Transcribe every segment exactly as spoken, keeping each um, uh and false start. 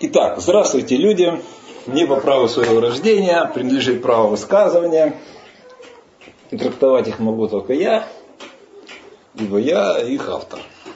Итак, здравствуйте, люди. Мне по праву своего рождения принадлежит право высказывания. И трактовать их могу только я, ибо я их автор.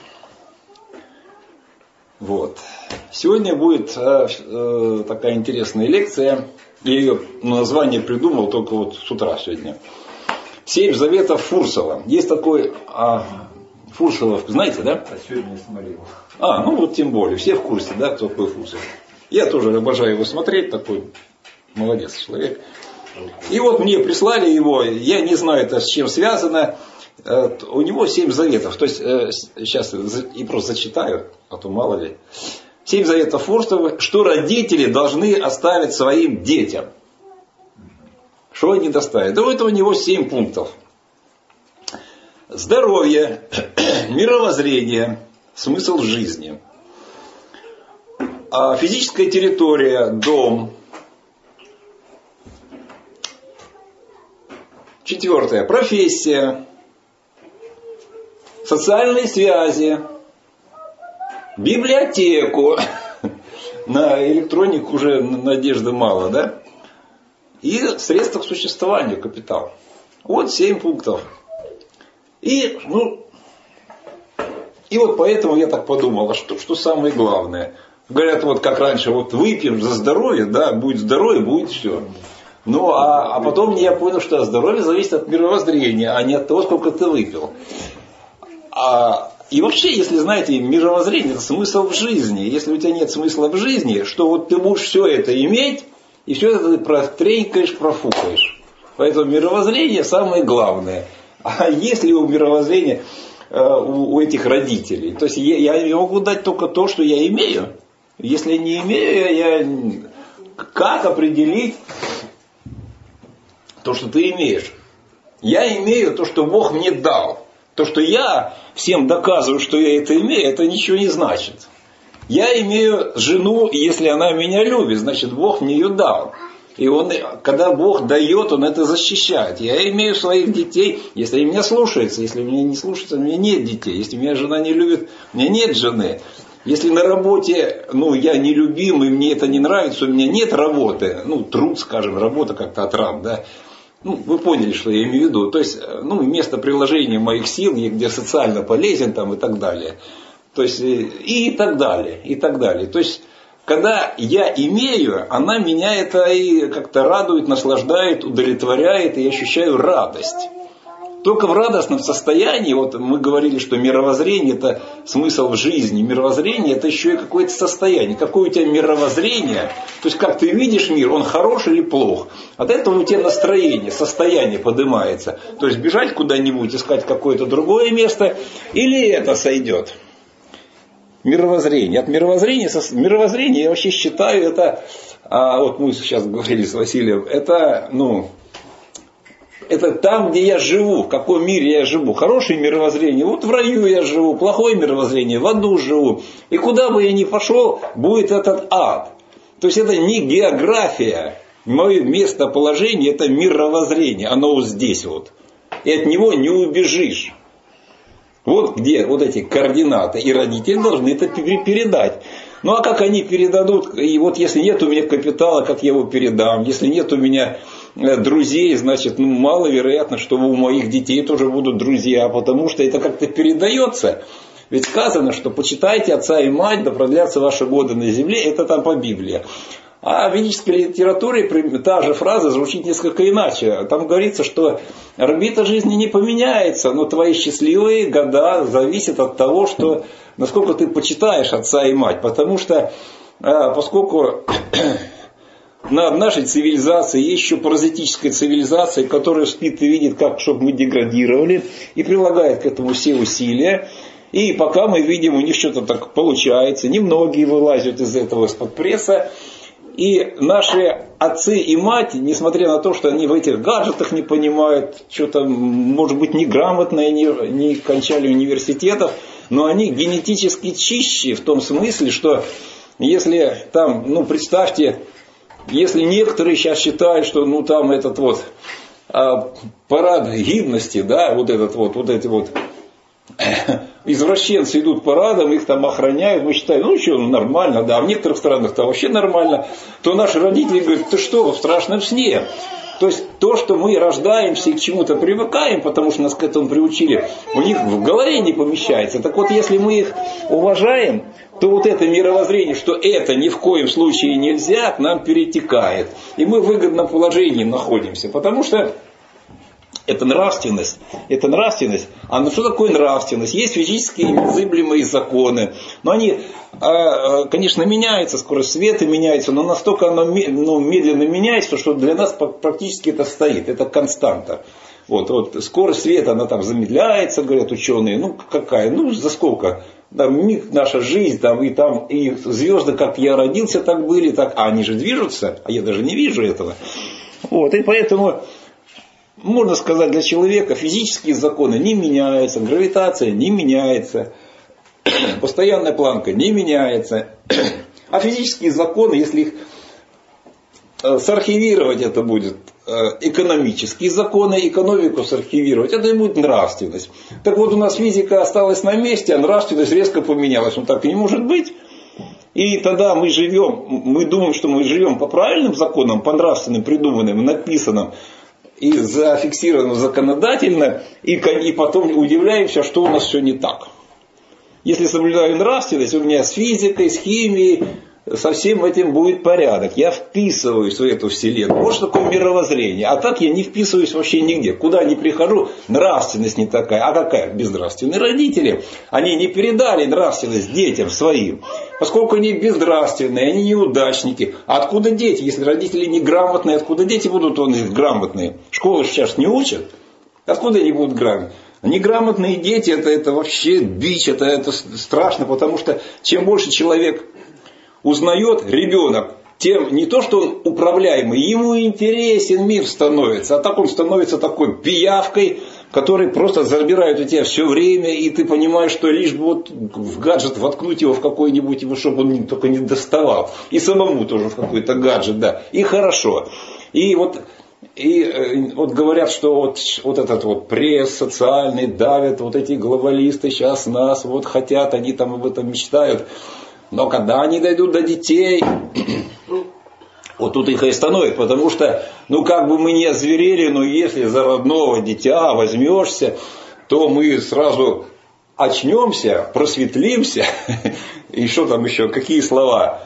Вот. Сегодня будет э, э, такая интересная лекция. Я ее название придумал только вот с утра сегодня. «Семь заветов Фурсова». Есть такой а, Фурсов, знаете, да? А сегодня не смотрел. А, ну вот тем более. Все в курсе, да, кто такой Фурсов. Я тоже обожаю его смотреть, такой молодец человек. И вот мне прислали его, я не знаю, это с чем связано. У него семь заветов. То есть, сейчас и просто зачитаю, а то мало ли. Семь заветов Фурсова, что родители должны оставить своим детям. Что они доставят? Да это у него семь пунктов. Здоровье, мировоззрение, смысл жизни. Физическая территория, дом. Четвертое. Профессия. Социальные связи. Библиотеку. На электронику уже надежды мало, да? И средства к существованию, капитал. Вот семь пунктов. И, ну, и вот поэтому я так подумал, а что, что самое главное? Говорят, вот как раньше, вот выпьем за здоровье, да, будет здоровье, будет все. Ну, а, а потом я понял, что здоровье зависит от мировоззрения, а не от того, сколько ты выпил. А, и вообще, если знаете, мировоззрение – это смысл в жизни. Если у тебя нет смысла в жизни, что вот ты будешь все это иметь, и все это ты протренькаешь, профукаешь. Поэтому мировоззрение самое главное. А если у мировоззрения, у, у этих родителей, то есть я, я могу дать только то, что я имею. Если не имею, я, я как определить то, что ты имеешь? Я имею то, что Бог мне дал. То, что я всем доказываю, что я это имею, это ничего не значит. Я имею жену, и если она меня любит, значит Бог мне ее дал. И он, когда Бог дает, Он это защищает. Я имею своих детей, если они меня слушаются. Если меня не слушаются, у меня нет детей. Если меня жена не любит, у меня нет жены. Если на работе, ну, я не любим, и мне это не нравится, у меня нет работы. Ну, труд, скажем, работа как-то от раб, да. Ну, вы поняли, что я имею в виду. То есть, ну, место приложения моих сил, где социально полезен там и так далее. То есть, и так далее, и так далее. То есть, когда я имею, она меня это и как-то радует, наслаждает, удовлетворяет, и я ощущаю радость. Только в радостном состоянии, вот мы говорили, что мировоззрение – это смысл в жизни. Мировоззрение – это еще и какое-то состояние. Какое у тебя мировоззрение, то есть как ты видишь мир, он хорош или плох. От этого у тебя настроение, состояние поднимается. То есть бежать куда-нибудь, искать какое-то другое место, или это сойдет. Мировоззрение. От мировоззрения, мировоззрение я вообще считаю, это, а вот мы сейчас говорили с Василием, это, ну, это там, где я живу, в каком мире я живу. Хорошее мировоззрение, вот в раю я живу, плохое мировоззрение, в аду живу. И куда бы я ни пошел, будет этот ад. То есть это не география, мое местоположение, это мировоззрение, оно вот здесь вот. И от него не убежишь. Вот где вот эти координаты. И родители должны это передать. Ну а как они передадут? И вот если нет у меня капитала, как я его передам? Если нет у меня друзей, значит, ну, маловероятно, что у моих детей тоже будут друзья. Потому что это как-то передается. Ведь сказано, что почитайте отца и мать, да продлятся ваши годы на земле. Это там по Библии. А в ведической литературе та же фраза звучит несколько иначе. Там говорится, что орбита жизни не поменяется, но твои счастливые года зависят от того, что, насколько ты почитаешь отца и мать. Потому что, поскольку над нашей цивилизацией есть еще паразитическая цивилизация, которая спит и видит, как, чтобы мы деградировали, и прилагает к этому все усилия. И пока мы видим, у них что-то так получается, немногие вылазят из этого из-под пресса. И наши отцы и мать, несмотря на то, что они в этих гаджетах не понимают, что-то, может быть, неграмотные, не, не кончали университетов, но они генетически чище в том смысле, что если там, ну, представьте, если некоторые сейчас считают, что, ну, там этот вот а, парад гидности, да, вот этот вот, вот эти вот извращенцы идут парадом, их там охраняют, мы считаем, ну что, нормально, да, в некоторых странах-то вообще нормально, то наши родители говорят, ты что, в страшном сне. То есть то, что мы рождаемся и к чему-то привыкаем, потому что нас к этому приучили, у них в голове не помещается. Так вот, если мы их уважаем, то вот это мировоззрение, что это ни в коем случае нельзя, к нам перетекает. И мы в выгодном положении находимся, потому что это нравственность. Это нравственность. А ну что такое нравственность? Есть физические незыблемые законы. Но они, конечно, меняются, скорость света меняется, но настолько оно ну, медленно меняется, что для нас практически это стоит. Это константа. Вот, вот, скорость света, она там замедляется, говорят ученые. Ну, какая? Ну, за сколько? Там, миг, наша жизнь, там, и там, и звезды, как я родился, так были, так. А они же движутся, а я даже не вижу этого. Вот, и поэтому... Можно сказать, для человека физические законы не меняются, гравитация не меняется, постоянная планка не меняется. А физические законы, если их сархивировать, это будет экономические законы, экономику сархивировать, это и будет нравственность. Так вот, у нас физика осталась на месте, а нравственность резко поменялась. Ну так и не может быть. И тогда мы живем, мы думаем, что мы живем по правильным законам, по нравственным, придуманным, написанным, и зафиксировано законодательно, и, и потом удивляемся, что у нас все не так. Если соблюдаю нравственность, у меня с физикой, с химией, со всем этим будет порядок. Я вписываюсь в эту вселенную. Вот что такое мировоззрение. А так я не вписываюсь вообще нигде. Куда ни прихожу, нравственность не такая. А какая? Безнравственные родители. Они не передали нравственность детям своим. Поскольку они безнравственные, они неудачники. А откуда дети? Если родители неграмотные, откуда дети будут он, грамотные? Школы сейчас не учат. Откуда они будут грамотные? Неграмотные дети, это, это вообще бич, это, это страшно, потому что чем больше человек узнает, ребенок, тем не то, что он управляемый, ему интересен мир становится, а так он становится такой пиявкой, который просто забирает у тебя все время, и ты понимаешь, что лишь бы вот в гаджет воткнуть его в какой-нибудь, чтобы он только не доставал. И самому тоже в какой-то гаджет, да. И хорошо. И вот, и, вот говорят, что вот, вот этот вот пресс социальный давит, вот эти глобалисты сейчас нас вот хотят, они там об этом мечтают. Но когда они дойдут до детей, вот тут их и остановит, потому что, ну как бы мы не озверели, но если за родного дитя возьмешься, то мы сразу очнемся, просветлимся, и что там еще, какие слова,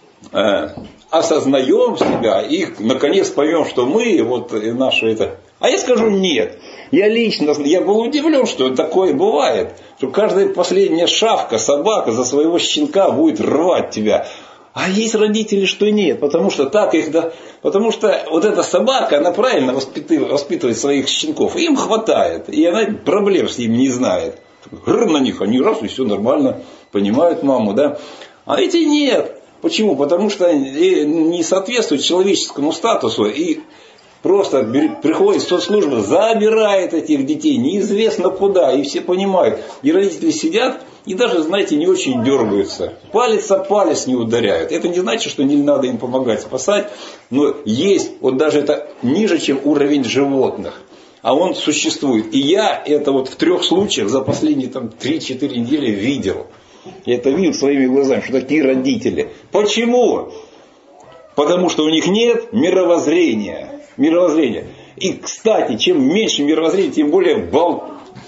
осознаем себя и наконец поймем, что мы, вот наше это... А я скажу нет. Я лично, я был удивлен, что такое бывает. Что каждая последняя шавка, собака за своего щенка будет рвать тебя. А есть родители, что нет. Потому что так их, да, потому что вот эта собака, она правильно воспитывает, воспитывает своих щенков. Им хватает. И она проблем с ним не знает. Гр на них, они раз и все нормально. Понимают маму, да. А эти нет. Почему? Потому что не соответствует человеческому статусу. И просто приходит соцслужба, забирает этих детей неизвестно куда, и все понимают. И родители сидят и даже, знаете, не очень дергаются. Палец о палец не ударяют. Это не значит, что не надо им помогать, спасать. Но есть, вот даже это ниже, чем уровень животных. А он существует. И я это вот в трех случаях за последние там, три-четыре недели видел. Я это видел своими глазами, что такие родители. Почему? Потому что у них нет мировоззрения. Мировоззрение. И, кстати, чем меньше мировоззрения, тем более бол...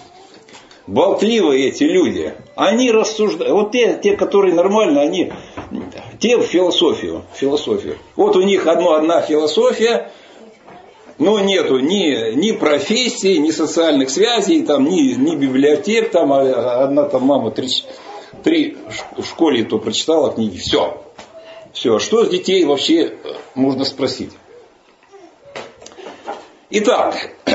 болтливые эти люди. Они рассуждают. Вот те, те, которые нормально, они те в философию. философию. Вот у них одно, одна философия, но нету ни, ни профессии, ни социальных связей, там, ни, ни библиотек. Там, одна там мама три, три в школе то прочитала книги. Все. Все. Что с детей вообще можно спросить? Итак,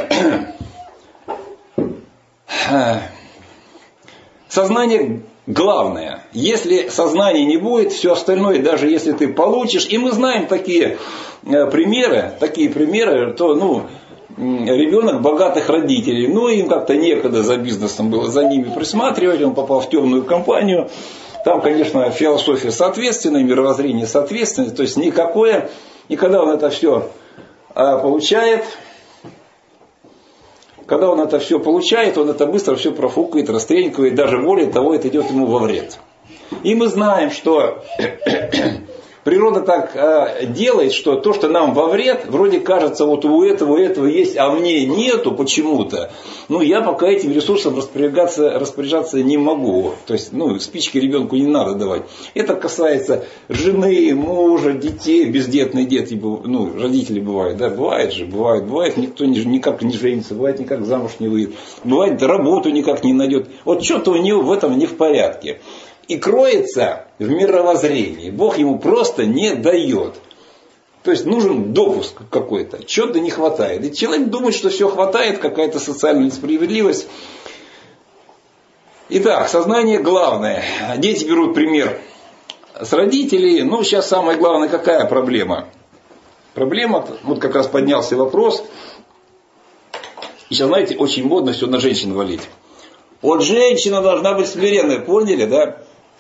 сознание главное. Если сознания не будет, все остальное, даже если ты получишь, и мы знаем такие примеры, такие примеры, то, ну, ребенок богатых родителей, ну, им как-то некогда за бизнесом было за ними присматривать, он попал в темную компанию. Там, конечно, философия соответственная, мировоззрение соответственное, то есть никакое, и когда он это все получает, когда он это все получает, он это быстро все профукает, растренькивает, даже более того, это идет ему во вред. И мы знаем, что природа так э, делает, что то, что нам во вред, вроде кажется, вот у этого, у этого есть, а мне нету почему-то. Ну, я пока этим ресурсом распоряжаться, распоряжаться не могу. То есть, ну, спички ребенку не надо давать. Это касается жены, мужа, детей, бездетные дети, ну, родители бывают, да, бывает же, бывает, бывает, никто не, никак не женится, бывает, никак замуж не выйдет, бывает, работу никак не найдет. Вот что-то у него в этом не в порядке. И кроется в мировоззрении. Бог ему просто не дает. То есть нужен допуск какой-то. Чего-то не хватает. И человек думает, что все хватает, какая-то социальная несправедливость. Итак, сознание главное. Дети берут пример с родителей. Ну, сейчас самое главное, какая проблема? Проблема, вот как раз поднялся вопрос. И сейчас, знаете, очень модно все на женщин валить. Вот женщина должна быть смиренной, поняли, да?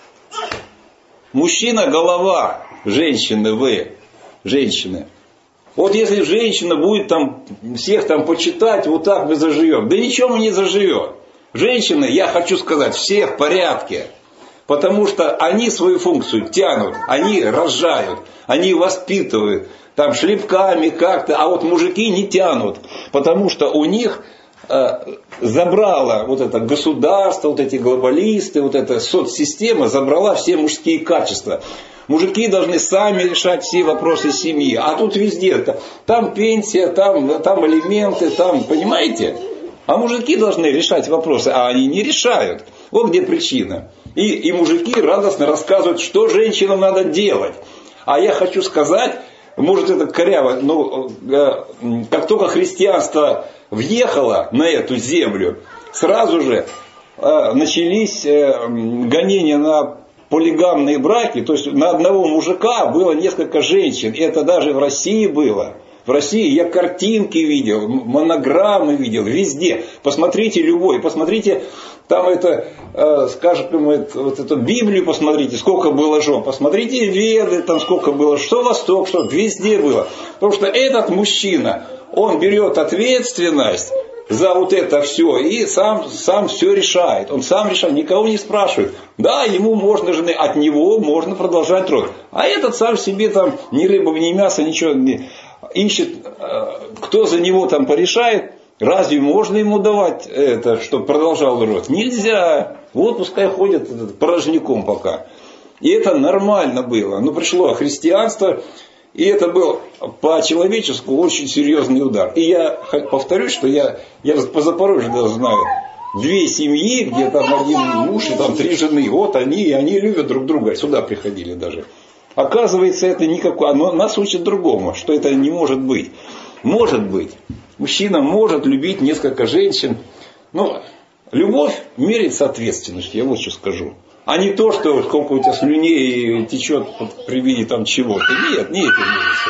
Мужчина – голова, женщины вы, женщины. Вот если женщина будет там всех там почитать, вот так мы заживем. Да ничего мы не заживем. Женщины, я хочу сказать, все в порядке. Потому что они свою функцию тянут, они рожают, они воспитывают, там шлепками как-то, а вот мужики не тянут. Потому что у них забрало вот это государство, вот эти глобалисты, вот эта соцсистема забрала все мужские качества. Мужики должны сами решать все вопросы семьи. А тут везде, там пенсия, там, там алименты, там, понимаете? А мужики должны решать вопросы, а они не решают. Вот где причина. И, и мужики радостно рассказывают, что женщинам надо делать. А я хочу сказать, может это коряво, но как только христианство въехало на эту землю, сразу же начались гонения на полигамные браки, то есть на одного мужика было несколько женщин. Это даже в России было. В России я картинки видел, монограммы видел, везде. Посмотрите любой, посмотрите там это, э, скажем, это, вот эту Библию посмотрите, сколько было жен. Посмотрите Веды, там сколько было, что Восток, что везде было. Потому что этот мужчина, он берет ответственность за вот это все и сам, сам все решает. Он сам решает, никого не спрашивает. Да, ему можно жены, от него можно продолжать род. А этот сам себе там ни рыба, ни мясо, ничего не ищет, кто за него там порешает. Разве можно ему давать это, чтобы продолжал род? Нельзя. Вот пускай ходит этот, порожняком пока. И это нормально было. Но пришло христианство, и это был по-человеческому очень серьезный удар. И я повторюсь, что я, я по Запорожью даже знаю две семьи, где там один муж и там три жены. Вот они, и они любят друг друга. Сюда приходили даже. Оказывается, это никакое. Оно нас учит другому, что это не может быть. Может быть. Мужчина может любить несколько женщин. Но любовь меряется ответственностью, я вот что скажу. А не то, что сколько у тебя слюней течет при виде там чего-то. Нет, не это меряется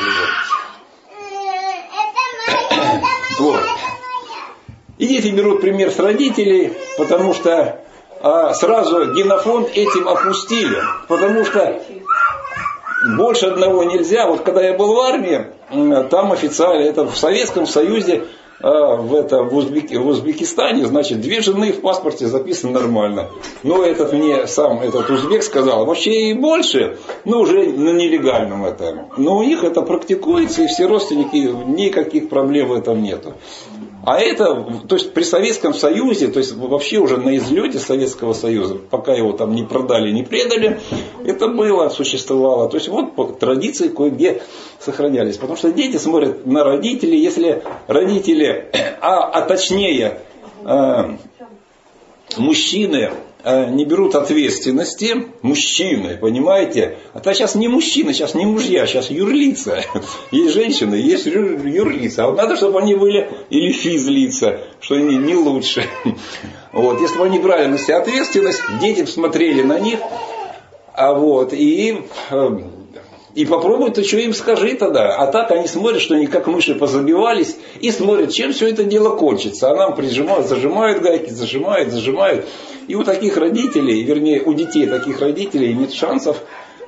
любовь. Вот. И дети берут пример с родителей, потому что а, сразу генофонд этим опустили. Потому что больше одного нельзя. Вот когда я был в армии, там официально, это в Советском Союзе, в, это, в, Узбеки, в Узбекистане, значит, две жены в паспорте записаны нормально. Но этот мне сам, этот узбек сказал, вообще и больше, но уже на нелегальном это. Но у них это практикуется, и все родственники, никаких проблем в этом нету. А это, то есть при Советском Союзе, то есть вообще уже на излете Советского Союза, пока его там не продали, не предали, это было, существовало. То есть вот традиции кое-где сохранялись. Потому что дети смотрят на родителей, если родители, а, а точнее э, мужчины э, не берут ответственности, мужчины, понимаете, а то сейчас не мужчины, сейчас не мужья, сейчас юрлица. Есть женщины, есть юрлица. А вот надо, чтобы они были или физлица, что они не лучше. Вот. Если бы они брали на себя ответственность, дети смотрели на них, а вот, и... Э, И попробуй, ты что им скажи тогда. А так они смотрят, что они как мыши позабивались, и смотрят, чем все это дело кончится. А нам прижимают, зажимают гайки, зажимают, зажимают. И у таких родителей, вернее, у детей таких родителей нет шансов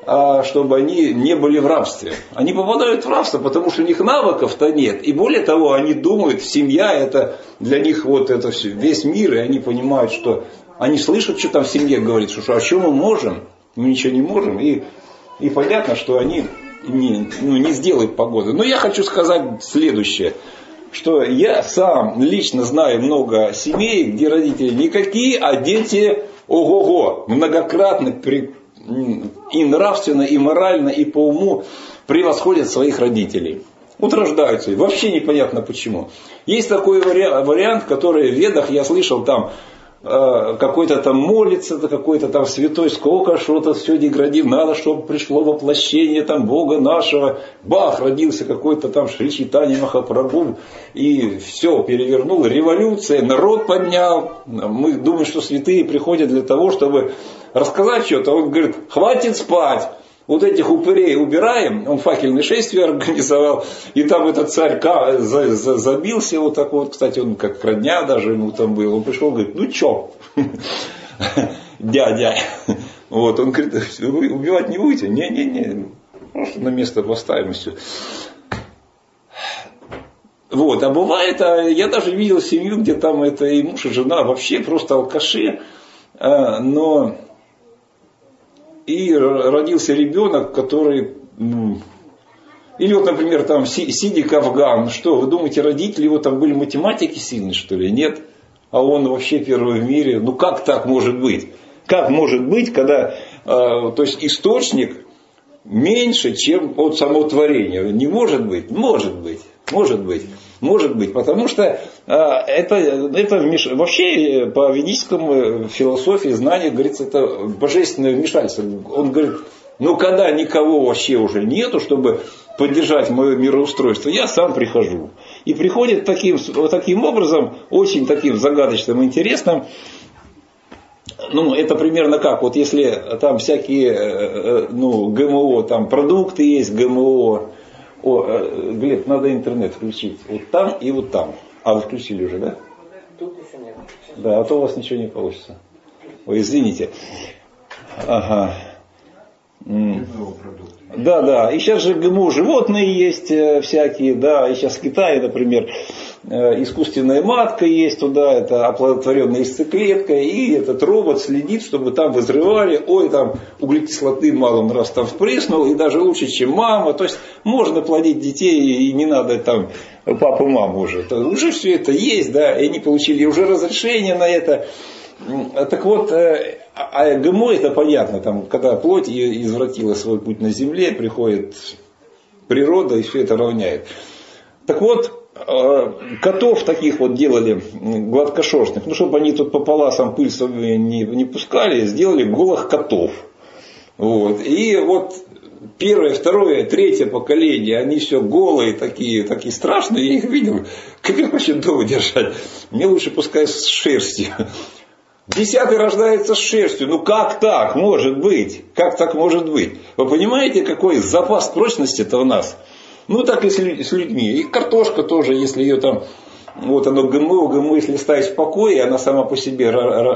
чтобы они не были в рабстве. Они попадают в рабство, потому что у них навыков-то нет. И более того, они думают, семья это для них вот это все, весь мир, и они понимают, что они слышат, что там в семье говорится, что а что мы можем? Мы ничего не можем. И, и понятно, что они не, ну, не сделают погоды. Но я хочу сказать следующее. Что я сам лично знаю много семей, где родители никакие, а дети ого-го, многократно при, и нравственно, и морально, и по уму превосходят своих родителей. Вот рождаются, и вообще непонятно почему. Есть такой вариант, который в Ведах я слышал, там какой-то там молится, какой-то там святой, сколько что-то все деградирует, надо, чтобы пришло воплощение там Бога нашего. Бах, родился какой-то там Шри Чайтанья Махапрабху, и все перевернул, революция, народ поднял. Мы думаем, что святые приходят для того, чтобы рассказать что-то. Он говорит, хватит спать. Вот этих упырей убираем, он факельное шествие организовал, и там этот царь забился вот так вот, кстати, он как родня даже ему там был, он пришел, говорит, ну чё, дядя, вот, он говорит, вы убивать не будете? Не-не-не, просто на место поставим и все. Вот, а бывает, а я даже видел семью, где там это и муж, и жена вообще просто алкаши, но... И родился ребенок, который, ну, или вот, например, там Сидик Афган, что, вы думаете, родители его там были математики сильные, что ли? Нет. А он вообще первый в мире. Ну как так может быть? Как может быть, когда, э, то есть источник меньше, чем от самого творения? Не может быть? Может быть. Может быть. Может быть, потому что э, это, это вмеш... вообще по ведическому философии, знанию, говорится, это божественное вмешательство. Он говорит, ну когда никого вообще уже нету, чтобы поддержать мое мироустройство, я сам прихожу. И приходит таким, таким образом, очень таким загадочным, интересным. Ну, это примерно как, вот если там всякие, ну, ГМО, там продукты есть, ГМО. О, Глеб, надо интернет включить. Вот там и вот там. А вы включили уже, да? Тут еще нет. Да, а то у вас ничего не получится. Ой, извините. Ага. Да, да. И сейчас же ГМО животные есть всякие, да. И сейчас в Китае, например, искусственная матка есть туда, это оплодотворенная яйцеклетка, и этот робот следит, чтобы там вызревали, ой, там углекислоты малым раз там впрыснул, и даже лучше, чем мама. То есть можно плодить детей, и не надо там папу, маму уже. Это, уже все это есть, да, и они получили уже разрешение на это. Так вот, а ГМО это понятно, там, когда плоть извратила свой путь на земле, приходит природа и все это равняет. Так вот, котов таких вот делали гладкошерстных, ну чтобы они тут по полосам пыль не, не пускали, сделали голых котов. Вот. И вот первое, второе, третье поколение, они все голые, такие, такие страшные, я их видел, как их вообще дома держать? Мне лучше пускай с шерстью. Десятый рождается с шерстью. Ну как так может быть? Как так может быть? Вы понимаете, какой запас прочности-то у нас? Ну так и с людьми. И картошка тоже, если ее там, вот оно ГМО, ГМО, если ставить в покое, она сама по себе,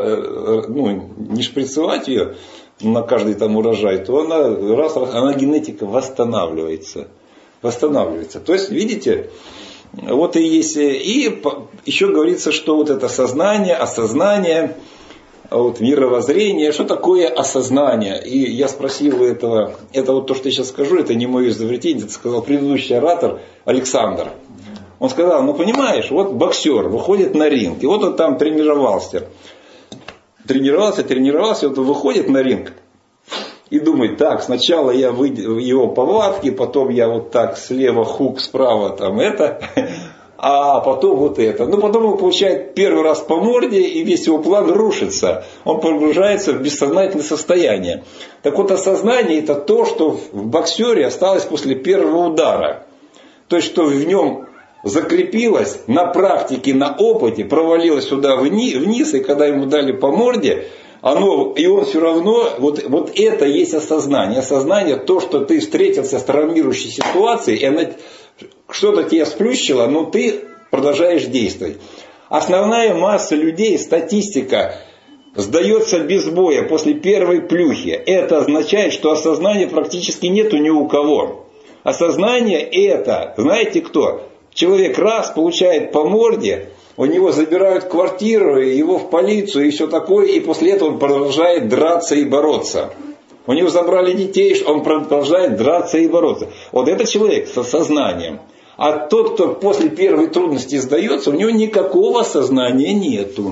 ну, не шприцевать ее на каждый там урожай, то она, раз, она генетика восстанавливается. Восстанавливается. То есть, видите, вот и есть. И еще говорится, что вот это сознание, осознание, вот мировоззрение, что такое осознание? И я спросил у этого, это вот то, что я сейчас скажу, это не мое изобретение, это сказал предыдущий оратор Александр. Он сказал, ну понимаешь, вот боксер выходит на ринг, и вот он там тренировался. Тренировался, тренировался, вот он выходит на ринг и думает, так, сначала я выйду в его повадки, потом я вот так слева хук, справа там это, а потом вот это. Ну, потом он получает первый раз по морде, и весь его план рушится. Он погружается в бессознательное состояние. Так вот, осознание это то, что в боксере осталось после первого удара. То есть, что в нем закрепилось на практике, на опыте, провалилось сюда вниз, и когда ему дали по морде, оно, и он все равно, вот, вот это есть осознание. Осознание, то, что ты встретился с травмирующей ситуацией, и она что-то тебя сплющило, но ты продолжаешь действовать. Основная масса людей, статистика, сдается без боя после первой плюхи, это означает, что осознания практически нету ни у кого. Осознание это, знаете кто? Человек раз получает по морде, у него забирают квартиру, его в полицию и все такое, и после этого он продолжает драться и бороться. У него забрали детей, он продолжает драться и бороться. Вот это человек со сознанием. А тот, кто после первой трудности сдается, у него никакого сознания нету.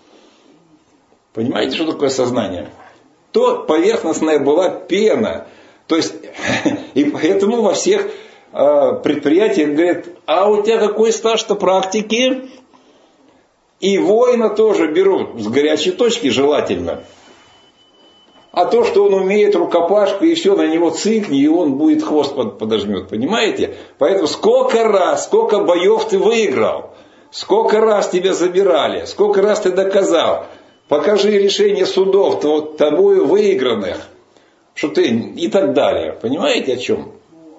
Понимаете, что такое сознание? То поверхностная была пена. То есть, и поэтому во всех э, предприятиях говорят, а у тебя какой стаж-то практики? И воина тоже берут с горячей точки желательно. А то, что он умеет рукопашку, и все, на него цикни, и он будет хвост подожмет. Понимаете? Поэтому сколько раз, сколько боев ты выиграл, сколько раз тебя забирали, сколько раз ты доказал. Покажи решение судов тобою выигранных, что ты и так далее. Понимаете, о чем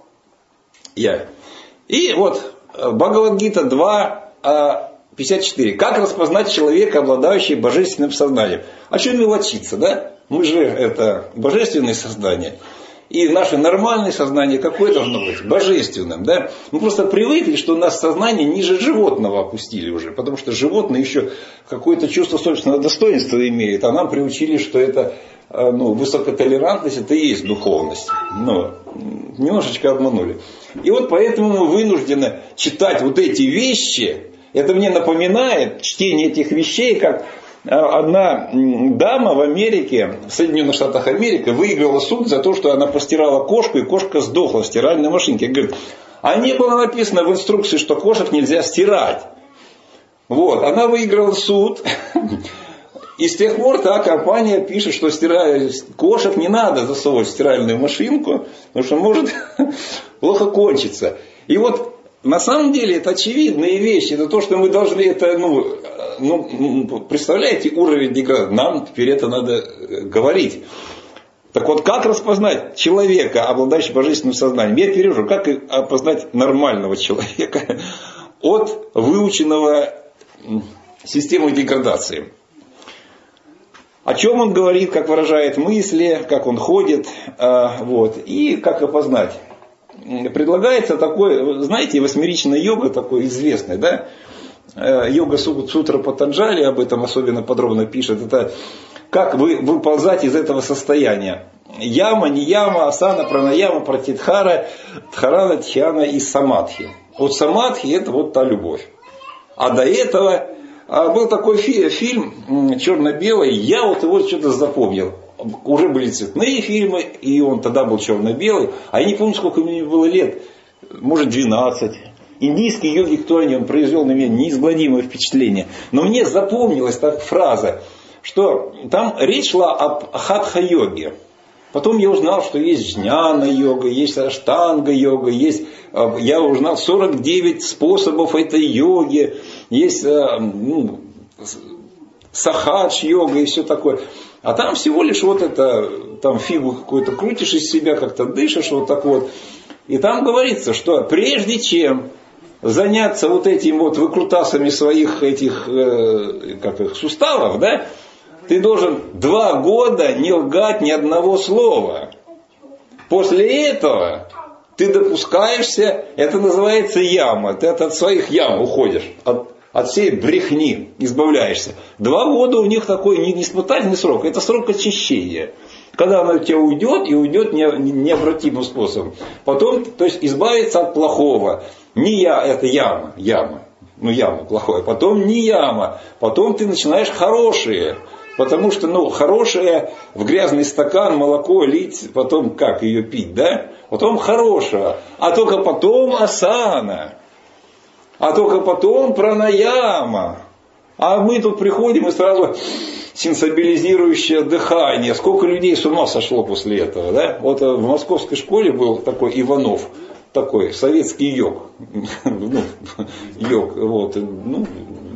я? И вот Бхагавад-гита два пятьдесят четыре. Как распознать человека, обладающего божественным сознанием? А что мелочиться, да? Мы же это божественное создание. И наше нормальное сознание какое должно быть? Божественным, да? Мы просто привыкли, что у нас сознание ниже животного опустили уже. Потому что животное еще какое-то чувство собственного достоинства имеет. А нам приучили, что это ну, высокотолерантность, это и есть духовность. Но немножечко обманули. И вот поэтому мы вынуждены читать вот эти вещи. Это мне напоминает чтение этих вещей, как одна дама в Америке, в Соединенных Штатах Америки, выиграла суд за то, что она постирала кошку, и кошка сдохла в стиральной машинке. Говорит, а не было написано в инструкции, что кошек нельзя стирать. Вот, она выиграла суд. И с тех пор та компания пишет, что стирая кошек не надо засовывать в стиральную машинку, потому что может плохо кончиться. И вот на самом деле это очевидные вещи. Это то, что мы должны, это, ну, ну, представляете, уровень деградации. Нам теперь это надо говорить. Так вот, как распознать человека, обладающего божественным сознанием? Я теперь уже, как опознать нормального человека от выученного системы деградации? О чем он говорит, как выражает мысли, как он ходит, вот, и как опознать. Предлагается такой, знаете, восьмеричная йога, такой известный, да? Йога Сутра Патанджали об этом особенно подробно пишет. Это как вы выползать из этого состояния. Яма, нияма, асана, пранаяма, пратитхара, дхарана, дхьяна и самадхи. Вот самадхи это вот та любовь. А до этого был такой фи- фильм черно-белый, я вот его что-то запомнил. Уже были цветные фильмы, и он тогда был черно-белый. А я не помню, сколько мне было лет. Может, двенадцать. Индийский йогик Тони, он произвел на меня неизгладимое впечатление. Но мне запомнилась та фраза, что там речь шла об хатха-йоге. Потом я узнал, что есть джняна-йога, есть аштанга-йога, есть, я узнал сорок девять способов этой йоги, есть ну, сахадж-йога и все такое. А там всего лишь вот это, там фигу какую-то крутишь из себя, как-то дышишь, вот так вот. И там говорится, что прежде чем заняться вот этим вот выкрутасами своих этих, э, как их, суставов, да, ты должен два года не лгать ни одного слова. После этого ты допускаешься, это называется яма, ты от, от своих ям уходишь, от, от всей брехни избавляешься. Два года у них такой не, не испытательный срок, это срок очищения. Когда она у тебя уйдет, и уйдет необратимым способом. Потом, то есть, избавиться от плохого. Не я, это яма, яма. Ну, яма плохое. Потом не яма. Потом ты начинаешь хорошие. Потому что, ну, хорошее в грязный стакан молоко лить, потом как ее пить, да? Потом хорошее. А только потом асана. А только потом пранаяма. А мы тут приходим и сразу сенсибилизирующее дыхание. Сколько людей с ума сошло после этого, да? Вот в московской школе был такой Иванов, такой советский йог. Ну, йог, вот. Ну,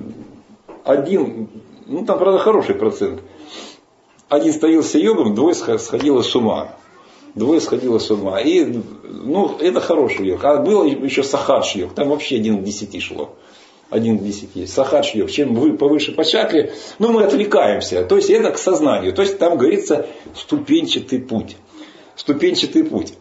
один, ну там, правда, хороший процент. Один становился йогом, двое сходило с ума. Двое сходило с ума. И, ну, это хороший йог. А был еще сахадж йог, там вообще один к десяти шло. один к десяти. Сахадж йог. Чем вы повыше по чакре, ну мы отвлекаемся. То есть это к сознанию. То есть там говорится ступенчатый путь. Ступенчатый путь.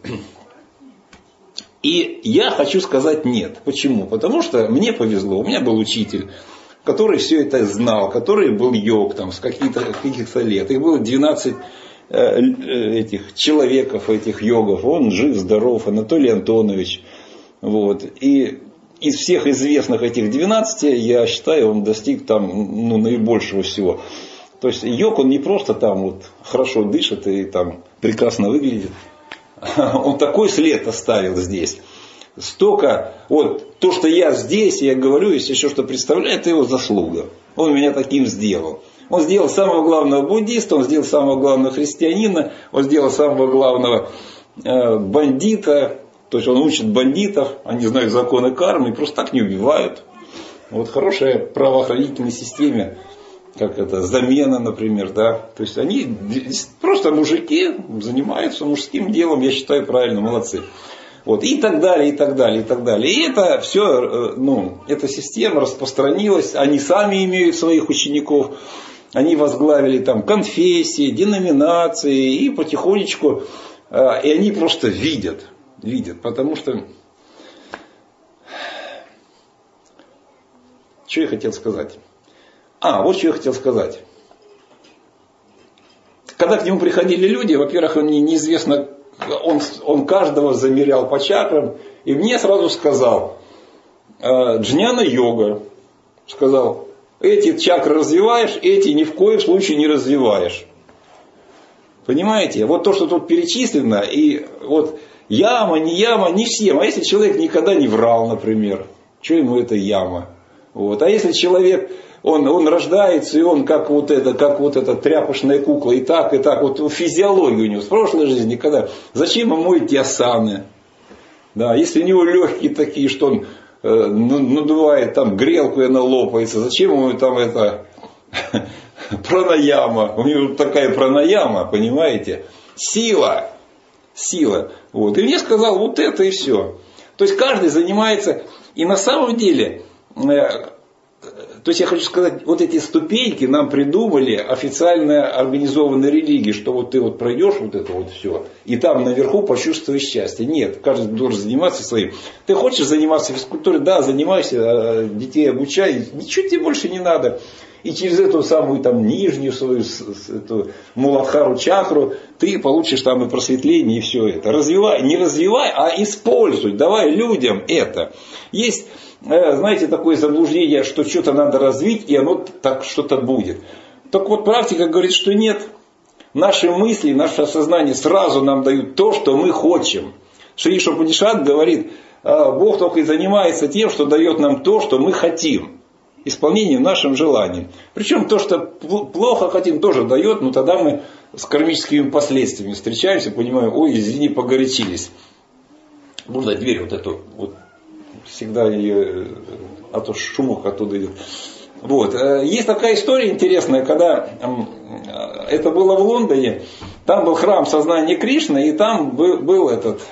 И я хочу сказать нет. Почему? Потому что мне повезло. У меня был учитель, который все это знал, который был йог там, с каких-то, каких-то лет. Их было двенадцать э, этих человеков, этих йогов. Он жив, здоров, Анатолий Антонович. Вот. И из всех известных этих двенадцати, я считаю, он достиг там ну, наибольшего всего. То есть йог, он не просто там вот хорошо дышит и там прекрасно выглядит. Он такой след оставил здесь. Столько, вот то, что я здесь, я говорю, если еще что представляю, это его заслуга. Он меня таким сделал. Он сделал самого главного буддиста, он сделал самого главного христианина, он сделал самого главного э, бандита. То есть он учит бандитов, они знают законы кармы и просто так не убивают. Вот хорошая правоохранительная система, как это, замена, например, да. То есть они просто мужики занимаются мужским делом, я считаю, правильно, молодцы. Вот, и так далее, и так далее, и так далее. И это все, ну, эта система распространилась, они сами имеют своих учеников, они возглавили там конфессии, деноминации, и потихонечку, и они просто видят. Видят, потому что... Что я хотел сказать? А, вот что я хотел сказать. Когда к нему приходили люди, во-первых, он неизвестно, он, он каждого замерял по чакрам, и мне сразу сказал, джняна-йога, сказал, эти чакры развиваешь, эти ни в коем случае не развиваешь. Понимаете? Вот то, что тут перечислено, и вот... Яма, не яма, не всем. А если человек никогда не врал, например, что ему это яма? Вот. А если человек, он, он рождается, и он как вот это, как вот эта тряпочная кукла, и так, и так, вот физиология у него с прошлой жизни, когда, зачем ему эти асаны? Да, если у него легкие такие, что он э, надувает там грелку, и она лопается, зачем ему там это пранаяма? У него такая пранаяма, понимаете? Сила. Сила. Вот. И мне сказал вот это и все. То есть каждый занимается. И на самом деле, э, то есть я хочу сказать, вот эти ступеньки нам придумали официально организованные религии, что вот ты вот пройдешь вот это вот все, и там наверху почувствуешь счастье. Нет, каждый должен заниматься своим. Ты хочешь заниматься физкультурой? Да, занимайся, детей обучай, ничего тебе больше не надо. И через эту самую там нижнюю свою эту муладхару чакру ты получишь там и просветление, и все это. Развивай, не развивай, а используй, давай людям это. Есть, знаете, такое заблуждение, что что-то надо развить, и оно так что-то будет. Так вот практика говорит, что нет. Наши мысли, наше сознание сразу нам дают то, что мы хотим. Шри Ишвапанишад говорит, Бог только и занимается тем, что дает нам то, что мы хотим. Исполнением нашим желаниям. Причем то, что плохо хотим, тоже дает, но тогда мы с кармическими последствиями встречаемся, понимаем, ой, извини, погорячились. Можно дверь вот эту, вот, всегда ее, а то шумок оттуда идет. Вот. Есть такая история интересная, когда это было в Лондоне, там был храм сознания Кришны, и там был, был этот...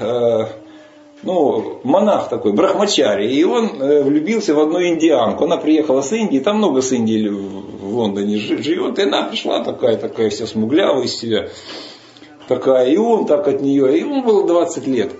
Ну, монах такой, брахмачари, и он э, влюбился в одну индианку. Она приехала с Индии, там много с Индии в Лондоне живет, и она пришла такая, такая вся смуглявая из себя, такая, и он так от нее, и ему было двадцать лет.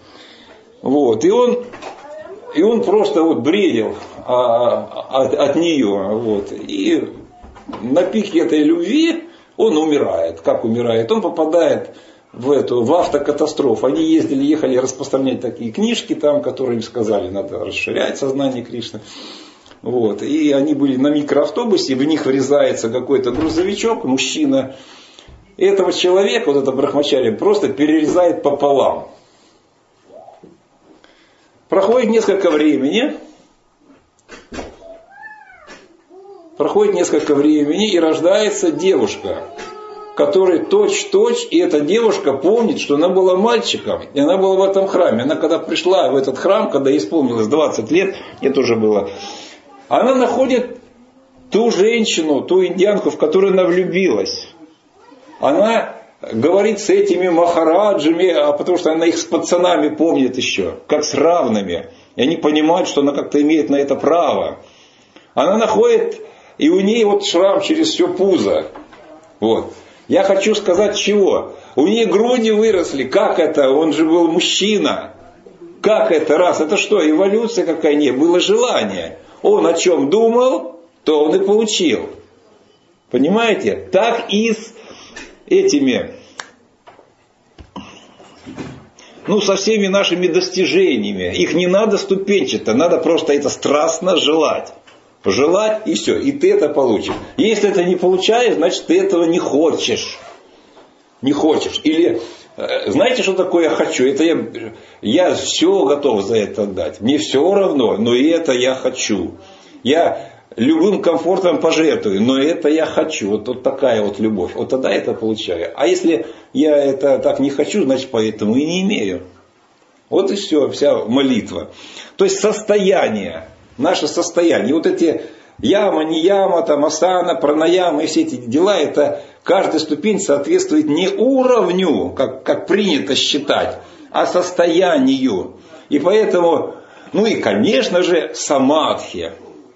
Вот, и он, и он просто вот бредил а, от, от нее, вот, и на пике этой любви он умирает. Как умирает? Он попадает в эту, в автокатастрофу. Они ездили, ехали распространять такие книжки там, которые им сказали, надо расширять сознание Кришны. Вот. И они были на микроавтобусе, в них врезается какой-то грузовичок, мужчина. И этого человека, вот это брахмачарья, просто перерезает пополам. Проходит несколько времени. Проходит несколько времени, и рождается девушка, которая точь-в-точь, и эта девушка помнит, что она была мальчиком, и она была в этом храме. Она когда пришла в этот храм, когда ей исполнилось двадцать лет, это уже было, она находит ту женщину, ту индианку, в которую она влюбилась. Она говорит с этими махараджами, а потому что она их с пацанами помнит еще, как с равными. И они понимают, что она как-то имеет на это право. Она находит, и у нее вот шрам через все пузо. Вот. Я хочу сказать чего? У нее груди выросли. Как это? Он же был мужчина. Как это? Раз. Это что? Эволюция какая? Нет. Было желание. Он о чем думал, то он и получил. Понимаете? Так и с этими, ну, со всеми нашими достижениями. Их не надо ступенчато. Надо просто это страстно желать. Желать и все. И ты это получишь. Если это не получаешь, значит ты этого не хочешь. Не хочешь. Или, знаете, что такое я хочу? Это я, я все готов за это отдать. Мне все равно, но и это я хочу. Я любым комфортом пожертвую, но это я хочу. Вот, вот такая вот любовь. Вот тогда это получаю. А если я это так не хочу, значит поэтому и не имею. Вот и все, вся молитва. То есть состояние. Наше состояние. И вот эти яма, не яма, там, асана, пранаяма и все эти дела, это каждая ступень соответствует не уровню, как, как принято считать, а состоянию. И поэтому, ну и конечно же, самадхи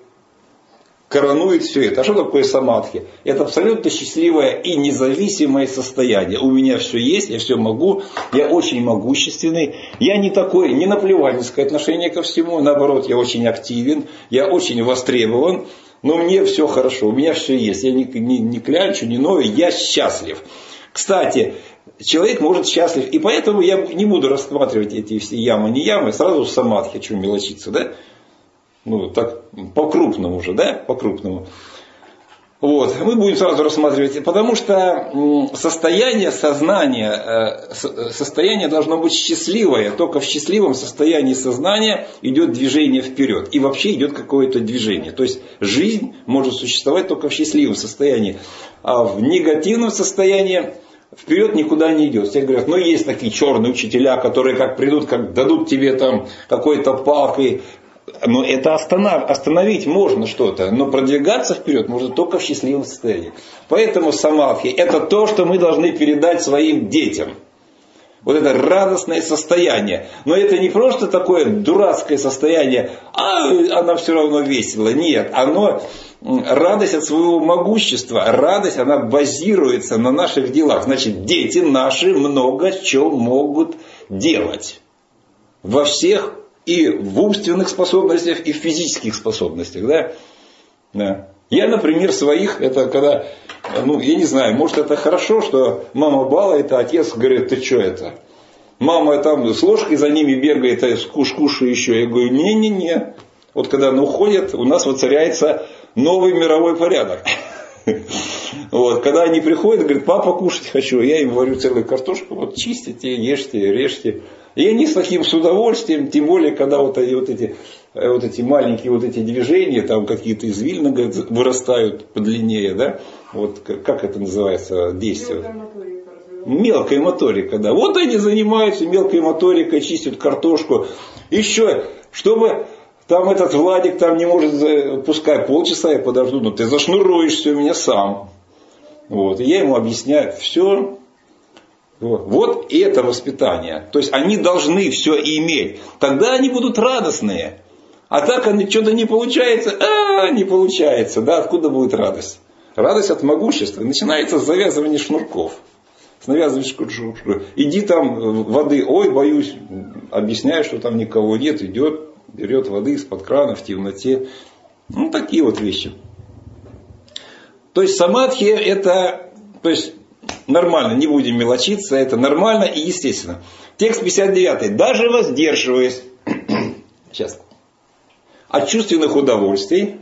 коронует все это. А что такое самадхи? Это абсолютно счастливое и независимое состояние. У меня все есть, я все могу, я очень могущественный. Я не такой, не наплевательское отношение ко всему. Наоборот, я очень активен, я очень востребован. Но мне все хорошо, у меня все есть. Я не, не, не клянчу, не ною, я счастлив. Кстати, человек может счастлив. И поэтому я не буду рассматривать эти все ямы, не ямы. Сразу самадхи, хочу мелочиться, да? Ну, так, по-крупному уже, да, по-крупному. Вот, мы будем сразу рассматривать, потому что состояние сознания, состояние должно быть счастливое, только в счастливом состоянии сознания идет движение вперед, и вообще идет какое-то движение. То есть жизнь может существовать только в счастливом состоянии, а в негативном состоянии вперед никуда не идет. Все говорят, ну есть такие черные учителя, которые как придут, как дадут тебе там какой-то палкой. Но это останов... остановить можно что-то, но продвигаться вперед можно только в счастливом состоянии. Поэтому самадхи это то, что мы должны передать своим детям. Вот это радостное состояние. Но это не просто такое дурацкое состояние, а она все равно весело. Нет, оно радость от своего могущества. Радость, она базируется на наших делах. Значит, дети наши много чего могут делать. Во всех и в умственных способностях, и в физических способностях. Да? Да. Я, например, своих, это когда, ну, я не знаю, может это хорошо, что мама балует, а отец говорит, ты что это? Мама там с ложкой за ними бегает, а куш, кушай еще. Я говорю, не-не-не. Вот когда она уходит, у нас воцаряется новый мировой порядок. Вот, когда они приходят, говорят, папа, кушать хочу. Я им варю целую картошку, вот чистите, ешьте, режьте. И они с таким с удовольствием, тем более, когда вот, вот, эти, вот эти маленькие вот эти движения, там какие-то извилины вырастают подлиннее, да? Вот как это называется действие? Мелкая моторика, да. Вот они занимаются мелкой моторикой, чистят картошку. Еще, чтобы там этот Владик там не может, пускай полчаса я подожду, но ты зашнуруешься у меня сам. Вот. И я ему объясняю все. Вот. Вот это воспитание. То есть они должны все иметь. Тогда они будут радостные. А так они что-то не получается. А, не получается. Да, откуда будет радость? Радость от могущества. Начинается с завязывания шнурков. С навязывания шнурков. Иди там воды. Ой, боюсь. Объясняю, что там никого нет. Идет, берет воды из-под крана в темноте. Ну, такие вот вещи. То есть самадхи это... То есть нормально, не будем мелочиться, это нормально и естественно. Текст пятьдесят девять. Даже воздерживаясь сейчас, от чувственных удовольствий,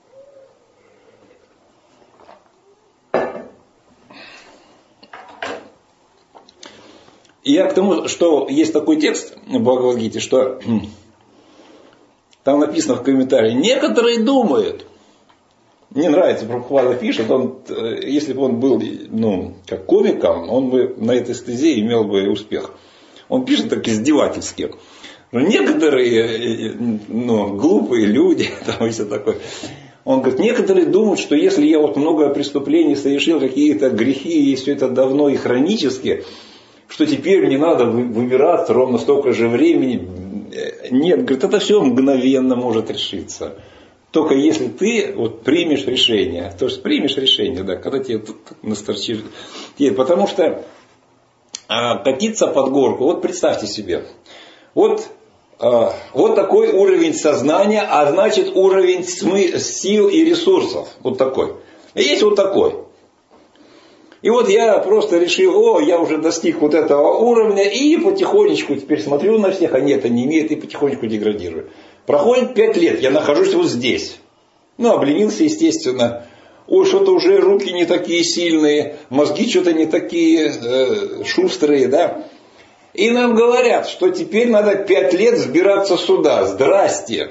я к тому, что есть такой текст в Бхагавад-гите, что там написано в комментарии, некоторые думают, мне нравится, Прабхупада пишет, он, если бы он был, ну, как комиком, он бы на этой стезе имел бы успех. Он пишет так издевательски. Но некоторые, ну, глупые люди, там и все такое. Он говорит, некоторые думают, что если я вот много преступлений совершил, какие-то грехи, и все это давно и хронически, что теперь мне надо выбираться ровно столько же времени. Нет, говорит, это все мгновенно может решиться. Только если ты вот примешь решение. То есть примешь решение, да, когда тебе насторчишь. Потому что а, катиться под горку, вот представьте себе. Вот, а, вот такой уровень сознания, а значит уровень смы, сил и ресурсов. Вот такой. И есть вот такой. И вот я просто решил, о, я уже достиг вот этого уровня, и потихонечку теперь смотрю на всех, они это не имеют, и потихонечку деградирую. Проходит пять лет, я нахожусь вот здесь. Ну, обленился, естественно. Ой, что-то уже руки не такие сильные, мозги что-то не такие э, шустрые, да. И нам говорят, что теперь надо пять лет взбираться сюда. Здрасте.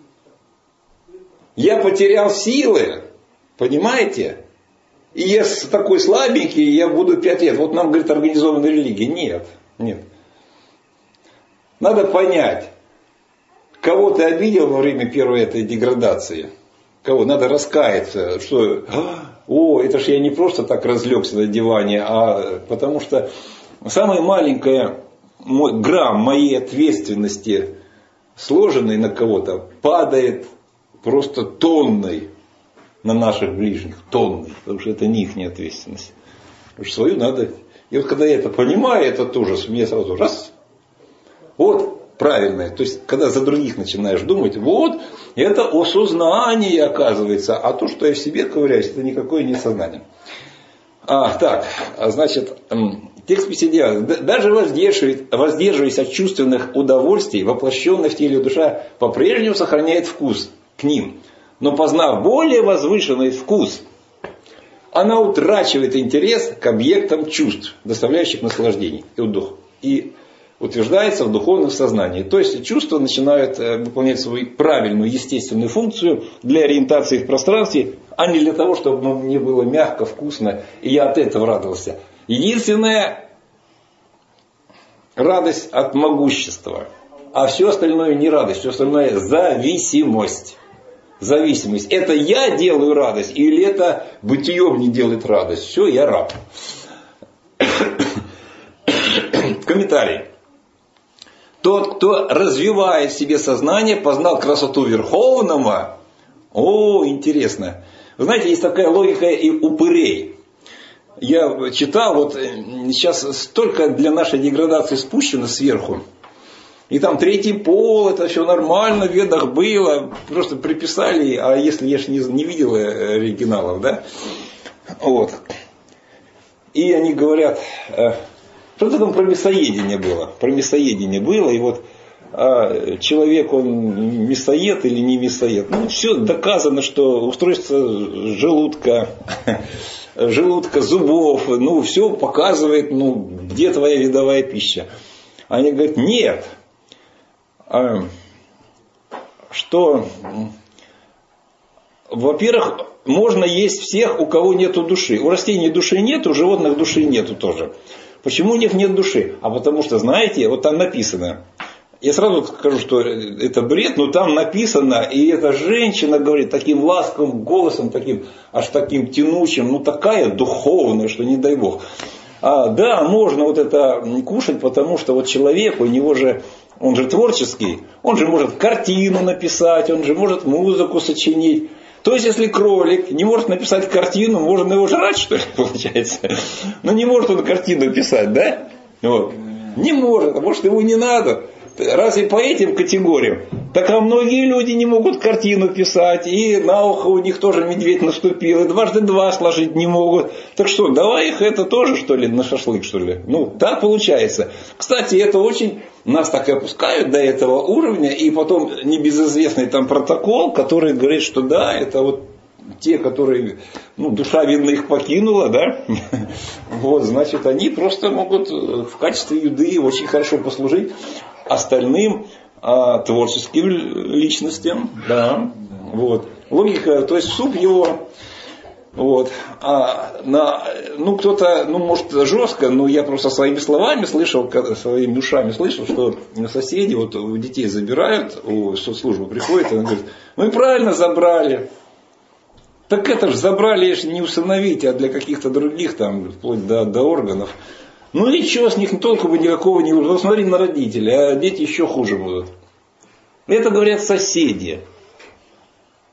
Я потерял силы, понимаете? И я такой слабенький, я буду пять лет. Вот нам говорит организованная религия. Нет, нет. Надо понять, кого ты обидел во время первой этой деградации. Кого? Надо раскаяться, что, о, это ж я не просто так разлегся на диване, а потому что самая маленькая грамм моей ответственности, сложенной на кого-то, падает просто тонной на наших ближних, тонной, потому что это не их ответственность. Потому что свою надо. И вот когда я это понимаю, этот ужас, мне сразу раз, вот правильное. То есть, когда за других начинаешь думать, вот, это осознание оказывается, а то, что я в себе ковыряюсь, это никакое не сознание. А, так, значит, текст пятьдесят девять. Даже воздерживаясь от чувственных удовольствий, воплощенная в теле душа по-прежнему сохраняет вкус к ним. Но познав более возвышенный вкус, она утрачивает интерес к объектам чувств, доставляющих наслаждений и отдых. И утверждается в духовном сознании. То есть чувства начинают выполнять свою правильную естественную функцию для ориентации в пространстве, а не для того, чтобы мне было мягко, вкусно, и я от этого радовался. Единственная радость от могущества, а все остальное не радость, все остальное зависимость. Зависимость. Это я делаю радость, или это бытием не делает радость. Все, я раб. Комментарий. Тот, кто развивает в себе сознание, познал красоту Верховного. О, интересно. Вы знаете, есть такая логика и упырей. Я читал, вот сейчас столько для нашей деградации спущено сверху. И там третий пол, это все нормально, в ведах было, просто приписали, а если я же не, не видел оригиналов, да? Вот. И они говорят, что-то там про мясоедение было, про мясоедение было, и вот а человек, он мясоед или не мясоед. Ну, все доказано, что устройство желудка, желудка, зубов, ну, все показывает, ну, где твоя видовая пища. Они говорят, нет. Что, во-первых, можно есть всех, у кого нету души. У растений души нет, у животных души нету тоже. Почему у них нет души? А потому что, знаете, вот там написано. Я сразу скажу, что это бред, но там написано, и эта женщина говорит таким ласковым голосом, таким, аж таким тянучим, ну такая духовная, что не дай бог. А, да, можно вот это кушать, потому что вот человек, у него же, он же творческий, он же может картину написать, он же может музыку сочинить. То есть, если кролик не может написать картину, можно его жрать, что ли, получается? Но не может он картину писать, да? Вот. Не может, а может ему не надо. Разве по этим категориям? Так а многие люди не могут картину писать, и на ухо у них тоже медведь наступил, и дважды два сложить не могут. Так что, давай их это тоже, что ли, на шашлык, что ли? Ну, так получается. Кстати, это очень, нас так и опускают до этого уровня, и потом небезызвестный там протокол, который говорит, что да, это вот те, которые, ну, душа, видно, их покинула, да, вот, значит, они просто могут в качестве еды очень хорошо послужить остальным а, творческим личностям, да, вот. Логика, то есть суп его, вот, а на, ну, кто-то, ну, может, жестко, но я просто своими словами слышал, своими ушами слышал, что соседи вот у детей забирают, у соцслужбы приходят, и он говорит, мы правильно забрали. Так это же забрали не усыновить, а для каких-то других, там, вплоть до, до органов. Ну и что с них толку бы никакого не будет. Посмотри на родителей, а дети еще хуже будут. Это говорят соседи.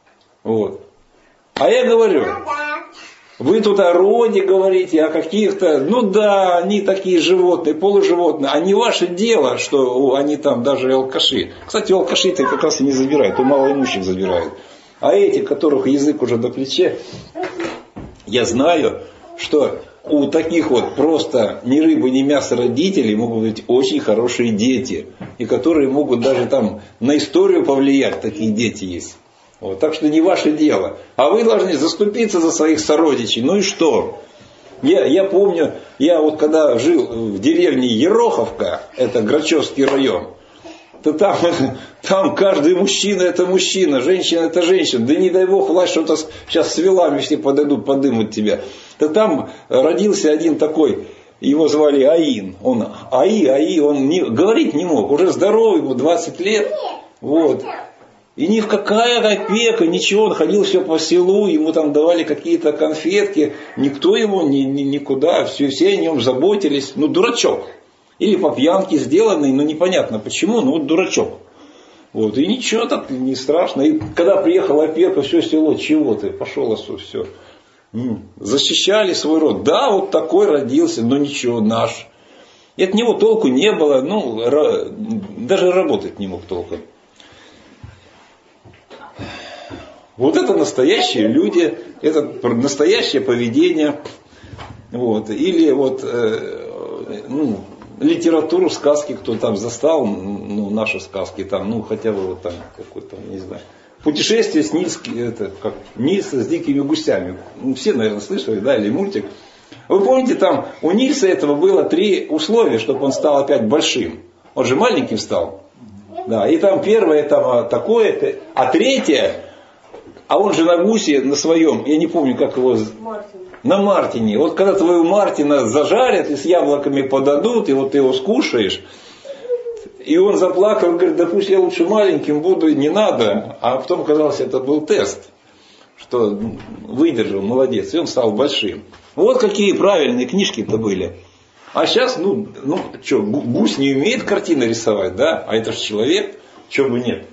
Вот. А я говорю, вы тут о роде говорите, о каких-то, ну да, они такие животные, полуживотные, а не ваше дело, что они там даже алкаши. Кстати, алкаши-то как раз и не забирают, у малоимущих забирают. А эти, у которых язык уже до плеча, я знаю, что у таких вот просто ни рыбы, ни мяса родителей могут быть очень хорошие дети. И которые могут даже там на историю повлиять, такие дети есть. Вот, так что не ваше дело. А вы должны заступиться за своих сородичей. Ну и что? Я, я помню, я вот когда жил в деревне Ероховка, это Грачевский район, то там, там каждый мужчина это мужчина, женщина это женщина. Да не дай бог, власть что-то сейчас с вилами все подойдут, подымут тебя. То там родился один такой, его звали Аин. Он Аи, Аи, он не, говорить не мог. Уже здоровый, ему двадцать лет. Вот. И ни в какая опека, ничего, он ходил все по селу, ему там давали какие-то конфетки, никто ему ни, ни, никуда, все, все о нем заботились. Ну, дурачок. Или по пьянке сделанный, но непонятно почему, но вот дурачок. Вот, и ничего так не страшно. И когда приехала опека, все село, чего ты, пошел осу, все. Защищали свой род. Да, вот такой родился, но ничего, наш. И от него толку не было, ну, даже работать не мог толком. Вот это настоящие люди, это настоящее поведение. Вот. Или вот, э, ну, литературу, сказки, кто там застал, ну, наши сказки, там, ну, хотя бы вот там, какой-то, не знаю, путешествие с Нильским, это, как, Нильса с дикими гусями. Ну, все, наверное, слышали, да, или мультик. Вы помните, там у Нильса этого было три условия, чтобы он стал опять большим. Он же маленьким стал. Да, и там первое, там такое, а третье, а он же на гусе, на своем, я не помню, как его... Мартин. На Мартине. Вот когда твоего Мартина зажарят и с яблоками подадут, и вот ты его скушаешь, и он заплакал, говорит, да пусть я лучше маленьким буду, не надо. А потом оказалось, это был тест, что выдержал, молодец, и он стал большим. Вот какие правильные книжки-то были. А сейчас, ну, ну что, гусь не умеет картины рисовать, да? А это же человек, чего бы нет.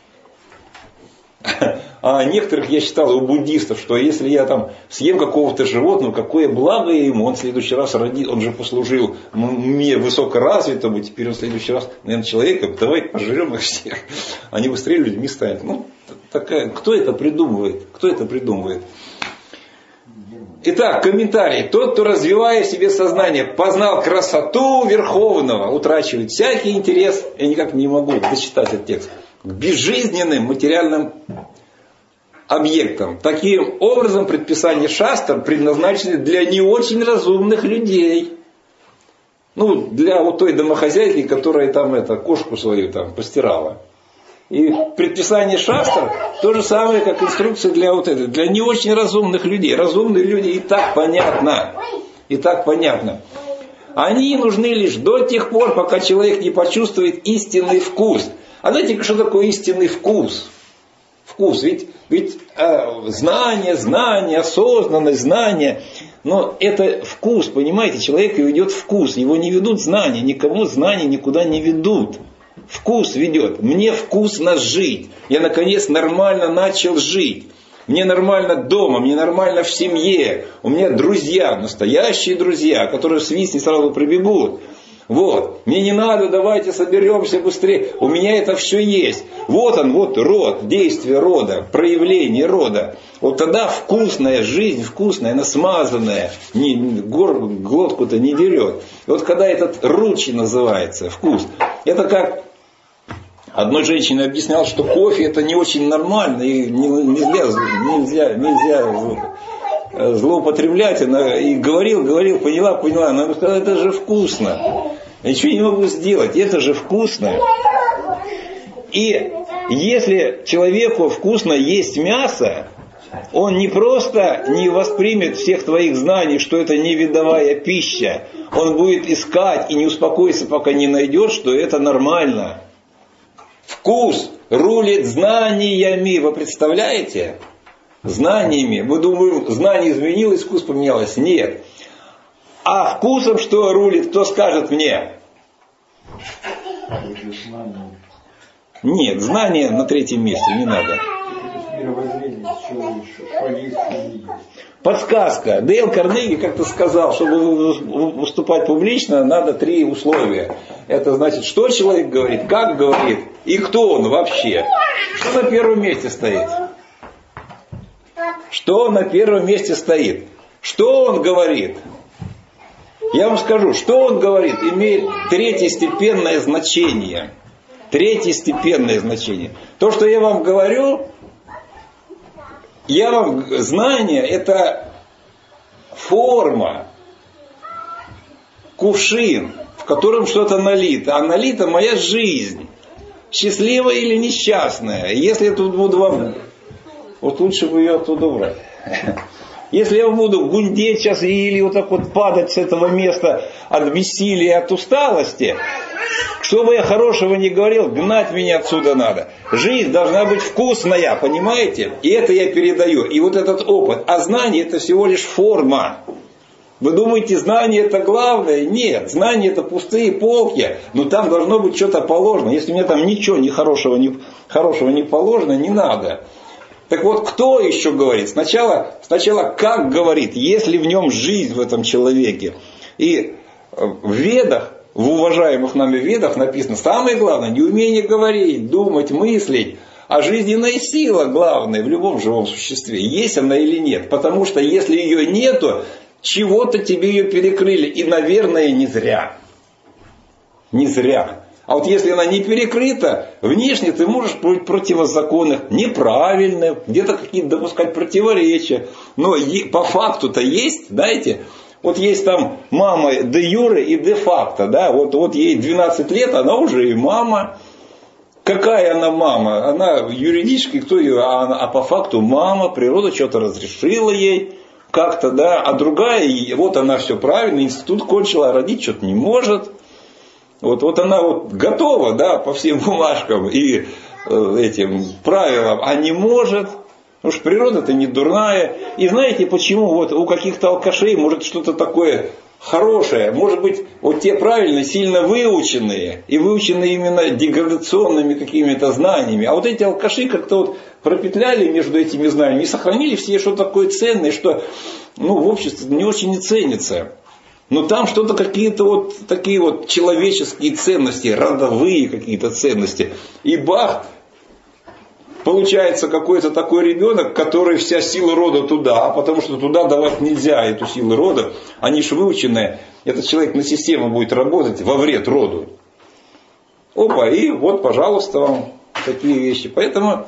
А некоторых я читал у буддистов, что если я там съем какого-то животного, какое благо ему, он в следующий раз родит, он же послужил мне высокоразвитому, теперь он в следующий раз, наверное, человека, давай пожрем их всех. Они быстрее людьми станут. Ну, такая, кто это придумывает? Кто это придумывает? Итак, комментарий. Тот, кто, развивая в себе сознание, познал красоту Верховного, утрачивает всякий интерес, я никак не могу дочитать этот текст, к безжизненным материальным объектам. Таким образом, предписания шастр предназначены для не очень разумных людей. Ну, для вот той домохозяйки, которая там это, кошку свою там постирала. И предписание шастр то же самое, как инструкция для вот этого, для не очень разумных людей. Разумные люди и так понятно. И так понятно. Они нужны лишь до тех пор, пока человек не почувствует истинный вкус. А знаете, что такое истинный вкус? Вкус. Ведь, ведь э, знание, знание, осознанность, знание. Но это вкус, понимаете, человека ведет вкус. Его не ведут знания. Никому знания никуда не ведут. Вкус ведет. Мне вкусно жить. Я наконец нормально начал жить. Мне нормально дома, мне нормально в семье. У меня друзья, настоящие друзья, которые свистни сразу прибегут. Вот. Мне не надо, давайте соберемся быстрее. У меня это все есть. Вот он, вот род, действие рода, проявление рода. Вот тогда вкусная жизнь, вкусная, она смазанная, не, гор, глотку-то не дерет. И вот когда этот ручи называется, вкус, это как одной женщине объяснял, что кофе это не очень нормально, и нельзя, нельзя, нельзя злоупотреблять. Она и говорил, говорил, поняла, поняла. Она сказала, это же вкусно. Я ничего не могу сделать, это же вкусно. И если человеку вкусно есть мясо, он не просто не воспримет всех твоих знаний, что это не видовая пища. Он будет искать и не успокоится, пока не найдет, что это нормально. Вкус рулит знаниями. Вы представляете? Знаниями. Мы думаем, знание изменилось, вкус поменялось. Нет. А вкусом что рулит? Кто скажет мне? Нет, знание на третьем месте, не надо. мировоззрение, с чего что есть и есть. Подсказка. Дейл Карнеги как-то сказал, чтобы выступать публично, надо три условия. Это значит, что человек говорит, как говорит и кто он вообще. Что на первом месте стоит? Что на первом месте стоит? Что он говорит? Я вам скажу, что он говорит, имеет третьестепенное значение. Третьестепенное значение. То, что я вам говорю, я вам, знание это форма, кувшин, в котором что-то налито. А налита моя жизнь. Счастливая или несчастная. Если я тут буду вам... Вот лучше бы ее оттуда убрать. Если я буду гундеть сейчас или вот так вот падать с этого места от бессилия, от усталости, что бы я хорошего не говорил, гнать меня отсюда надо. Жизнь должна быть вкусная, понимаете? И это я передаю. И вот этот опыт. А знание это всего лишь форма. Вы думаете, знание это главное? Нет, знание это пустые полки. Но там должно быть что-то положено. Если мне там ничего ни хорошего, ни, хорошего не положено, не надо. Так вот, кто еще говорит? Сначала, сначала как говорит, есть ли в нем жизнь в этом человеке. И в Ведах, в уважаемых нами Ведах написано, самое главное, не умение говорить, думать, мыслить, а жизненная сила главная в любом живом существе. Есть она или нет. Потому что если ее нету, чего-то тебе ее перекрыли. И, наверное, не зря. Не зря. А вот если она не перекрыта, внешне ты можешь быть противозаконных, неправильных, где-то какие-то допускать противоречия. Но по факту-то есть, знаете, вот есть там мама де юре и де факто. Да? Вот, вот ей двенадцать лет, она уже и мама. Какая она мама? Она юридически, кто ее, а, а по факту мама, природа что-то разрешила ей как-то, да, а другая, вот она все правильно, институт кончила, а родить что-то не может. Вот, вот она вот готова, да, по всем бумажкам и э, этим правилам, а не может. Потому что природа-то не дурная. И знаете почему? Вот у каких-то алкашей может что-то такое хорошее. Может быть, вот те правильно, сильно выученные. И выученные именно деградационными какими-то знаниями. А вот эти алкаши как-то вот пропетляли между этими знаниями и сохранили все что такое ценное, что ну, в обществе не очень не ценится. Но там что-то какие-то вот такие вот человеческие ценности, родовые какие-то ценности. И бах, получается какой-то такой ребенок, который вся сила рода туда, а потому что туда давать нельзя эту силу рода. Они же выученные, этот человек на систему будет работать во вред роду. Опа, и вот, пожалуйста, вам такие вещи. Поэтому...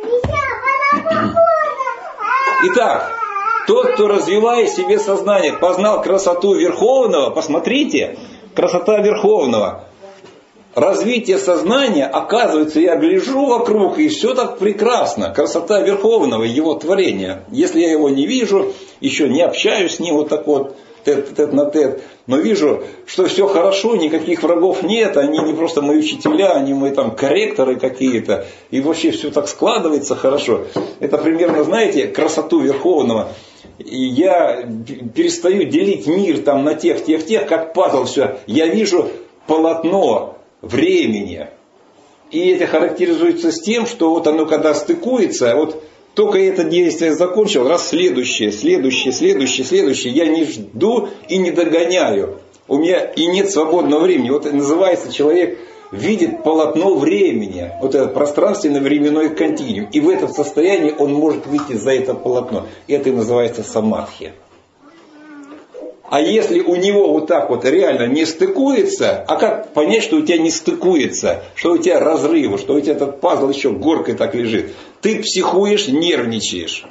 Итак... Тот, кто, развивая в себе сознание, познал красоту Верховного, посмотрите, красота Верховного. Развитие сознания, оказывается, я гляжу вокруг, и все так прекрасно. Красота Верховного, его творения. Если я его не вижу, еще не общаюсь с ним вот так вот, тет на тет, но вижу, что все хорошо, никаких врагов нет, они не просто мои учителя, они мои там корректоры какие-то, и вообще все так складывается хорошо. Это примерно, знаете, красоту Верховного. И я перестаю делить мир там на тех, тех, тех, как пазл все. Я вижу полотно времени. И это характеризуется с тем, что вот оно когда стыкуется, вот только это действие закончил, раз следующее, следующее, следующее, следующее, я не жду и не догоняю. У меня и нет свободного времени. Вот это называется, человек видит полотно времени, вот этот пространственно-временной континуум. И в этом состоянии он может выйти за это полотно. Это и называется самадхи. А если у него вот так вот реально не стыкуется, а как понять, что у тебя не стыкуется, что у тебя разрывы, что у тебя этот пазл еще горкой так лежит? Ты психуешь, нервничаешь.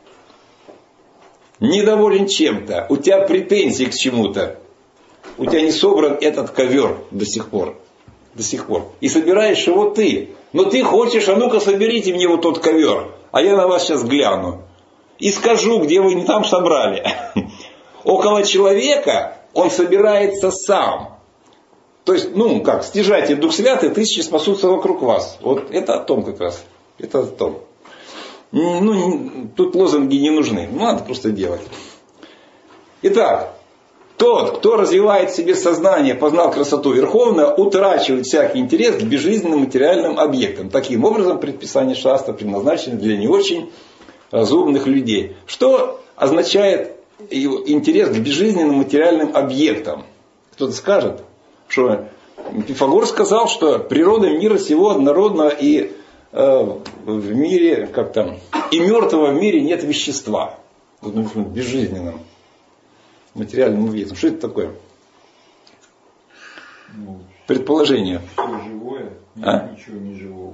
Недоволен чем-то, у тебя претензии к чему-то. У тебя не собран этот ковер до сих пор. До сих пор. И собираешь его ты. Но ты хочешь, а ну-ка соберите мне вот тот ковер. А я на вас сейчас гляну. И скажу, где вы не там собрали. Около человека он собирается сам. То есть, ну как, стяжайте Дух Святый, тысячи спасутся вокруг вас. Вот это о том как раз. Это о том. Ну, тут лозунги не нужны. Надо просто делать. Итак, Тот, кто развивает в себе сознание, познал красоту Верховного, утрачивает всякий интерес к безжизненным материальным объектам. Таким образом, предписания шастра предназначены для не очень разумных людей. Что означает интерес к безжизненным материальным объектам? Кто-то скажет, что Пифагор сказал, что природа мира сего однородна, и э, в мире, как там, и мертвого в мире нет вещества. Безжизненным материальным объектом. Что это такое? Ну, предположение. Все живое, А? ничего не живого.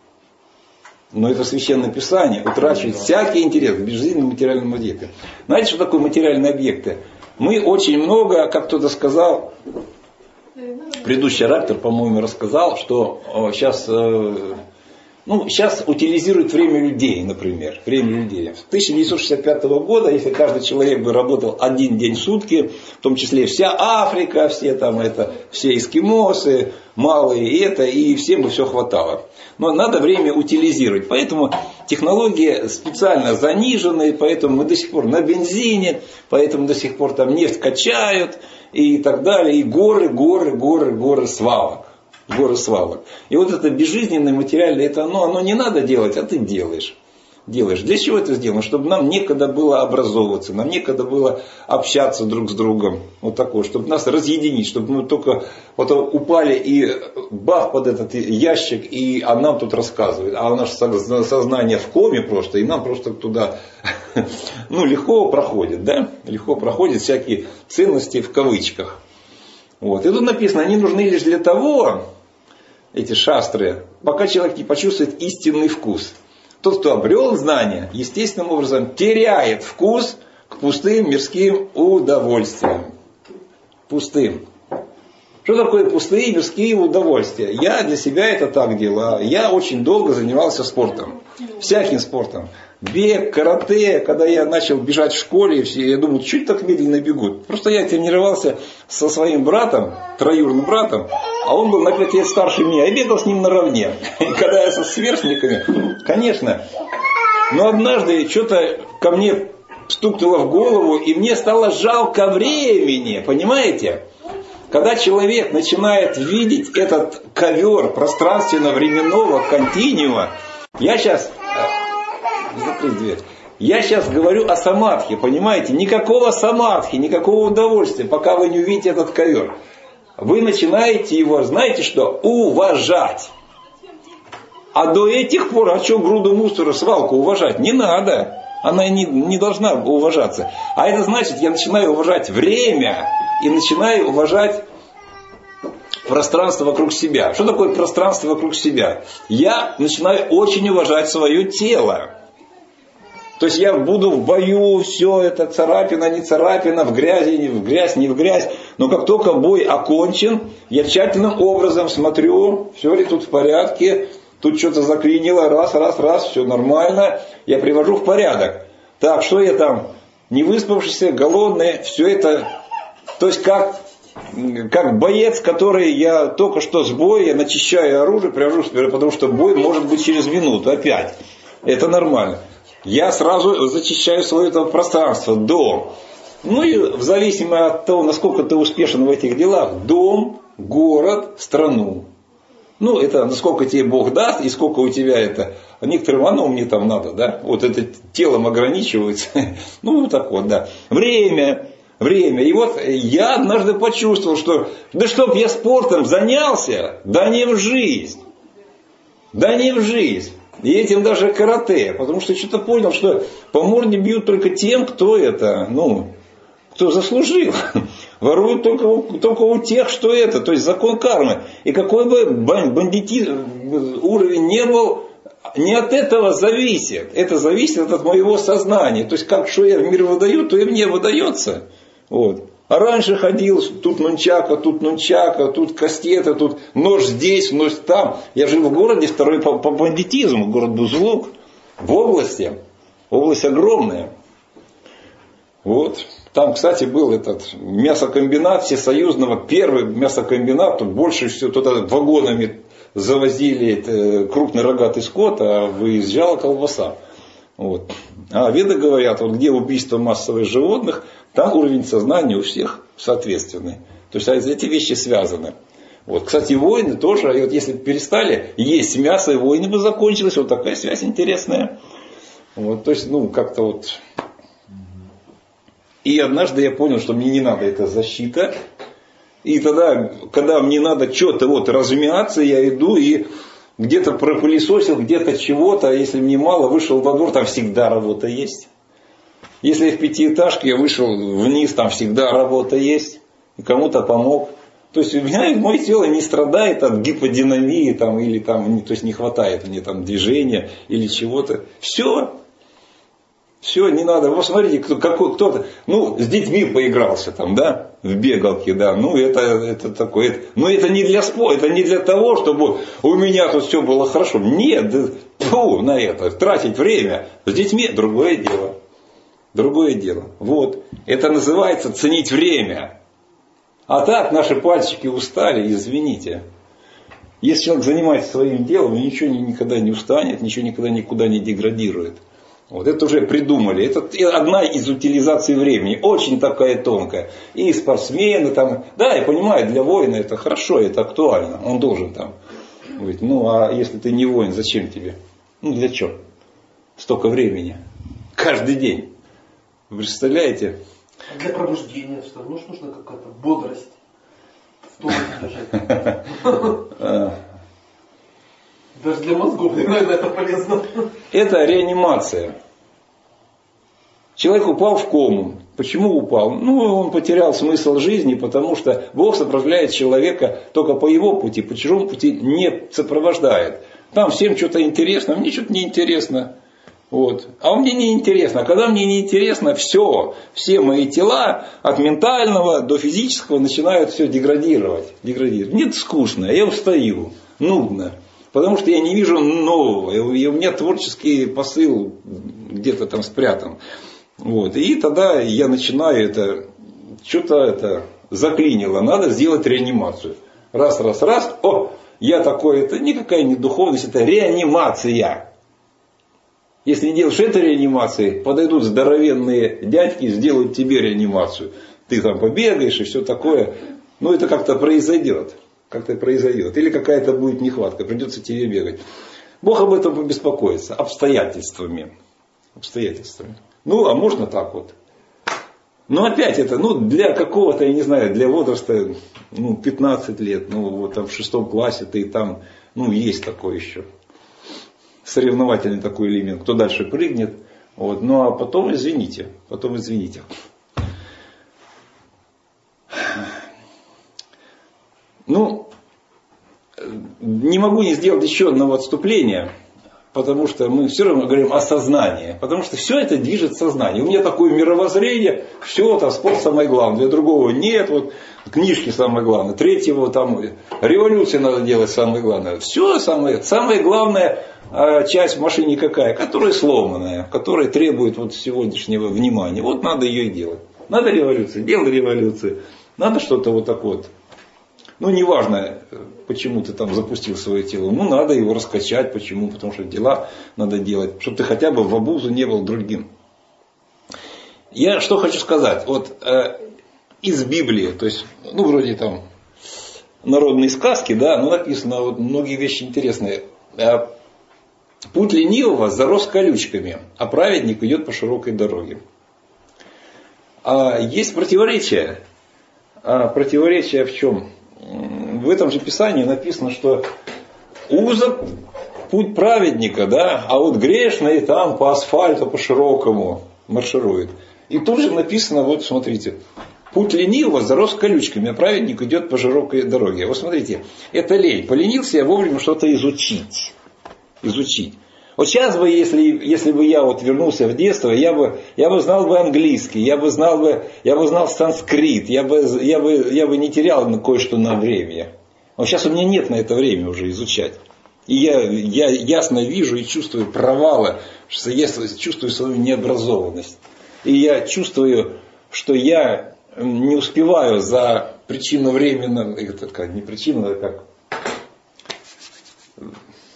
Но это священное писание утрачивает да. всякий интерес к безжизненным материальным объектам. Знаете, что такое материальные объекты? Мы очень много, как кто-то сказал, предыдущий оратор, по-моему, рассказал, что сейчас, ну, сейчас утилизируют время людей, например. Время людей. С тысяча девятьсот шестьдесят пятого года, если каждый человек бы работал один день в сутки, в том числе вся Африка, все там это, все эскимосы, малые и это, и всем бы все хватало. Но надо время утилизировать. Поэтому технологии специально занижены, поэтому мы до сих пор на бензине, поэтому до сих пор там нефть качают и так далее. И горы, горы, горы, горы свалок. Горы свалок. И вот это безжизненное материальное, это оно, оно не надо делать, а ты делаешь. Делаешь. Для чего это сделано? Чтобы нам некогда было образовываться, нам некогда было общаться друг с другом. Вот такое, чтобы нас разъединить, чтобы мы только вот упали и бах под этот ящик, и а нам тут рассказывают. А наше сознание в коме просто, и нам просто туда ну, легко проходит, да? Легко проходят всякие ценности в кавычках. Вот. И тут написано, они нужны лишь для того, эти шастры, пока человек не почувствует истинный вкус. Тот, кто обрел знания, естественным образом теряет вкус к пустым мирским удовольствиям. Пустым. Что такое пустые мирские удовольствия? Я для себя это так делаю. Я очень долго занимался спортом. Всяким спортом. Бег, карате. Когда я начал бежать в школе, я думал, чуть так медленно бегут. Просто я тренировался со своим братом, троюродным братом, а он был на пять лет старше меня. Я бегал с ним наравне. И когда я со сверстниками, конечно. Но однажды что-то ко мне стукнуло в голову, и мне стало жалко времени. Понимаете? Когда человек начинает видеть этот ковер пространственно-временного континуума, я сейчас, закрыть дверь, я сейчас говорю о самадхи, понимаете? Никакого самадхи, никакого удовольствия, пока вы не увидите этот ковер. Вы начинаете его, знаете что, уважать. А до этих пор, а что груду мусора, свалку уважать? Не надо. Она не, не должна уважаться. А это значит, я начинаю уважать время и начинаю уважать пространство вокруг себя. Что такое пространство вокруг себя? Я начинаю очень уважать свое тело. То есть я буду в бою, все это царапина, не царапина, в грязи, не в грязь, не в грязь. Но как только бой окончен, я тщательным образом смотрю, все ли тут в порядке. Тут что-то заклинило, раз, раз, раз, все нормально. Я привожу в порядок. Так, что я там, не выспавшийся, голодный, все это. То есть как, как боец, который я только что с боя, я начищаю оружие, привожу, потому что бой может быть через минуту опять. Это нормально. Я сразу зачищаю свое это пространство, дом. Ну и в зависимости от того, насколько ты успешен в этих делах, дом, город, страну. Ну, это насколько тебе Бог даст, и сколько у тебя это. А некоторым оно мне там надо, да. Вот это телом ограничивается. Ну, вот так вот, да. Время, время. И вот я однажды почувствовал, что да чтоб я спортом занялся, да не в жизнь. Да не в жизнь. И этим даже карате. Потому что что-то понял, что по морде бьют только тем, кто это, ну, кто заслужил. Воруют только, только у тех, что это. То есть закон кармы. И какой бы бандити уровень не был, не от этого зависит. Это зависит от моего сознания. То есть как что я в мир выдаю, то и мне выдается. Вот. А раньше ходил, тут нунчака, тут нунчака, тут кастета, тут нож здесь, нож там. Я жил в городе, второй по, по бандитизму, город Бузулук. В области. Область огромная. Вот. Там, кстати, был этот мясокомбинат всесоюзного, первый мясокомбинат, больше всего туда вагонами завозили крупный рогатый скот, а выезжала колбаса. Вот. А веды говорят, вот где убийство массовых животных, там уровень сознания у всех соответственный. То есть эти вещи связаны. Вот. Кстати, войны тоже, вот если бы перестали есть мясо, и войны бы закончились, вот такая связь интересная. Вот. То есть, ну, как-то вот. И однажды я понял, что мне не надо эта защита. И тогда, когда мне надо что-то вот размяться, я иду и где-то пропылесосил, где-то чего-то, а если мне мало, вышел во двор, там всегда работа есть. Если я в пятиэтажке, я вышел вниз, там всегда работа есть. И кому-то помог. То есть у меня мое тело не страдает от гиподинамии там, или там, то есть не хватает мне там движения или чего-то. Все. Все, не надо. Вот смотрите, кто, какой, кто-то, ну, с детьми поигрался там, да, в бегалке, да. Ну, это, это такое. Это, но это не для спорта, это не для того, чтобы у меня тут все было хорошо. Нет, да, фу, на это. Тратить время. С детьми другое дело. Другое дело. Вот. Это называется ценить время. А так наши пальчики устали, извините. Если человек занимается своим делом, ничего никогда не устанет, ничего никогда никуда не деградирует. Вот это уже придумали. Это одна из утилизаций времени. Очень такая тонкая. И спортсмены там. Да, я понимаю, для воина это хорошо, это актуально. Он должен там быть. Ну, а если ты не воин, зачем тебе? Ну, для чего? Столько времени. Каждый день. Вы представляете? Для пробуждения, что может, нужна какая-то бодрость в том держать. Даже для мозгов иногда это полезно. Это реанимация. Человек упал в кому. Почему упал? Ну, он потерял смысл жизни, потому что Бог сопровождает человека только по его пути, по чужому пути не сопровождает. Там всем что-то интересно, мне что-то неинтересно. Вот. А мне не интересно. А когда мне не интересно, все, все мои тела от ментального до физического начинают все деградировать. деградировать. Мне скучно, я устаю, нудно. Потому что я не вижу нового. И у меня творческий посыл где-то там спрятан. Вот. И тогда я начинаю это, что-то это заклинило. Надо сделать реанимацию. Раз, раз, раз. О, я такой, это никакая не духовность, это реанимация. Если не делаешь этой реанимации, подойдут здоровенные дядьки и сделают тебе реанимацию. Ты там побегаешь и все такое. Ну, это как-то произойдет. Как-то произойдет. Или какая-то будет нехватка. Придется тебе бегать. Бог об этом побеспокоится. Обстоятельствами. Обстоятельствами. Ну, а можно так вот. Но опять это, ну, для какого-то, я не знаю, для возраста, ну, пятнадцать лет, ну, вот там в шестом классе ты там, ну, есть такое еще. Соревновательный такой элемент, кто дальше прыгнет. Вот. Ну а потом извините. Потом извините. Ну, не могу не сделать еще одного отступления, потому что мы все равно говорим о сознании. Потому что все это движет сознание. У меня такое мировоззрение, все, там спорт самое главное, для другого нет. Вот, книжки самое главное, третьего там революции надо делать самое главное. Все самое, самое главное. А часть в машине какая? Которая сломанная, которая требует вот сегодняшнего внимания. Вот надо ее и делать. Надо революцию, делай революцию. Надо что-то вот так вот. Ну, неважно, почему ты там запустил свое тело. Ну, надо его раскачать. Почему? Потому что дела надо делать. Чтобы ты хотя бы в обузу не был другим. Я что хочу сказать. Вот э, из Библии, то есть, ну, вроде там народные сказки, да, но написано вот многие вещи интересные. Путь ленивого зарос колючками, а праведник идет по широкой дороге. А есть противоречие. А противоречие в чем? В этом же Писании написано, что узок путь праведника, да, а вот грешный там по асфальту, по широкому марширует. И тут же написано, вот смотрите, путь ленивого зарос колючками, а праведник идет по широкой дороге. Вот смотрите, это лень. Поленился я вовремя что-то изучить. Изучить. Вот сейчас бы, если, если бы я вот вернулся в детство, я бы, я бы знал бы английский, я бы знал бы, я бы знал санскрит, я бы, я бы, я бы не терял на кое-что на время. Вот сейчас у меня нет на это время уже изучать. И я, я ясно вижу и чувствую провалы, что я чувствую свою необразованность. И я чувствую, что я не успеваю за причинно-временно, это как, не причинно, а как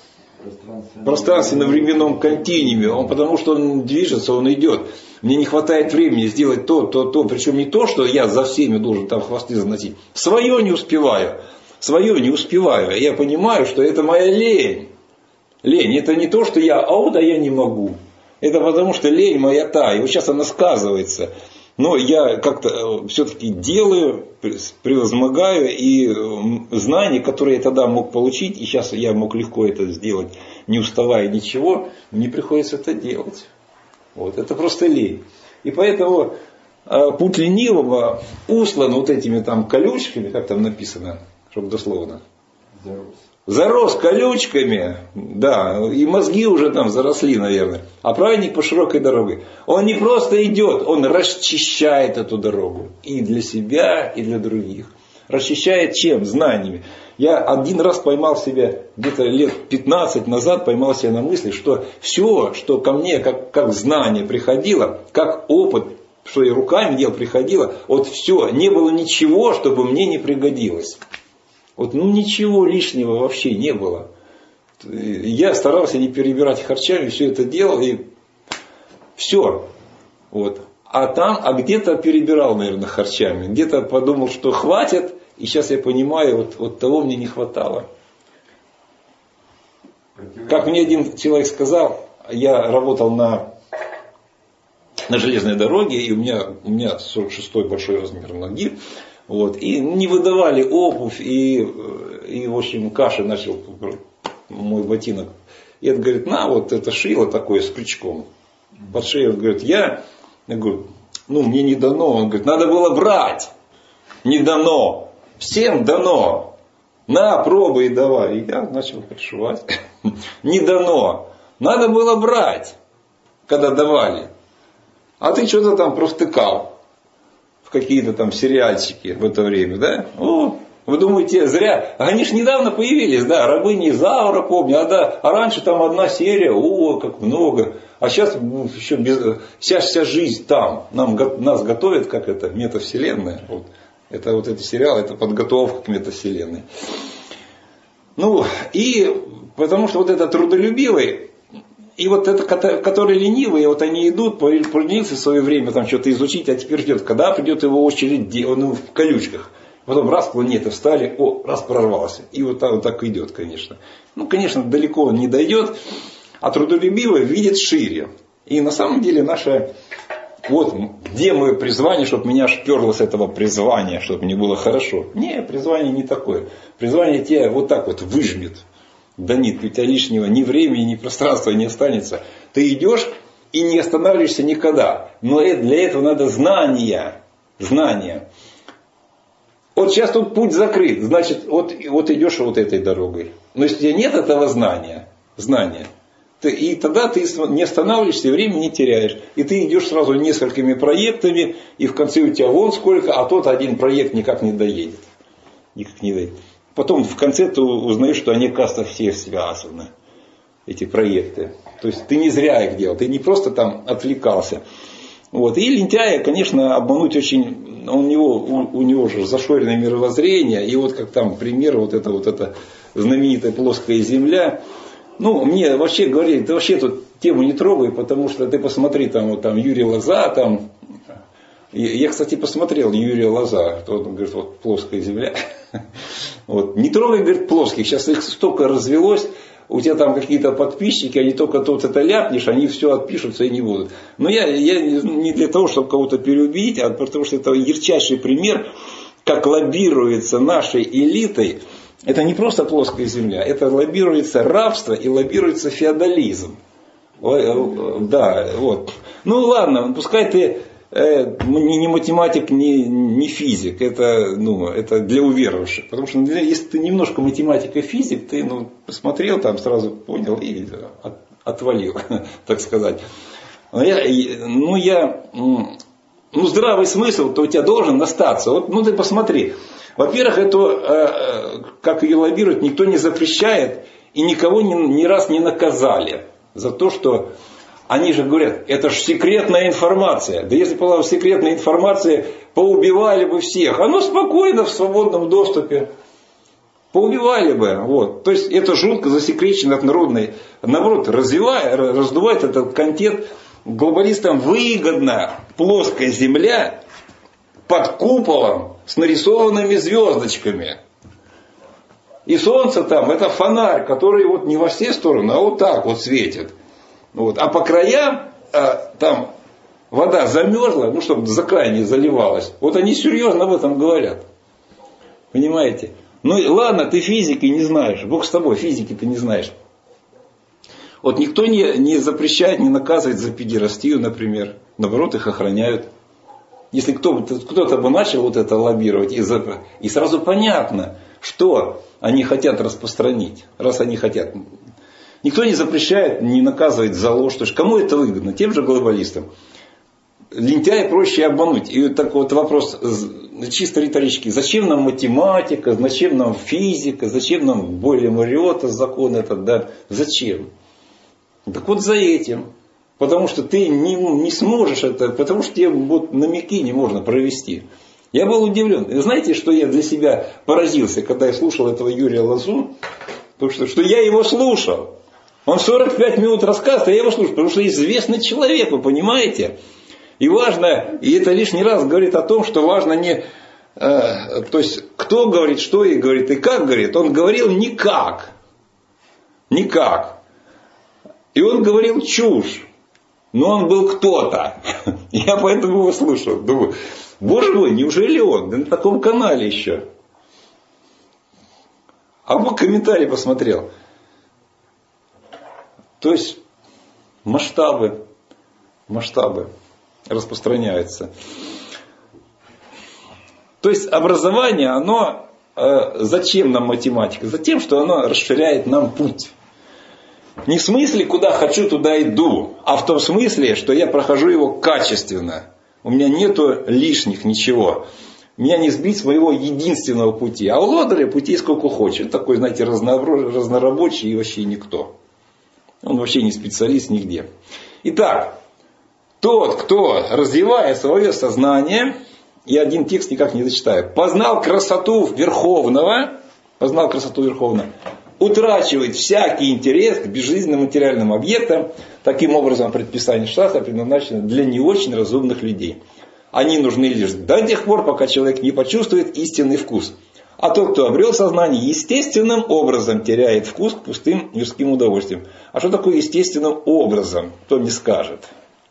пространственно-временном континууме, он, потому что он движется, он идет. Мне не хватает времени сделать то, то, то. Причем не то, что я за всеми должен там хвосты заносить. Свое не успеваю. Свое не успеваю. Я понимаю, что это моя лень. Лень. Это не то, что я, а вот а я не могу. Это потому, что лень моя та. И вот сейчас она сказывается. Но я как-то все-таки делаю, превозмогаю. И знания, которые я тогда мог получить, и сейчас я мог легко это сделать, не уставая ничего, мне приходится это делать. Вот, это просто лень. И поэтому э, путь ленивого услан вот этими там колючками, как там написано, чтобы дословно. Зарос. Зарос колючками, да, и мозги уже там заросли, наверное. А праведник по широкой дороге. Он не просто идет, он расчищает эту дорогу. И для себя, и для других. Расчищает чем? Знаниями. Я один раз поймал себя, где-то лет пятнадцать назад, поймал себя на мысли, что все, что ко мне как, как знание приходило, как опыт, что я руками делал, приходило, вот все, не было ничего, чтобы мне не пригодилось. Вот ну ничего лишнего вообще не было. Я старался не перебирать харчами, все это делал, и все. Вот. А там, а где-то перебирал, наверное, харчами, где-то подумал, что хватит. И сейчас я понимаю, вот, вот того мне не хватало. Как мне один человек сказал, я работал на, на железной дороге, и у меня, у меня сорок шестой большой размер ноги. Вот, и не выдавали обувь, и, и в общем, каши начал мой ботинок. И это говорит, на, вот это шило такое с крючком. Под шею, он говорит, я, я говорю, ну мне не дано. Он говорит, надо было брать. Не дано. Всем дано. На, пробуй и давай. И я начал пришивать. Не дано. Надо было брать, когда давали. А ты что-то там провтыкал в какие-то там сериальчики в это время, да? О, вы думаете, зря. Они же недавно появились, да, рабыни Изаура, помню. А, да, а раньше там одна серия, о, как много. А сейчас ну, еще без, сейчас вся жизнь там. Нам, нас готовят, как это, метавселенная. Вот. Это вот эти сериалы, это подготовка к метавселенной. Ну, и потому что вот этот трудолюбивый, и вот это, которые ленивые, вот они идут, поленился в свое время там что-то изучить, а теперь ждет, когда придет его очередь, он в колючках. Потом раз планеты встали, о, раз прорвался. И вот так, вот так идет, конечно. Ну, конечно, далеко он не дойдет, а трудолюбивый видит шире. И на самом деле наша... Вот где мое призвание, чтобы меня аж перло с этого призвания, чтобы мне было хорошо. Не, призвание не такое. Призвание тебя вот так вот выжмет до нитки. У тебя лишнего ни времени, ни пространства не останется. Ты идешь и не останавливаешься никогда. Но для этого надо знания. Знания. Вот сейчас тут путь закрыт. Значит, вот, вот идешь вот этой дорогой. Но если у тебя нет этого знания, знания, и тогда ты не останавливаешься, время не теряешь. И ты идешь сразу несколькими проектами, и в конце у тебя вон сколько, а тот один проект никак не доедет. Никак не доедет. Потом в конце ты узнаешь, что они, кажется, все связаны, эти проекты. То есть ты не зря их делал, ты не просто там отвлекался. Вот. И лентяя, конечно, обмануть очень, у него, у, у него же зашоренное мировоззрение, и вот как там пример, вот это вот эта знаменитая плоская земля. Ну, мне вообще говорили, ты вообще тут тему не трогай, потому что ты посмотри, там, вот, там Юрий Лоза, там. Я, кстати, посмотрел Юрия Лоза, он говорит, вот плоская земля. Вот. Не трогай, говорит, плоских, сейчас их столько развелось, у тебя там какие-то подписчики, они только тут это ляпнешь, они все отпишутся и не будут. Но я, я не для того, чтобы кого-то переубедить, а потому что это ярчайший пример, как лоббируется нашей элитой. Это не просто плоская земля, это лоббируется рабство и лоббируется феодализм. Да, вот. Ну ладно, пускай ты э, не математик, не, не физик, это, ну, это для уверовавших. Потому что если ты немножко математик и физик, ты ну, посмотрел, там сразу понял и от, отвалил, так сказать. Но я, ну, я, ну, здравый смысл, то у тебя должен остаться. Вот, ну ты посмотри. Во-первых, это, как ее лоббируют, никто не запрещает и никого ни, ни раз не наказали за то, что они же говорят, это же секретная информация. Да если была секретная информация, поубивали бы всех. Оно спокойно в свободном доступе. Поубивали бы. Вот. То есть это жутко засекречено от народной. Наоборот, развивая, раздувает этот контент. Глобалистам выгодна плоская земля под куполом с нарисованными звездочками. И солнце там, это фонарь, который вот не во все стороны, а вот так вот светит. Вот. А по краям а, там вода замерзла, ну чтобы за край не заливалась. Вот они серьезно об этом говорят. Понимаете? Ну ладно, ты физики не знаешь. Бог с тобой, физики ты не знаешь. Вот никто не, не запрещает, не наказывает за педерастию, например. Наоборот, их охраняют. Если кто, кто-то бы начал вот это лоббировать, и, за, и сразу понятно, что они хотят распространить, раз они хотят. Никто не запрещает, не наказывает за ложь. То есть кому это выгодно? Тем же глобалистам. Лентяя проще обмануть. И вот такой вот вопрос чисто риторический. Зачем нам математика, зачем нам физика, зачем нам более Мариота закон этот, да? Зачем? Так вот за этим. Потому что ты не, не сможешь это, потому что тебе вот намеки не можно провести. Я был удивлен. И знаете, что я для себя поразился, когда я слушал этого Юрия Лозу? Потому что, что я его слушал. Он сорок пять минут рассказывает, а я его слушаю. Потому что известный человек, вы понимаете? И важно, и это лишний раз говорит о том, что важно не... Э, то есть, кто говорит, что и говорит, и как говорит. Он говорил никак. Никак. И он говорил чушь. Но он был кто-то. Я поэтому его слушал. Думаю, боже мой, неужели он? Да на таком канале еще. А бы комментарий посмотрел. То есть масштабы, масштабы распространяются. То есть образование, оно, э, зачем нам математика? Затем, что оно расширяет нам путь. Не в смысле, куда хочу, туда иду, а в том смысле, что я прохожу его качественно. У меня нету лишних ничего. Меня не сбить с моего единственного пути. А у лодыря путей сколько хочет. Такой, знаете, разнорабочий и вообще никто. Он вообще не специалист нигде. Итак, тот, кто, развивая свое сознание, я один текст никак не зачитаю, познал красоту Верховного, познал красоту Верховного, утрачивает всякий интерес к безжизненным материальным объектам. Таким образом, предписание шастра предназначено для не очень разумных людей. Они нужны лишь до тех пор, пока человек не почувствует истинный вкус. А тот, кто обрел сознание, естественным образом теряет вкус к пустым мирским удовольствиям. А что такое естественным образом? Кто мне скажет?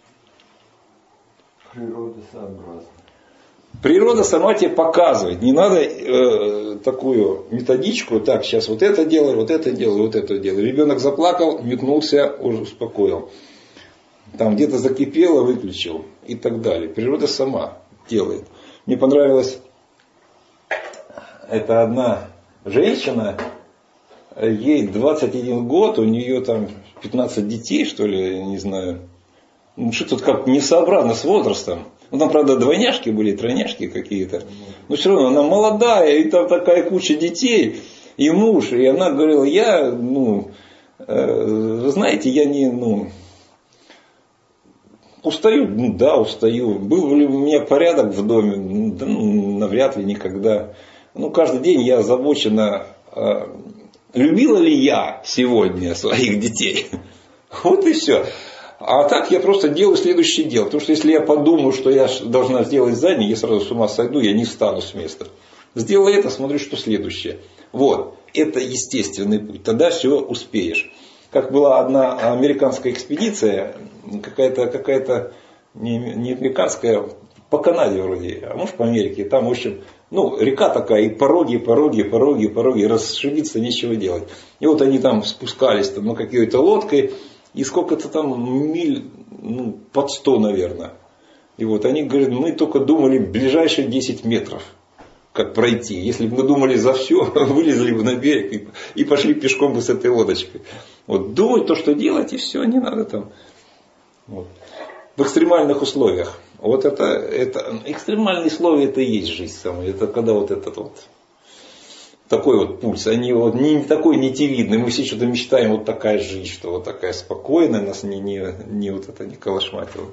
Природосообразно. Природа сама тебе показывает. Не надо э, такую методичку. Так, сейчас вот это делаю, вот это делаю, вот это делаю. Ребенок заплакал, метнулся, уже успокоил. Там где-то закипело, выключил. И так далее. Природа сама делает. Мне понравилось. Это одна женщина. Ей двадцать один год. У нее там пятнадцать детей, что ли, не знаю. Ну, что тут как несообразно с возрастом. Ну, там, правда, двойняшки были, тройняшки какие-то. Но все равно она молодая, и там такая куча детей, и муж. И она говорила, я, ну, э, вы знаете, я не, ну, устаю. Ну, да, устаю. Был ли у меня порядок в доме? Ну, да, ну, навряд ли никогда. Ну, каждый день я озабочена, э, любила ли я сегодня своих детей. Вот и все. А так я просто делаю следующее дело. Потому что если я подумаю, что я должна сделать заднее, я сразу с ума сойду, я не встану с места. Сделай это, смотрю, что следующее. Вот. Это естественный путь. Тогда все успеешь. Как была одна американская экспедиция, какая-то, какая-то не, не американская, по Канаде вроде, а может по Америке. Там, в общем, ну, река такая, и пороги, пороги, пороги, пороги, расшибиться, нечего делать. И вот они там спускались там, на какой-то лодкой. И сколько-то там миль, ну, под сто, наверное. И вот они говорят, мы только думали ближайшие десять метров, как пройти. Если бы мы думали за все, вылезли бы на берег и, и пошли пешком бы с этой лодочкой. Вот думать то, что делать, и все, не надо там. Вот. В экстремальных условиях. Вот это, это, экстремальные условия, это и есть жизнь самая. Это когда вот этот вот такой вот пульс, они вот не такой нитевидный, мы все что-то мечтаем, вот такая жизнь, что вот такая спокойная, нас не, не, не вот это не колошматило.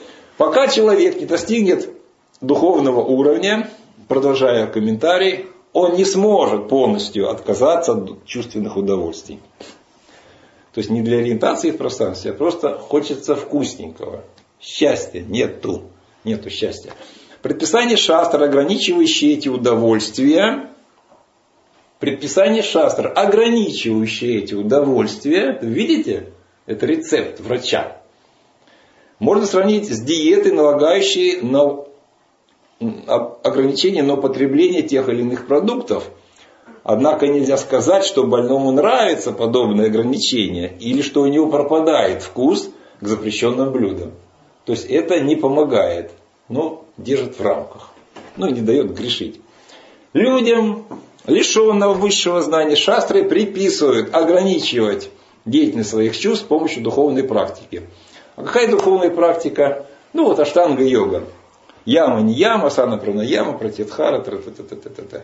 Пока человек не достигнет духовного уровня, продолжая комментарий, он не сможет полностью отказаться от чувственных удовольствий. То есть не для ориентации в пространстве, а просто хочется вкусненького. Счастья нету. Нету счастья. Предписание шастра, ограничивающие эти удовольствия, предписание шастра, ограничивающие эти удовольствия, видите, это рецепт врача. Можно сравнить с диетой, налагающей на ограничение на употребление тех или иных продуктов. Однако нельзя сказать, что больному нравится подобное ограничение или что у него пропадает вкус к запрещенным блюдам. То есть это не помогает, но держит в рамках, ну и не дает грешить. Людям, лишенного высшего знания шастры, приписывают ограничивать деятельность своих чувств с помощью духовной практики. А какая духовная практика? Ну вот аштанга-йога. Яма, не яма, асана, пранаяма, пратитхара, та-та-та-та-та-та.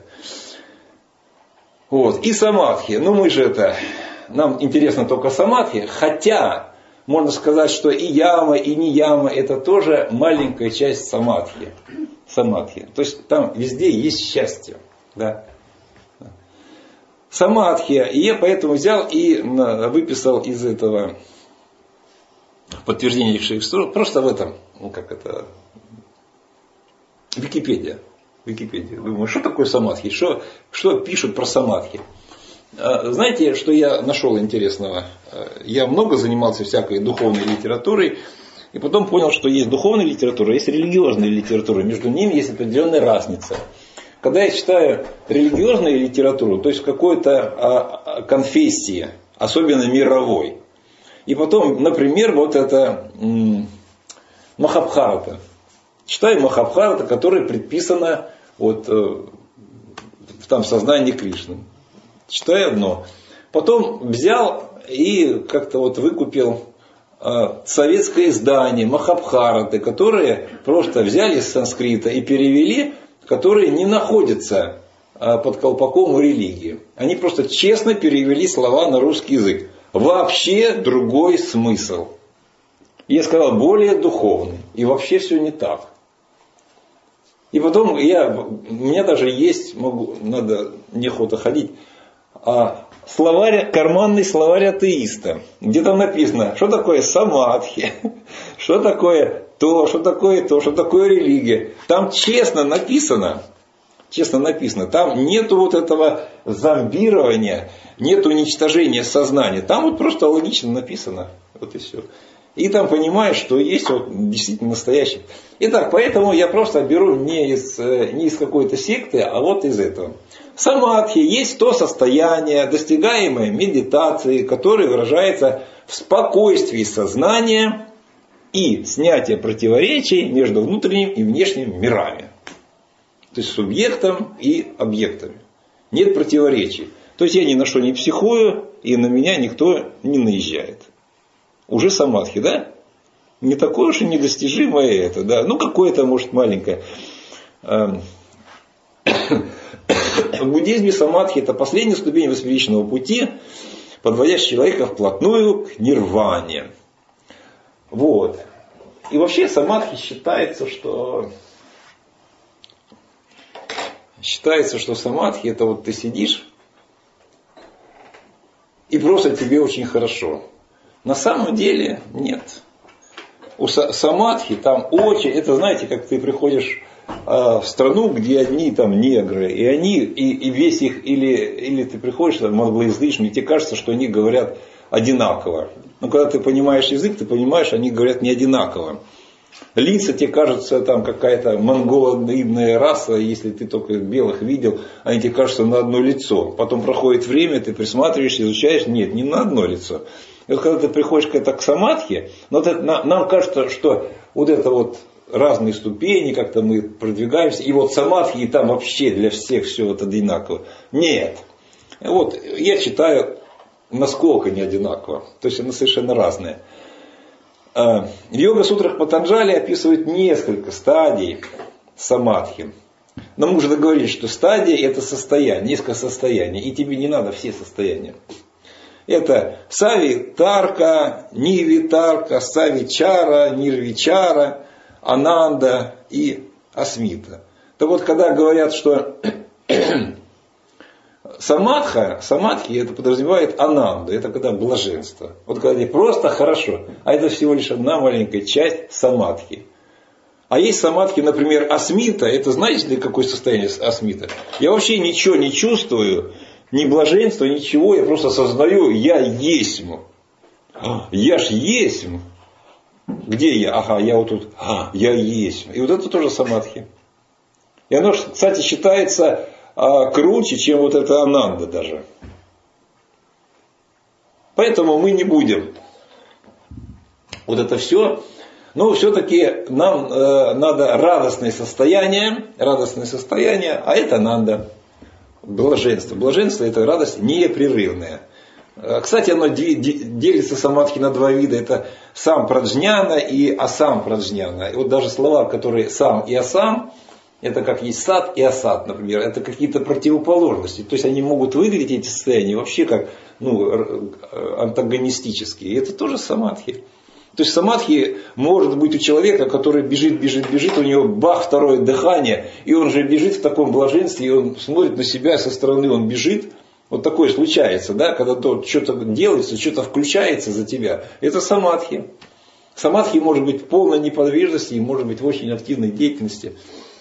Вот. И самадхи. Ну мы же это, нам интересно только самадхи, хотя можно сказать, что и яма, и не яма, это тоже маленькая часть самадхи. Самадхи. То есть там везде есть счастье. Да? Самадхи. И я поэтому взял и выписал из этого подтверждение Шейхстура, просто в этом, ну как это, Википедия. Википедия. Думаю, что такое самадхи? Что, что пишут про самадхи? Знаете, что я нашел интересного? Я много занимался всякой духовной литературой, и потом понял, что есть духовная литература, есть религиозная литература. Между ними есть определенная разница. Когда я читаю религиозную литературу, то есть какой-то конфессии, особенно мировой, и потом, например, вот это Махабхарата. Читаю Махабхарата, которая предписана вот, там, в сознании Кришны. Читаю одно. Потом взял и как-то вот выкупил советское издание Махабхараты, которые просто взяли из санскрита и перевели, которые не находятся под колпаком у религии. Они просто честно перевели слова на русский язык. Вообще другой смысл. Я сказал, более духовный. И вообще все не так. И потом я, у меня даже есть, могу, надо неохота ходить, а, словарь, карманный словарь атеиста. Где там написано, что такое самадхи, что такое то, что такое то, что такое религия. Там честно написано. Честно написано. Там нету вот этого зомбирования, нет уничтожения сознания. Там вот просто логично написано. Вот и все. И там понимаешь, что есть вот действительно настоящий. Итак, поэтому я просто беру не из, не из какой-то секты, а вот из этого. Самадхи есть то состояние, достигаемое медитацией, которое выражается в спокойствии сознания и снятии противоречий между внутренним и внешним мирами. То есть субъектом и объектами. Нет противоречий. То есть я ни на что не психую, и на меня никто не наезжает. Уже самадхи, да? Не такое уж и недостижимое это, да? Ну, какое-то, может, маленькое. В буддизме самадхи это последняя ступень восьмеричного пути, подводящая человека вплотную к нирване. Вот. И вообще самадхи считается, что считается, что самадхи это вот ты сидишь и просто тебе очень хорошо. На самом деле нет. У самадхи там очень, это знаете, как ты приходишь в страну, где одни там негры, и они, и, и весь их, или, или ты приходишь в англоязычный, и тебе кажется, что они говорят одинаково. Но когда ты понимаешь язык, ты понимаешь, они говорят не одинаково. Лица тебе кажутся там какая-то монголоидная раса, если ты только белых видел, они тебе кажутся на одно лицо. Потом проходит время, ты присматриваешься, изучаешь, нет, не на одно лицо. И вот когда ты приходишь к, это, к самадхи, вот это, нам кажется, что вот это вот разные ступени, как-то мы продвигаемся, и вот самадхи, и там вообще для всех все вот одинаково. Нет. Вот я читаю, насколько не одинаково. То есть они совершенно разные. В йога-сутрах Патанджали описывают несколько стадий самадхи. Но мы уже договорились, что стадия это состояние, несколько состояний, и тебе не надо все состояния. Это савитарка, нивитарка, савичара, нирвичара, ананда и асмита. Так вот, когда говорят, что самадха, самадхи это подразумевает ананду, это когда блаженство. Вот когда тебе просто хорошо, а это всего лишь одна маленькая часть самадхи. А есть самадхи, например, асмита, это знаете ли какое состояние асмита? Я вообще ничего не чувствую, ни блаженства, ничего, я просто осознаю, я есмь. Я ж есмь. Где я? Ага, я вот тут. А, я есмь. И вот это тоже самадхи. И оно, кстати, считается а, круче, чем вот это ананда даже. Поэтому мы не будем вот это все. Но все-таки нам э, надо радостное состояние, радостное состояние, а это надо блаженство. Блаженство это радость непрерывная. Кстати, оно делится самадхи на два вида. Это сам праджняна и асам праджняна. И вот даже слова, которые сам и асам, это как есть сад и асад, например. Это какие-то противоположности. То есть они могут выглядеть, эти состояния, вообще как ну, антагонистические. И это тоже самадхи. То есть самадхи может быть у человека, который бежит, бежит, бежит, у него бах, второе дыхание, и он же бежит в таком блаженстве, и он смотрит на себя со стороны, он бежит. Вот такое случается, да, когда то что-то делается, что-то включается за тебя. Это самадхи. Самадхи может быть в полной неподвижности и может быть в очень активной деятельности.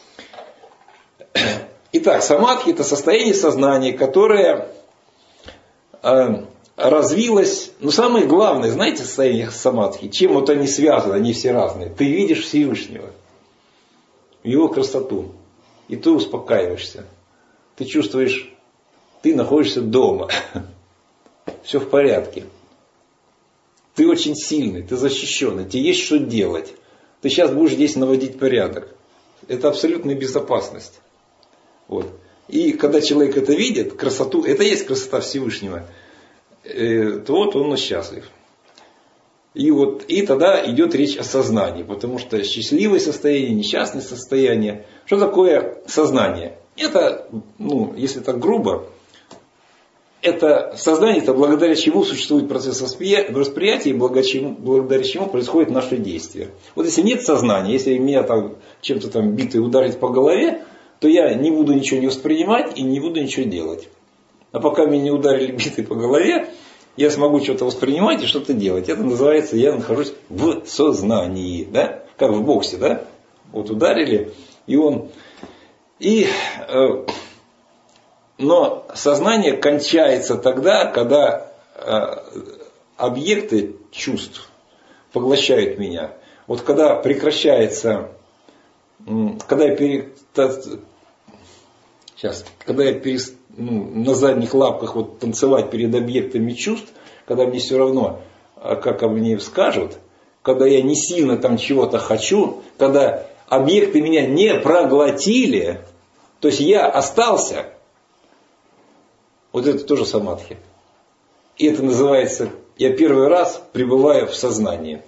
Итак, самадхи это состояние сознания, которое э, развилось. Ну, самое главное, знаете, состояние самадхи, чем вот они связаны, они все разные. Ты видишь Всевышнего, его красоту, и ты успокаиваешься. Ты чувствуешь, ты находишься дома. Все в порядке. Ты очень сильный, ты защищенный, тебе есть что делать. Ты сейчас будешь здесь наводить порядок. Это абсолютная безопасность. Вот. И когда человек это видит, красоту, это есть красота Всевышнего, то вот он счастлив. И, вот, и тогда идет речь о сознании, потому что счастливое состояние, несчастное состояние. Что такое сознание? Это, ну, если так грубо, это сознание, это благодаря чему существует процесс восприятия, и благодаря чему, благодаря чему происходит наше действие. Вот если нет сознания, если меня там чем-то там бить и ударить по голове, то я не буду ничего не воспринимать и не буду ничего делать. А пока меня не ударили битой по голове, я смогу что-то воспринимать и что-то делать. Это называется, я нахожусь в сознании. Да? Как в боксе, да? Вот ударили, и он... И... Э, Но сознание кончается тогда, когда э, объекты чувств поглощают меня. Вот когда прекращается, когда я, пере, сейчас, когда я перес, ну, на задних лапках вот, танцевать перед объектами чувств, когда мне все равно, как об мне скажут, когда я не сильно там чего-то хочу, когда объекты меня не проглотили, то есть я остался. Вот это тоже самадхи. И это называется, я первый раз пребываю в сознании.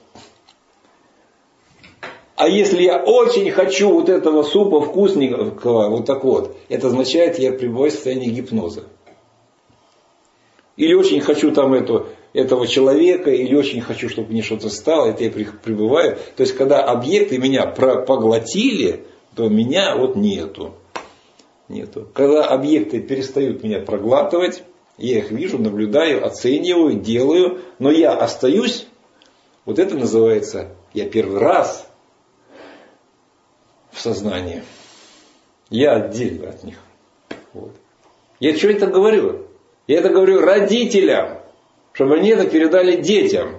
А если я очень хочу вот этого супа вкусненького, вот так вот, это означает, я пребываю в состоянии гипноза. Или очень хочу там эту, этого человека, или очень хочу, чтобы мне что-то стало, это я пребываю. То есть, когда объекты меня поглотили, то меня вот нету. Нету. Когда объекты перестают меня проглатывать, я их вижу, наблюдаю, оцениваю, делаю, но я остаюсь, вот это называется, я первый раз в сознании. Я отдельно от них. Вот. Я что это говорю? Я это говорю родителям, чтобы они это передали детям.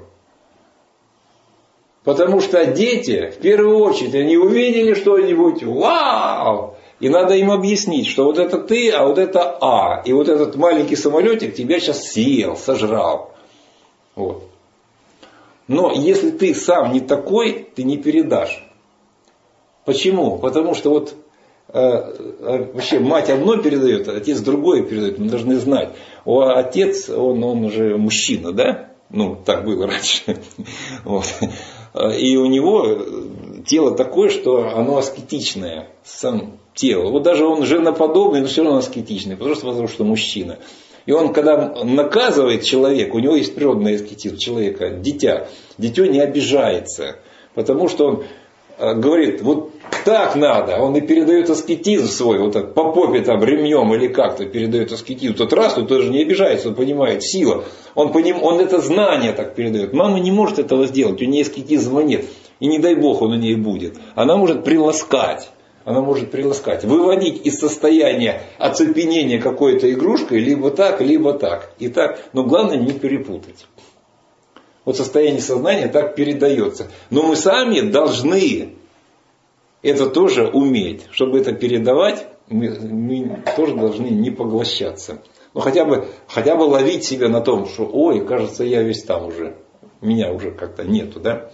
Потому что дети, в первую очередь, они увидели что-нибудь, вау! И надо им объяснить, что вот это ты, а вот это А. И вот этот маленький самолетик тебя сейчас съел, сожрал. Вот. Но если ты сам не такой, ты не передашь. Почему? Потому что вот э, вообще мать одно передает, а отец другое передает. Мы должны знать. О, отец, он, он уже мужчина, да? Ну, так было раньше. Вот. И у него тело такое, что оно аскетичное. Сам тело. Вот даже он женоподобный, но все равно аскетичный. Просто потому что мужчина. И он, когда наказывает человека, у него есть природный аскетизм человека, дитя. Дитё не обижается. Потому что он говорит, вот так надо, он и передает аскетизм свой, вот так, по попе там ремнем или как-то передает аскетизм. Тот раз, он тоже не обижается, он понимает, сила. Он, поним, он это знание так передает. Мама не может этого сделать, у нее аскетизма нет. И не дай бог он у нее будет. Она может приласкать. Она может приласкать. Выводить из состояния оцепенения какой-то игрушкой либо так, либо так. И так. Но главное не перепутать. Вот состояние сознания так передается. Но мы сами должны это тоже уметь. Чтобы это передавать, мы, мы тоже должны не поглощаться. Но хотя бы, хотя бы ловить себя на том, что ой, кажется, я весь там уже. Меня уже как-то нету, да?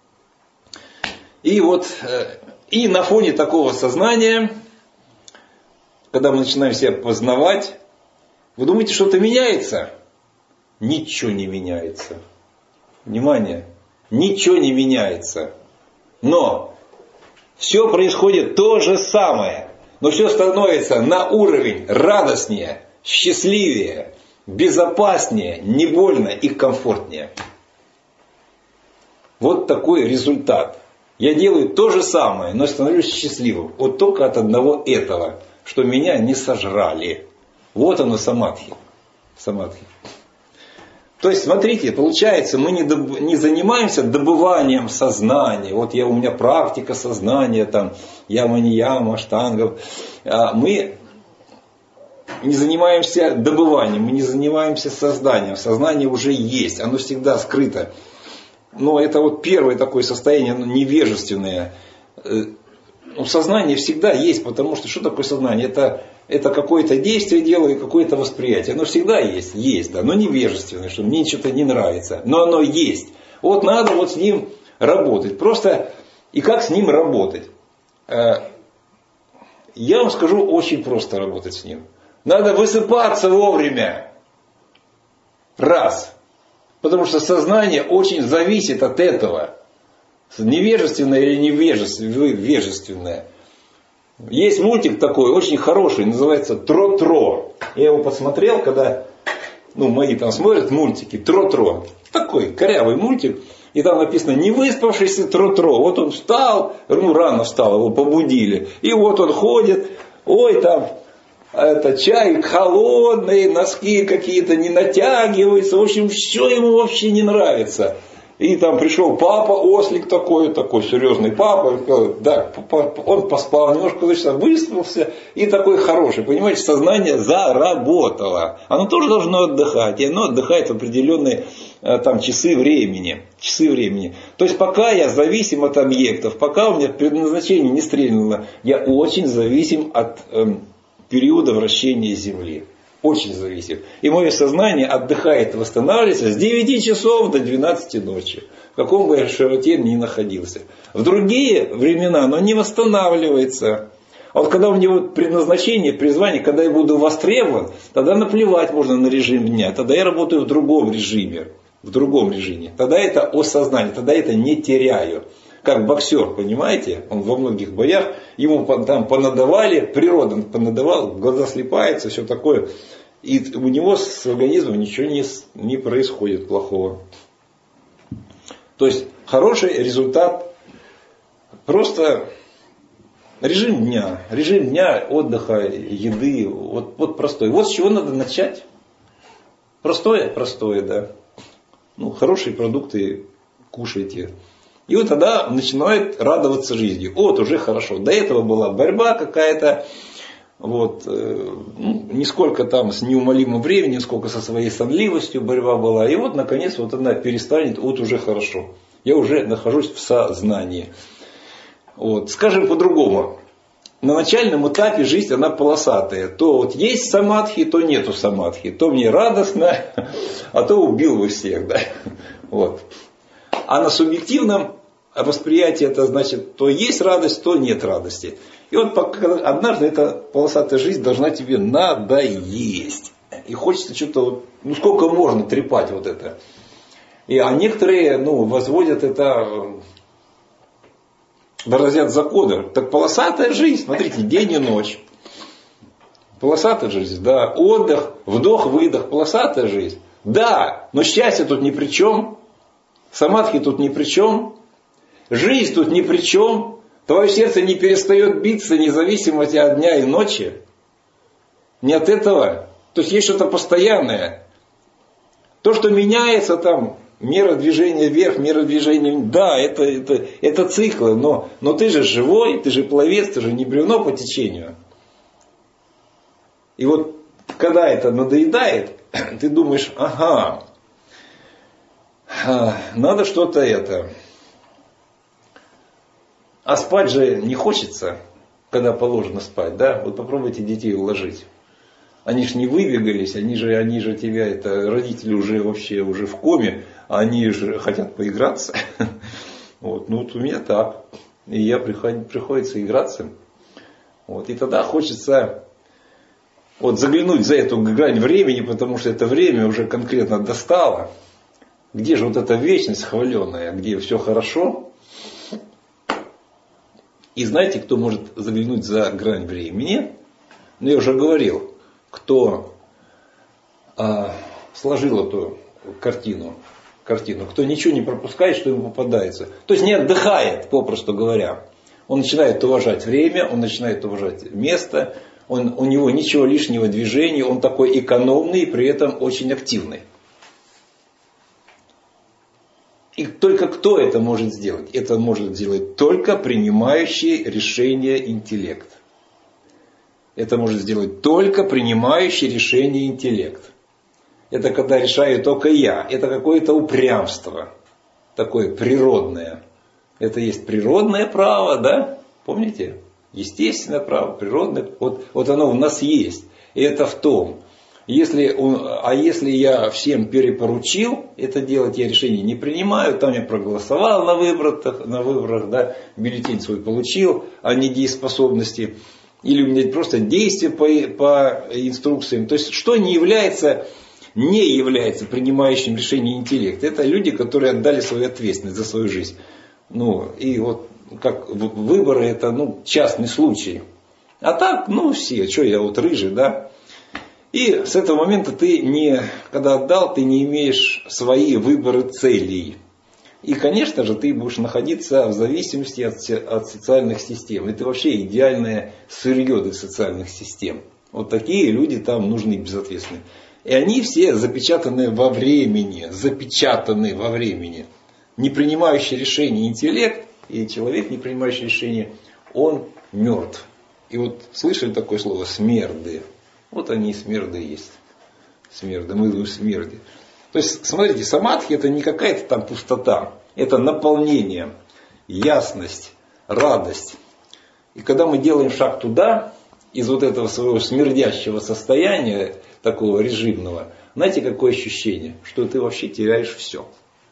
И вот, и на фоне такого сознания, когда мы начинаем себя познавать, вы думаете, что-то меняется? Ничего не меняется. Внимание, ничего не меняется. Но все происходит то же самое. Но все становится на уровень радостнее, счастливее, безопаснее, не больно и комфортнее. Вот такой результат. Я делаю то же самое, но становлюсь счастливым. Вот только от одного этого, что меня не сожрали. Вот оно самадхи. Самадхи. То есть, смотрите, получается, мы не, доб... не занимаемся добыванием сознания. Вот я, у меня практика сознания, там, яма-нияма, аштангов. Мы не занимаемся добыванием, мы не занимаемся созданием. Сознание уже есть, оно всегда скрыто. Но это вот первое такое состояние, оно невежественное. Сознание всегда есть, потому что что такое сознание? Это, это какое-то действие делает, какое-то восприятие. Оно всегда есть, есть, да, но невежественное, что мне что-то не нравится. Но оно есть. Вот надо вот с ним работать. Просто, и как с ним работать? Я вам скажу, очень просто работать с ним. Надо высыпаться вовремя. Раз. Потому что сознание очень зависит от этого. Невежественное или невежественное. Есть мультик такой, очень хороший, называется «Тро-Тро». Я его посмотрел, когда ну, мои там смотрят мультики. «Тро-Тро». Такой корявый мультик. И там написано «Невыспавшийся Тро-Тро». Вот он встал, ну рано встал, его побудили. И вот он ходит, ой там... Это чай холодный, носки какие-то не натягиваются. В общем, все ему вообще не нравится. И там пришел папа, ослик такой, такой серьезный папа. Да, он поспал немножко, значит, выспался. И такой хороший. Понимаете, сознание заработало. Оно тоже должно отдыхать. И оно отдыхает в определенные там, часы времени. Часы времени. То есть пока я зависим от объектов, пока у меня предназначение не стрельнуло, я очень зависим от... Эм, периода вращения Земли. Очень зависит. И мое сознание отдыхает и восстанавливается с девяти часов до двенадцати ночи. В каком бы я широте ни находился. В другие времена оно не восстанавливается. А вот когда у него предназначение, призвание, когда я буду востребован, тогда наплевать можно на режим дня. Тогда я работаю в другом режиме. В другом режиме. Тогда это осознание. Тогда это не теряю. Как боксер, понимаете, он во многих боях, ему там понадавали, природа понадавала, глаза слипаются, все такое. И у него с организмом ничего не, не происходит плохого. То есть хороший результат, просто режим дня, режим дня отдыха, еды, вот, вот простой. Вот с чего надо начать. Простое, простое, да. Ну, хорошие продукты кушайте. И вот тогда начинает радоваться жизни. Вот уже хорошо. До этого была борьба какая-то. Вот, э, ну, не сколько там с неумолимым временем, сколько со своей сонливостью борьба была. И вот наконец вот она перестанет, вот уже хорошо. Я уже нахожусь в сознании. Вот. Скажем по-другому. На начальном этапе жизнь она полосатая. То вот есть самадхи, то нету самадхи. То мне радостно, а то убил вы всех. Да? Вот. А на субъективном восприятии это значит, то есть радость, то нет радости. И вот однажды эта полосатая жизнь должна тебе надоесть. И хочется что-то, ну сколько можно трепать вот это. И, а некоторые ну, возводят это, выразят законы. Так полосатая жизнь, смотрите, день и ночь. Полосатая жизнь, да. Отдых, вдох, выдох, полосатая жизнь. Да, но счастье тут ни при чем. Самадхи тут ни при чем. Жизнь тут ни при чем. Твое сердце не перестает биться независимо от дня и ночи. Не от этого. То есть есть что-то постоянное. То, что меняется там, мера движения вверх, мера движения вниз, да, это, это, это циклы, но, но ты же живой, ты же пловец, ты же не бревно по течению. И вот когда это надоедает, ты думаешь, ага, надо что-то это. А спать же не хочется, когда положено спать, да? Вот попробуйте детей уложить. Они же не выбегались, они же, они же тебя, это родители уже вообще уже в коме, а они же хотят поиграться. Вот, ну вот у меня так. И я приход, приходится играться. Вот, и тогда хочется вот заглянуть за эту грань времени, потому что это время уже конкретно достало. Где же вот эта вечность хваленая, где все хорошо? И знаете, кто может заглянуть за грань времени? Ну, я уже говорил, кто а, сложил эту картину, картину, кто ничего не пропускает, что ему попадается. То есть не отдыхает, попросту говоря. Он начинает уважать время, он начинает уважать место, он, у него ничего лишнего движения, он такой экономный и при этом очень активный. И только кто это может сделать? Это может сделать только принимающий решение интеллект. Это может сделать только принимающий решение интеллект. Это когда решаю только я. Это какое-то упрямство. Такое природное. Это есть природное право, да? Помните? Естественное право, природное. Вот, вот оно в нас есть. И это в том. Если, а если я всем перепоручил это делать, я решение не принимаю, там я проголосовал на выборах, на выборах, да, бюллетень свой получил о недееспособности, или у меня просто действия по, по инструкциям. То есть, что не является, не является принимающим решение интеллекта. Это люди, которые отдали свою ответственность за свою жизнь. Ну, и вот как выборы, это ну, частный случай. А так, ну все, что я вот рыжий, да. И с этого момента ты не, когда отдал, ты не имеешь свои выборы целей. И, конечно же, ты будешь находиться в зависимости от, от социальных систем. Это вообще идеальное сырье для социальных систем. Вот такие люди там нужны безответственные. И они все запечатаны во времени. Запечатаны во времени. Не принимающий решение интеллект и человек, не принимающий решение, он мертв. И вот слышали такое слово «смерды». Вот они и смерды есть. Смерды, мы в смерти. То есть, смотрите, самадхи это не какая-то там пустота. Это наполнение, ясность, радость. И когда мы делаем шаг туда, из вот этого своего смердящего состояния, такого режимного, знаете, какое ощущение? Что ты вообще теряешь все.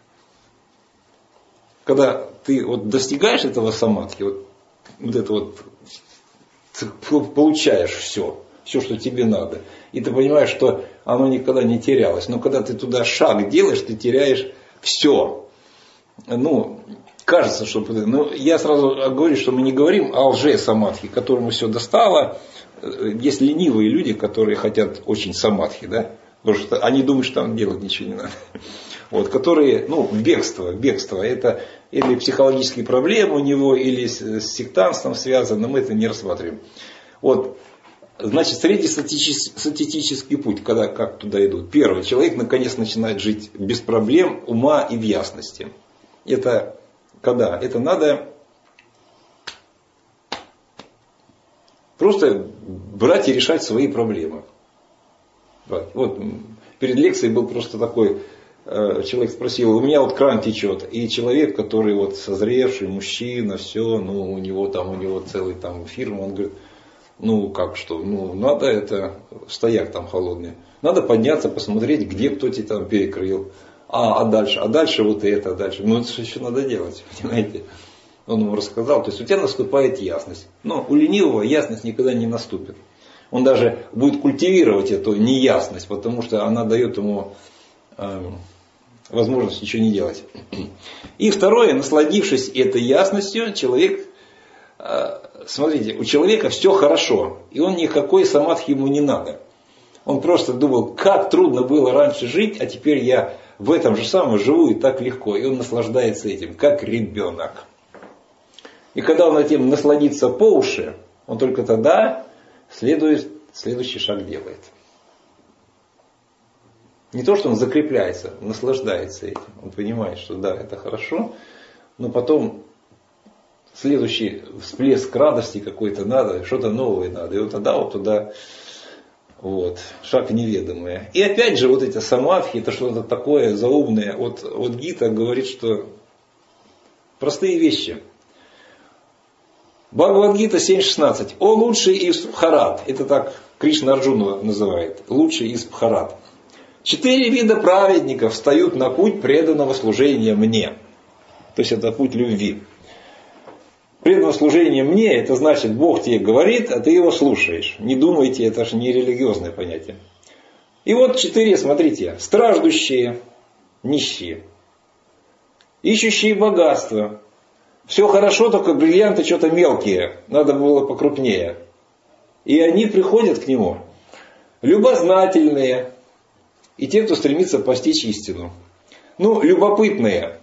Когда ты вот достигаешь этого самадхи, вот, вот это вот, ты получаешь все. Все, что тебе надо. И ты понимаешь, что оно никогда не терялось. Но когда ты туда шаг делаешь, ты теряешь все. Ну, кажется, что... Но я сразу говорю, что мы не говорим о лже-самадхи, которому все достало. Есть ленивые люди, которые хотят очень самадхи, да? Потому что они думают, что там делать ничего не надо. Вот, которые, ну, бегство, бегство. Это или психологические проблемы у него, или с сектантством связано, мы это не рассматриваем. Вот. Значит, среднестатистический путь, когда как туда идут. Первый, человек наконец начинает жить без проблем, ума и в ясности. Это когда? Это надо просто брать и решать свои проблемы. Вот перед лекцией был просто такой, человек спросил, у меня вот кран течет, и человек, который вот созревший мужчина, все, ну у него там, у него целый там фирма, он говорит, ну как что, ну надо это, стояк там холодный, надо подняться, посмотреть, где кто тебе там перекрыл, а, а дальше, а дальше вот это, а дальше, ну это что еще надо делать, понимаете, он ему рассказал, то есть у тебя наступает ясность, но у ленивого ясность никогда не наступит, он даже будет культивировать эту неясность, потому что она дает ему э, возможность ничего не делать. И второе, насладившись этой ясностью, человек, э, смотрите, у человека все хорошо, и он никакой самадхи ему не надо. Он просто думал, как трудно было раньше жить, а теперь я в этом же самом живу и так легко. И он наслаждается этим, как ребенок. И когда он этим насладится по уши, он только тогда следует, следующий шаг делает. Не то, что он закрепляется, наслаждается этим. Он понимает, что да, это хорошо, но потом следующий всплеск радости какой-то надо, что-то новое надо. И вот тогда вот туда, вот, шаг в неведомое. И опять же, вот эти самадхи, это что-то такое заумное. Вот, вот Гита говорит, что простые вещи. Бхагавад-гита семь шестнадцать. О лучший из Бхарат. Это так Кришна Арджуну называет. Лучший из Бхарат. Четыре вида праведников встают на путь преданного служения мне. То есть это путь любви. Преданное служение мне, это значит, Бог тебе говорит, а ты его слушаешь. Не думайте, это же не религиозное понятие. И вот четыре, смотрите. Страждущие, нищие. Ищущие богатство. Все хорошо, только бриллианты что-то мелкие. Надо было покрупнее. И они приходят к нему. Любознательные. И те, кто стремится постичь истину. Ну, любопытные.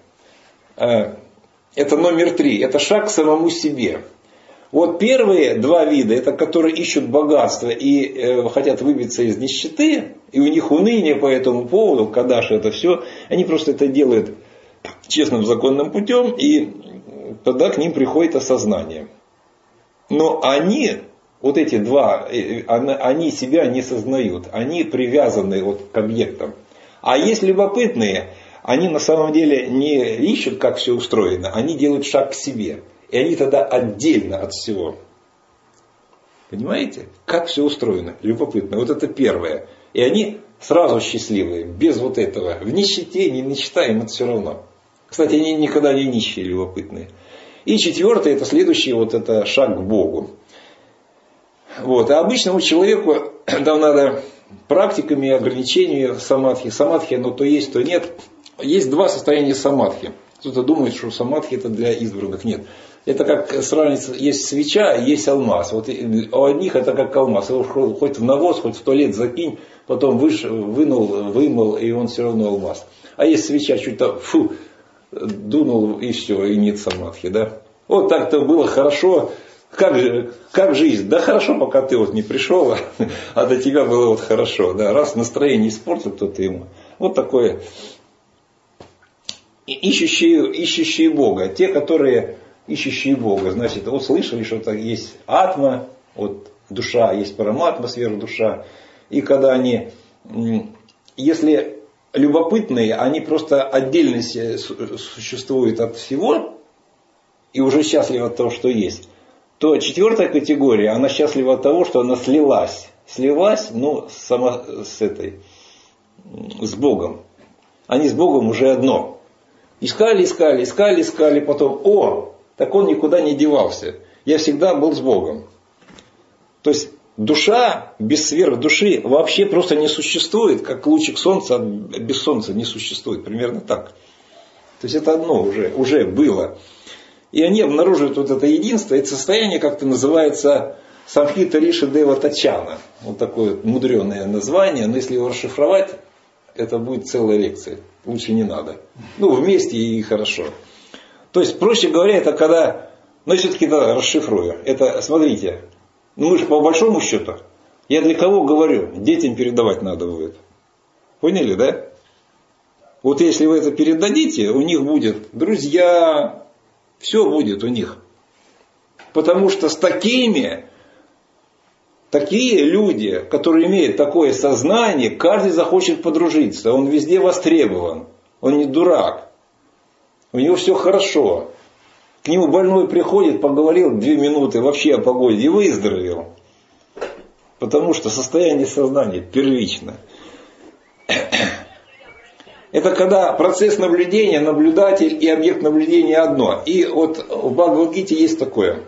Это номер три. Это шаг к самому себе. Вот первые два вида, это которые ищут богатство и э, хотят выбиться из нищеты, и у них уныние по этому поводу, кадаши, это все, они просто это делают честным законным путем, и тогда к ним приходит осознание. Но они, вот эти два, они себя не сознают, они привязаны вот к объектам. А есть любопытные, они на самом деле не ищут, как все устроено, они делают шаг к себе. И они тогда отдельно от всего. Понимаете? Как все устроено? Любопытно. Вот это первое. И они сразу счастливые, без вот этого. В нищете, не нищета, им это все равно. Кстати, они никогда не нищие, любопытные. И четвертое, это следующий, вот это шаг к Богу. Вот. А обычному человеку там надо практиками и ограничениями самадхи. Самадхи, оно то есть, то нет. Есть два состояния самадхи. Кто-то думает, что самадхи это для избранных. Нет. Это как сравнить, есть свеча, есть алмаз. Вот у одних это как алмаз. Его хоть в навоз, хоть в туалет закинь, потом выш, вынул, вымыл, и он все равно алмаз. А есть свеча, чуть-то фу, дунул, и все, и нет самадхи. Да? Вот так-то было хорошо. Как, же, как жизнь? Да хорошо, пока ты вот не пришел, а до тебя было вот хорошо. Да? Раз настроение испортил кто-то ему. Вот такое. Ищущие, ищущие Бога. Те, которые ищущие Бога. Значит, вот слышали, что так есть атма, вот душа, есть параматма, сверхдуша. И когда они, если любопытные, они просто отдельно существуют от всего и уже счастливы от того, что есть, то четвертая категория, она счастлива от того, что она слилась. Слилась, ну, сама с этой, с Богом. Они с Богом уже одно. Искали, искали, искали, искали, потом, о, так он никуда не девался. Я всегда был с Богом. То есть душа без сверхдуши вообще просто не существует, как лучик солнца без солнца не существует. Примерно так. То есть это одно уже, уже было. И они обнаруживают вот это единство. Это состояние как-то называется Самхита Риши Дева Тачана. Вот такое вот мудреное название. Но если его расшифровать, это будет целая лекция. Лучше не надо. Ну, вместе и хорошо. То есть, проще говоря, это когда... Но все-таки да, расшифрую. Это, смотрите, ну мы же по большому счету, я для кого говорю? Детям передавать надо будет. Поняли, да? Вот если вы это передадите, у них будет друзья, все будет у них. Потому что с такими... Такие люди, которые имеют такое сознание, каждый захочет подружиться. Он везде востребован. Он не дурак. У него все хорошо. К нему больной приходит, поговорил две минуты вообще о погоде и выздоровел. Потому что состояние сознания первично. Это когда процесс наблюдения, наблюдатель и объект наблюдения одно. И вот в Бхагавад-гите есть такое.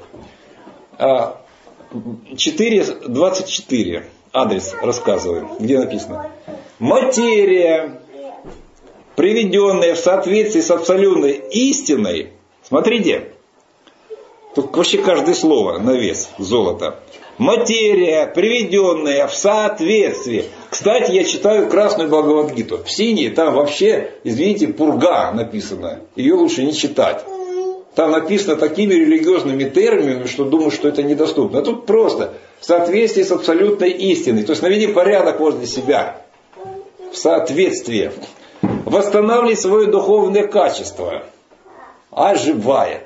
четыре двадцать четыре адрес рассказываю, где написано: материя, приведенная в соответствии с абсолютной истиной. Смотрите, тут вообще каждое слово на вес золота. Материя, приведенная в соответствии. Кстати, я читаю красную Бхагавад-гиту. В синей там вообще, извините, пурга написано. Ее лучше не читать. Там написано такими религиозными терминами, что думаю, что это недоступно. А тут просто в соответствии с абсолютной истиной. То есть наведи порядок возле себя. В соответствии. Восстанавливай свое духовное качество. Оживает.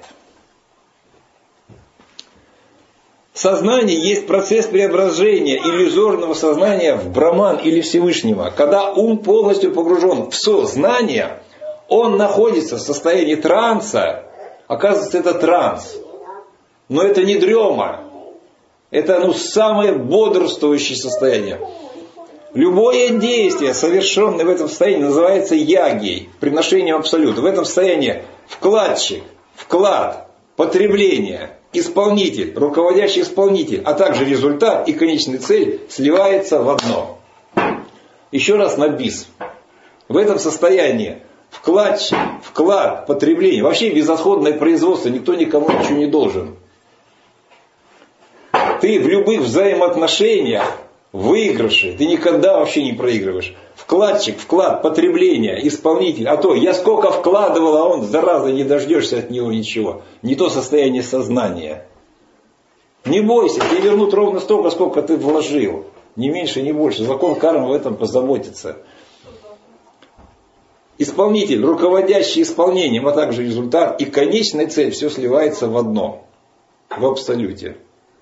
Сознание есть процесс преображения иллюзорного сознания в Браман или Всевышнего. Когда ум полностью погружен в сознание, он находится в состоянии транса. Оказывается, это транс. Но это не дрема. Это ну, самое бодрствующее состояние. Любое действие, совершенное в этом состоянии, называется ягей, приношением абсолюта. В этом состоянии вкладчик, вклад, потребление, исполнитель, руководящий исполнитель, а также результат и конечная цель сливается в одно. Еще раз на бис. В этом состоянии вкладчик, вклад, потребление, вообще безотходное производство, никто никому ничего не должен. Ты в любых взаимоотношениях выигрыши, ты никогда вообще не проигрываешь. Вкладчик, вклад, потребление, исполнитель. А то я сколько вкладывал, а он, зараза, не дождешься от него ничего. Не то состояние сознания. Не бойся, тебе вернут ровно столько, сколько ты вложил. Ни меньше, ни больше. Закон кармы в этом позаботится. Исполнитель, руководящий исполнением, а также результат и конечная цель, все сливается в одно. В абсолюте.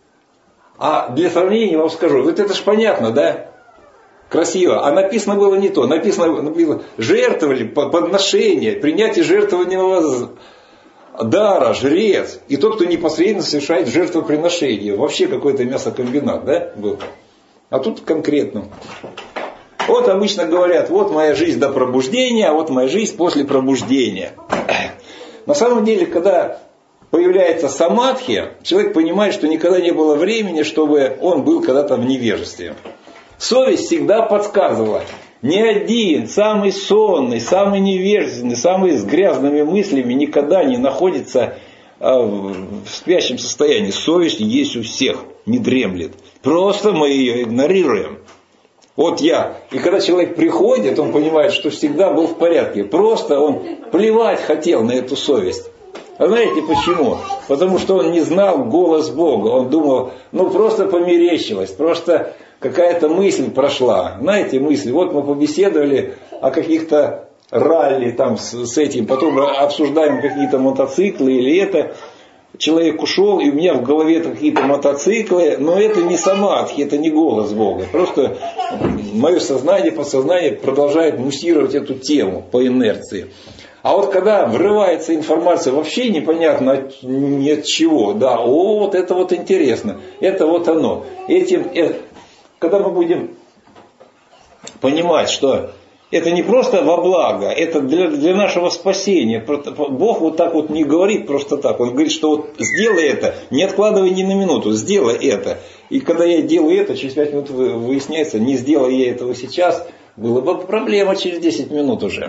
А для сравнения вам скажу, вот это ж понятно, да? Красиво. А написано было не то. Написано, написано жертвовали, подношение, принятие жертвованного дара, жрец. И тот, кто непосредственно совершает жертвоприношение. Вообще какой-то мясокомбинат, да, был. А тут конкретно. Вот обычно говорят, вот моя жизнь до пробуждения, а вот моя жизнь после пробуждения. На самом деле, когда появляется самадхи, человек понимает, что никогда не было времени, чтобы он был когда-то в невежестве. Совесть всегда подсказывала. Ни один, самый сонный, самый невежественный, самый с грязными мыслями никогда не находится в спящем состоянии. Совесть есть у всех, не дремлет. Просто мы ее игнорируем. Вот я. И когда человек приходит, он понимает, что всегда был в порядке. Просто он плевать хотел на эту совесть. А знаете почему? Потому что он не знал голос Бога. Он думал, ну просто померещилось, просто какая-то мысль прошла. Знаете, мысли, вот мы побеседовали о каких-то ралли там с, с этим, потом обсуждаем какие-то мотоциклы или это. Человек ушел, и у меня в голове какие-то мотоциклы, но это не самадхи, это не голос Бога. Просто мое сознание, подсознание продолжает муссировать эту тему по инерции. А вот когда врывается информация вообще непонятно от, ни от чего, да, о, вот это вот интересно, это вот оно. Этим, это, когда мы будем понимать, что это не просто во благо, это для, для нашего спасения. Бог вот так вот не говорит просто так. Он говорит, что вот сделай это, не откладывай ни на минуту, сделай это. И когда я делаю это, через пять минут выясняется, не сделай я этого сейчас, была бы проблема через десять минут уже.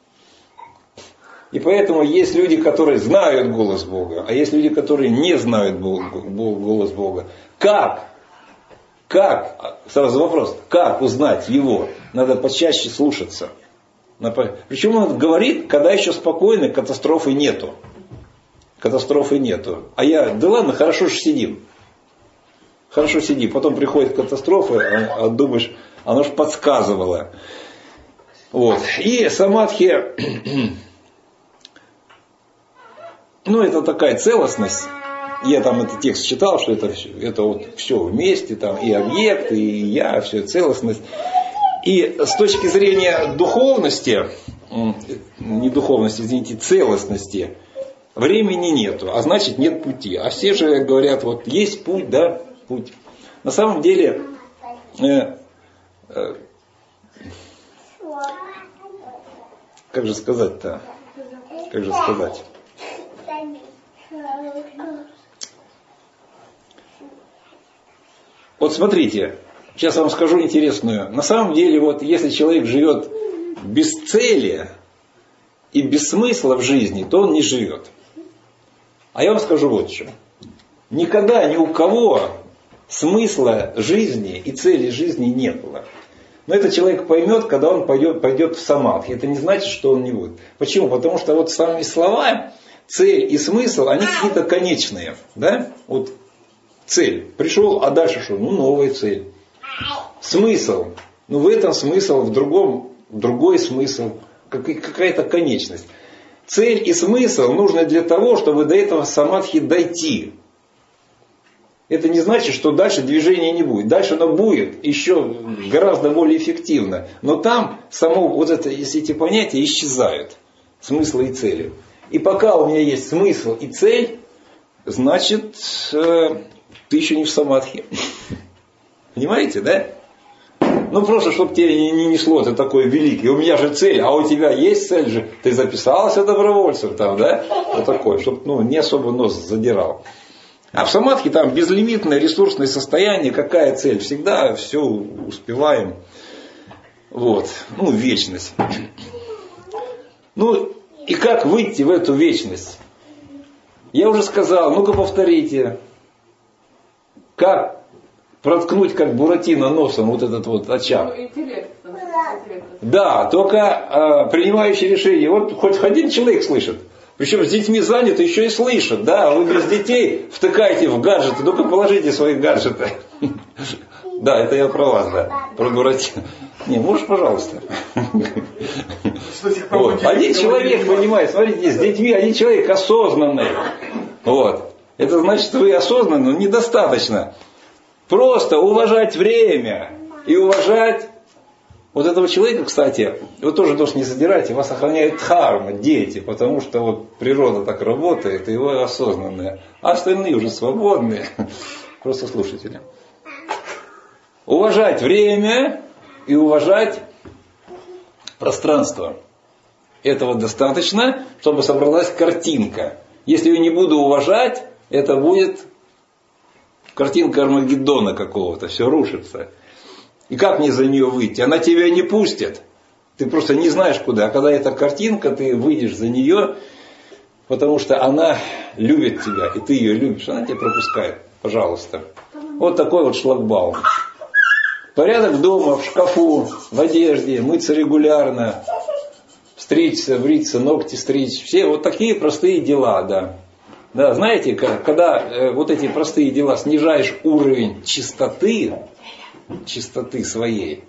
И поэтому есть люди, которые знают голос Бога, а есть люди, которые не знают голос Бога. Как? Как? Сразу вопрос. Как узнать его? Надо почаще слушаться. Причем он говорит, когда еще спокойно, катастрофы нету. Катастрофы нету. А я, да ладно, хорошо же сидим. Хорошо сиди. Потом приходит катастрофа, а, а думаешь, оно же подсказывало. Вот. И самадхи... Ну, это такая целостность. Я там этот текст читал, что это, это вот все вместе, там и объект, и я, все целостность. И с точки зрения духовности, не духовности, извините, целостности, времени нету, а значит нет пути. А все же говорят, вот есть путь, да, путь. На самом деле, э, э, как же сказать-то, как же сказать? Вот смотрите, сейчас вам скажу интересную. На самом деле, вот если человек живет без цели и без смысла в жизни, то он не живет. А я вам скажу вот что. Никогда ни у кого смысла жизни и цели жизни не было. Но этот человек поймет, когда он пойдет, пойдет в самадхи. Это не значит, что он не будет. Почему? Потому что вот самими словами цель и смысл, они какие-то конечные. Да? Вот цель. Пришел, а дальше что? Ну, новая цель. Смысл. Ну, в этом смысл, в другом другой смысл. Какая-то конечность. Цель и смысл нужны для того, чтобы до этого самадхи дойти. Это не значит, что дальше движения не будет. Дальше оно будет еще гораздо более эффективно. Но там само вот это, если эти понятия исчезают. Смысла и цели. И пока у меня есть смысл и цель, значит, э, ты еще не в самадхи. Понимаете, да? Ну просто, чтобы тебе не, не несло, ты такой великий. У меня же цель, а у тебя есть цель же. Ты записался добровольцем там, да? Вот такой, чтобы ну, не особо нос задирал. А в самадхи там безлимитное ресурсное состояние, какая цель? Всегда все успеваем. Вот. Ну, вечность. Ну, и как выйти в эту вечность? Я уже сказал, ну-ка повторите. Как проткнуть, как Буратино, носом вот этот вот очаг? Интеллект. Да, только э, принимающий решение. Вот хоть один человек слышит. Причем с детьми заняты, еще и слышат. Да, вы без детей втыкаете в гаджеты. Ну-ка положите свои гаджеты. Да, это я про вас, да. Про Буратино. Не, можешь, пожалуйста. Вот. Один человек, понимаете, смотрите, с детьми один человек осознанный. Вот. Это значит, что вы осознанны, но недостаточно. Просто уважать время и уважать вот этого человека, кстати, вы тоже должны не задирайте, вас охраняет дхарма, дети, потому что вот природа так работает, и вы осознанные. А остальные уже свободные, просто слушатели. Уважать время и уважать пространство. Этого достаточно, чтобы собралась картинка. Если я не буду уважать, это будет картинка Армагеддона какого-то, все рушится. И как мне за нее выйти? Она тебя не пустит. Ты просто не знаешь куда. А когда эта картинка, ты выйдешь за нее, потому что она любит тебя, и ты ее любишь. Она тебя пропускает. Пожалуйста. Вот такой вот шлагбаум. Порядок дома, в шкафу, в одежде, мыться регулярно, стричься, бриться, ногти стричь. Все вот такие простые дела, да. Да, знаете, когда э, вот эти простые дела снижаешь уровень чистоты, чистоты своей,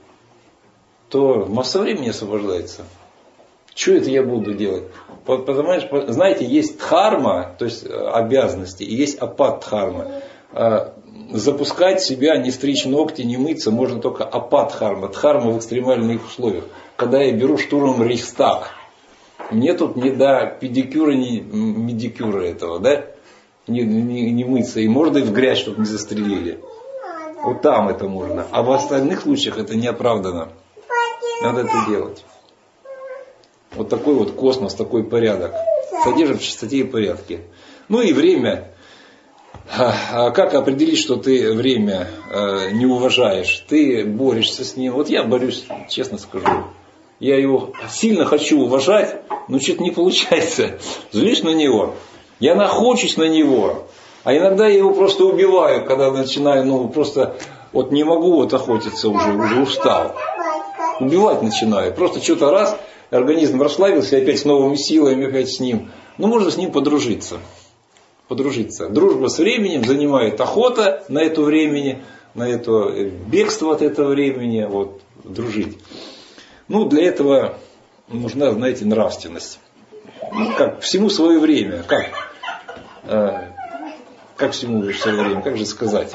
то масса времени освобождается. Что это я буду делать? Потому что, знаете, есть дхарма, то есть обязанности, и есть апат-дхарма. Запускать себя, не стричь ногти, не мыться можно только апат-дхарма. Дхарма в экстремальных условиях. Когда я беру штурмом Рейхстаг, мне тут не до педикюра, ни медикюра этого, да? Не, не, не мыться. И мордой в грязь, чтобы не застрелили. Вот там это можно. А в остальных случаях это не оправдано. Надо это делать. Вот такой вот космос, такой порядок. Содержит в чистоте и порядке. Ну и время. А как определить, что ты время не уважаешь? Ты борешься с ним. Вот я борюсь, честно скажу. Я его сильно хочу уважать, но что-то не получается. Злюсь на него. Я нахочусь на него. А иногда я его просто убиваю, когда начинаю, ну просто вот не могу вот охотиться уже, уже устал. Убивать начинаю. Просто что-то раз, организм расслабился, опять с новыми силами, опять с ним. Ну можно с ним подружиться. Подружиться. Дружба с временем занимает охота на это времени, на это бегство от этого времени, вот, дружить. Ну, для этого нужна, знаете, нравственность. Ну, как всему свое время. Как? Э, как всему в свое время? Как же сказать?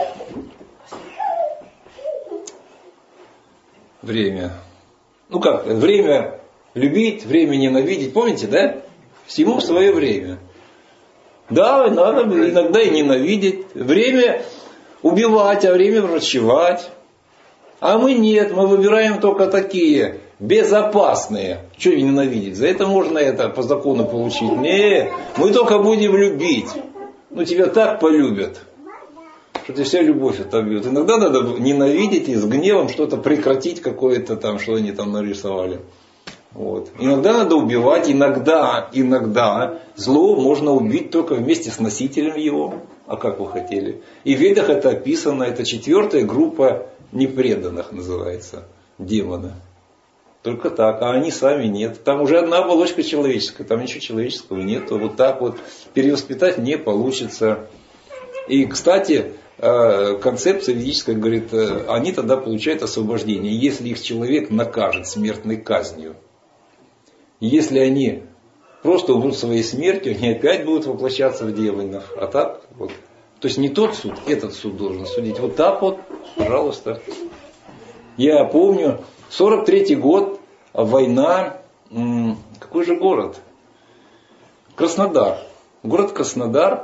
Время. Ну как? Время любить, время ненавидеть. Помните, да? Всему в свое время. Да, надо иногда и ненавидеть. Время убивать, а время врачевать. А мы нет, мы выбираем только такие безопасные. Что ненавидеть? За это можно это по закону получить. Не, мы только будем любить. Ну тебя так полюбят, что ты вся любовь отобьет. Иногда надо ненавидеть и с гневом что-то прекратить, какое-то там, что они там нарисовали. Вот. Иногда надо убивать, иногда, иногда зло можно убить только вместе с носителем его. А как вы хотели? И в Ведах это описано, это четвертая группа непреданных называется, демона. Только так, а они сами нет. Там уже одна оболочка человеческая, там ничего человеческого нет. Вот так вот перевоспитать не получится. И, кстати, концепция ведическая говорит, они тогда получают освобождение, если их человек накажет смертной казнью. Если они просто умрут своей смертью, они опять будут воплощаться в демонов. А так вот. То есть не тот суд, этот суд должен судить. Вот так вот, пожалуйста. Я помню, сорок третий год, война, какой же город? Краснодар. Город Краснодар,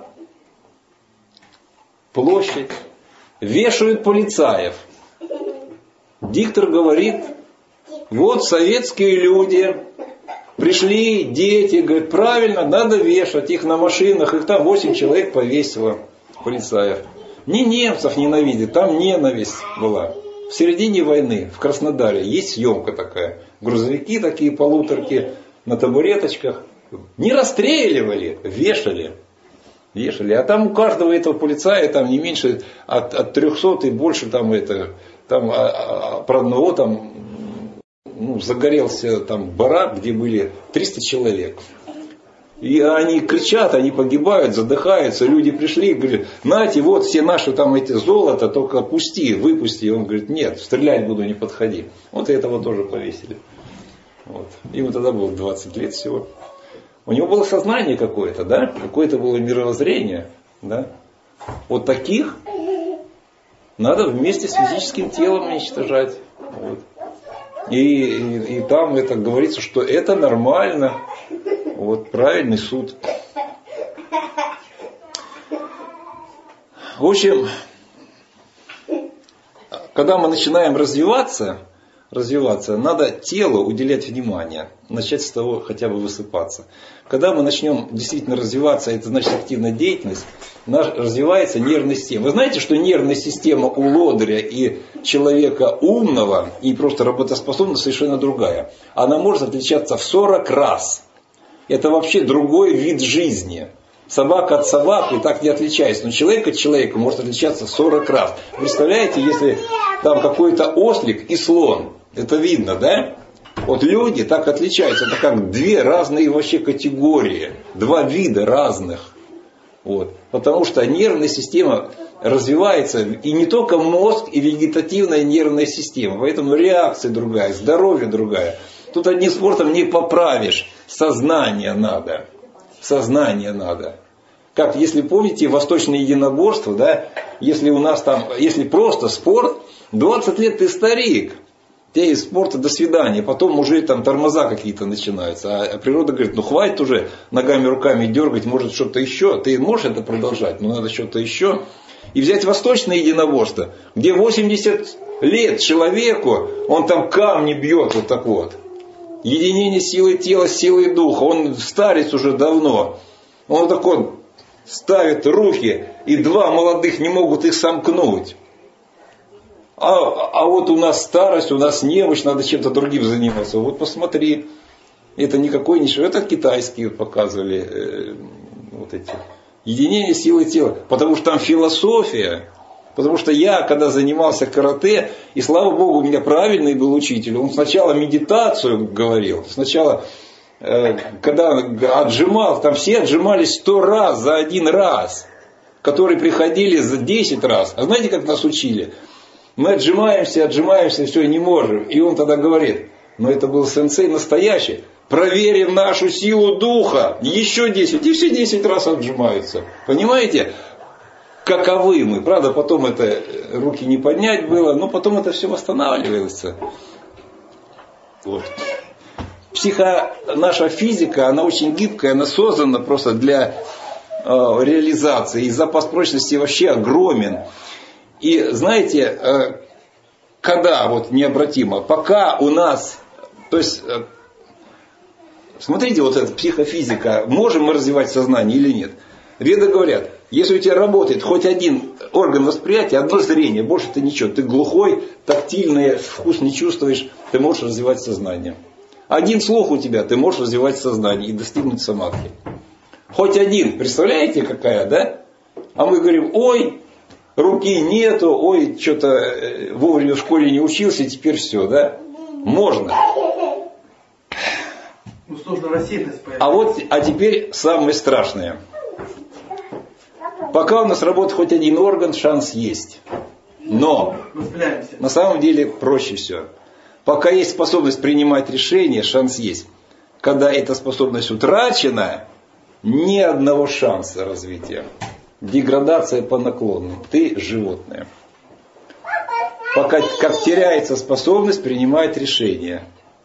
площадь, вешают полицаев. Диктор говорит, вот советские люди, пришли дети, говорят, правильно, надо вешать их на машинах, их там восемь человек повесило, полицаев. Не немцев ненавидят, там ненависть была. В середине войны в Краснодаре есть съемка такая. Грузовики такие, полуторки, на табуреточках. Не расстреливали, вешали. Вешали. А там у каждого этого полицая там не меньше от, от трехсот и больше там это. Там а, а, про одного там ну, загорелся там барак, где были триста человек. И они кричат, они погибают, задыхаются. Люди пришли и говорят, нате, вот все наши там эти золото, только пусти, выпусти. И он говорит, нет, стрелять буду, не подходи. Вот и этого тоже повесили. Вот. Ему тогда было двадцать лет всего. У него было сознание какое-то, да? Какое-то было мировоззрение. Да? Вот таких надо вместе с физическим телом уничтожать. Вот. И, и, и там это говорится, что это нормально. Вот правильный суд. В общем, когда мы начинаем развиваться, развиваться, надо телу уделять внимание. Начать с того, хотя бы высыпаться. Когда мы начнем действительно развиваться, это значит активная деятельность, развивается нервная система. Вы знаете, что нервная система у лодыря и человека умного и просто работоспособного совершенно другая. Она может отличаться в сорок раз. Это вообще другой вид жизни. Собака от собаки так не отличается. Но человек от человека может отличаться в сорок раз. Представляете, если там какой-то ослик и слон. Это видно, да? Вот люди так отличаются. Это как две разные вообще категории. Два вида разных. Вот. Потому что нервная система развивается. И не только мозг и вегетативная нервная система. Поэтому реакция другая, здоровье другая. Тут одним спортом не поправишь. Сознание надо. Сознание надо. Как, если помните, восточное единоборство, да, если у нас там, если просто спорт, двадцать лет ты старик. Тебе из спорта до свидания. Потом уже там тормоза какие-то начинаются. А природа говорит, ну хватит уже ногами, руками дергать, может что-то еще. Ты можешь это продолжать, но надо что-то еще. И взять восточное единоборство, где восемьдесят лет человеку, он там камни бьет вот так вот. Единение силы тела, силы духа. Он старец уже давно. Он такой ставит руки, и два молодых не могут их сомкнуть. А, а вот у нас старость, у нас немощь, надо чем-то другим заниматься. Вот посмотри. Это никакой не шоу. Это китайские показывали э, вот эти. Единение силы тела. Потому что там философия. Потому что я, когда занимался карате, и слава богу, у меня правильный был учитель, он сначала медитацию говорил, сначала, э, когда отжимал, там все отжимались сто раз за один раз, которые приходили за десять раз. А знаете, как нас учили? Мы отжимаемся, отжимаемся, все, не можем. И он тогда говорит, но это был сенсей настоящий, проверим нашу силу духа, еще десять, и все десять раз отжимаются. Понимаете? Каковы мы. Правда, потом это руки не поднять было, но потом это все восстанавливается. Вот. Психо, наша физика, она очень гибкая, она создана просто для э, реализации. И запас прочности вообще огромен. И знаете, э, когда вот необратимо, пока у нас, то есть, э, смотрите, вот эта психофизика, можем мы развивать сознание или нет? Веды говорят, если у тебя работает хоть один орган восприятия, одно зрение, больше ты ничего, ты глухой, тактильный, вкус не чувствуешь, ты можешь развивать сознание. Один слух у тебя, ты можешь развивать сознание и достигнуть самадхи. Хоть один, представляете, какая, да? А мы говорим, ой, руки нету, ой, что-то вовремя в школе не учился, теперь все, да? Можно. Ну, сложно рассеянность появится. А вот, а теперь самое страшное. Пока у нас работает хоть один орган, шанс есть. Но на самом деле проще все. Пока есть способность принимать решения, шанс есть. Когда эта способность утрачена, ни одного шанса развития. Деградация по наклонной. Ты животное. Пока как теряется способность принимать решения.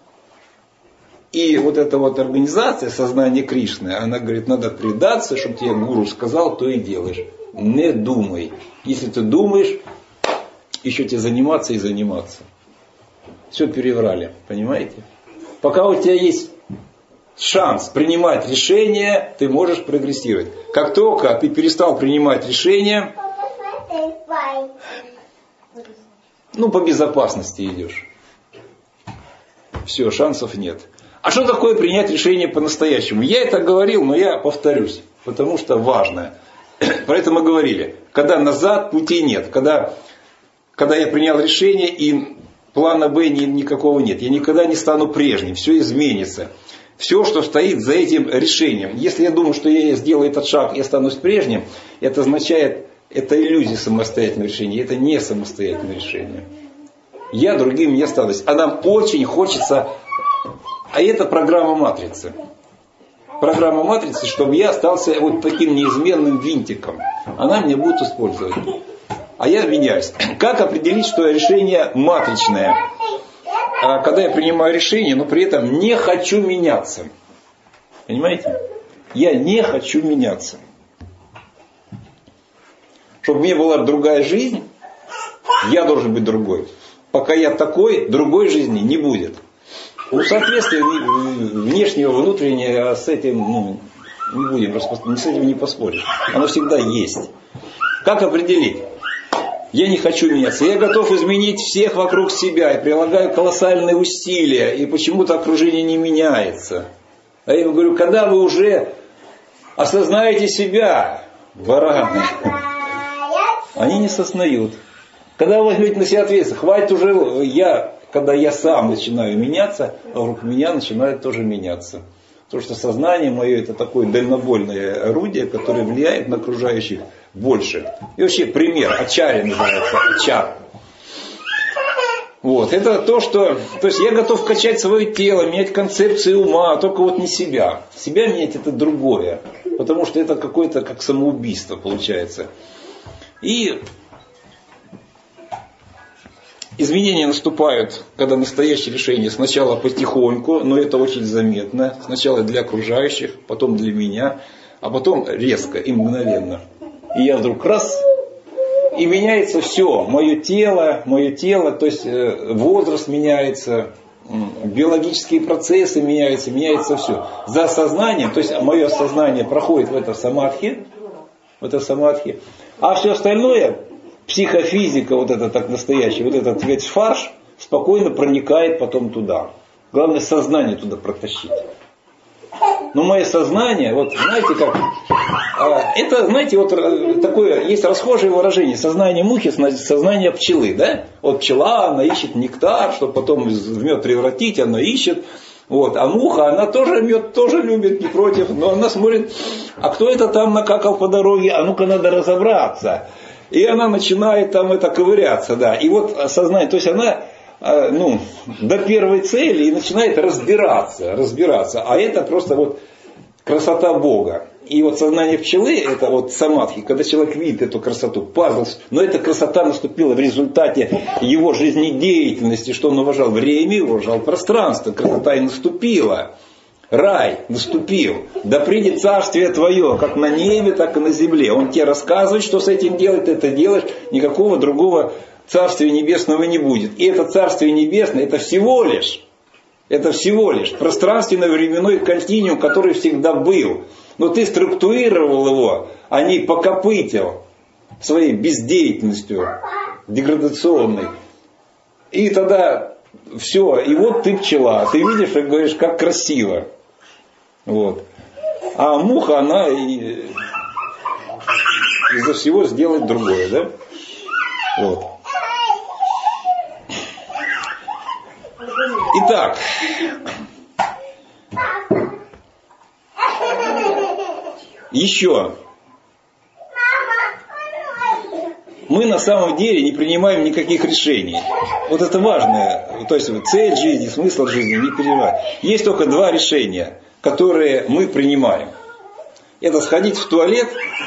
И вот эта вот организация сознания Кришны, она говорит, надо предаться, чтобы тебе гуру сказал, то и делаешь. Не думай. Если ты думаешь, еще тебе заниматься и заниматься. Все переврали, понимаете? Пока у тебя есть шанс принимать решения, ты можешь прогрессировать. Как только ты перестал принимать решения, ну, по безопасности идешь. Все, шансов нет. А что такое принять решение по-настоящему? Я это говорил, но я повторюсь, потому что важно. Про это мы говорили. Когда назад пути нет. Когда, когда я принял решение и плана Б ни, никакого нет. Я никогда не стану прежним. Все изменится. Все, что стоит за этим решением. Если я думаю, что я сделаю этот шаг и останусь прежним, это означает, это иллюзия самостоятельного решения. Это не самостоятельное решение. Я другим не останусь. А нам очень хочется... А это программа матрицы. Программа матрицы, чтобы я остался вот таким неизменным винтиком. Она меня будет использовать. А я меняюсь. Как определить, что решение матричное? А когда я принимаю решение, но при этом не хочу меняться. Понимаете? Я не хочу меняться. Чтобы у меня была другая жизнь, я должен быть другой. Пока я такой, другой жизни не будет. Ну, соответствие внешнего, внутреннего, с этим ну, не будем, с этим не поспоришь. Оно всегда есть. Как определить? Я не хочу меняться. Я готов изменить всех вокруг себя и прилагаю колоссальные усилия, и почему-то окружение не меняется. А я ему говорю, когда вы уже осознаете себя, бараны, они не сознают. Когда вы возьмете на себя ответственность, хватит уже я... Когда я сам начинаю меняться, вокруг меня начинает тоже меняться. Потому что сознание мое это такое дальнобойное орудие, которое влияет на окружающих больше. И вообще пример, ачарья называется, ачар. Вот, это то, что... То есть я готов качать свое тело, менять концепции ума, только вот не себя. Себя менять это другое. Потому что это какое-то как самоубийство получается. И... Изменения наступают, когда настоящее решение сначала потихоньку, но это очень заметно. Сначала для окружающих, потом для меня, а потом резко и мгновенно. И я вдруг раз, и меняется все. Мое тело, мое тело, то есть возраст меняется, биологические процессы меняются, меняется все. За осознанием, то есть мое сознание проходит в это самадхи, в это самадхи, а все остальное... Психофизика, вот это так настоящая, вот этот весь фарш спокойно проникает потом туда. Главное сознание туда протащить. Но мое сознание, вот знаете как, это, знаете, вот такое, есть расхожее выражение, сознание мухи, сознание пчелы, да? Вот пчела, она ищет нектар, чтобы потом в мед превратить, она ищет. Вот. А муха, она тоже мед тоже любит, не против, но она смотрит, а кто это там накакал по дороге, а ну-ка надо разобраться. И она начинает там это ковыряться, да. И вот сознание, то есть она ну, до первой цели и начинает разбираться, разбираться. А это просто вот красота Бога. И вот сознание пчелы, это вот самадхи, когда человек видит эту красоту, пазл, но эта красота наступила в результате его жизнедеятельности, что он уважал время, уважал пространство, красота и наступила. Рай наступил, да придет царствие твое, как на небе, так и на земле. Он тебе рассказывает, что с этим делать, ты это делаешь, никакого другого царствия небесного не будет. И это царствие небесное, это всего лишь, это всего лишь пространственно-временной континуум, который всегда был. Но ты структурировал его, а не покопытил своей бездеятельностью деградационной. И тогда все, и вот ты пчела, ты видишь и говоришь, как красиво. Вот. А муха, она и, из-за всего сделает другое, да? Вот. Итак, Еще. Мы на самом деле не принимаем никаких решений. Вот это важное. То есть цель жизни, смысл жизни, не принимаем. Есть только два решения, которые мы принимаем. Это сходить в туалет,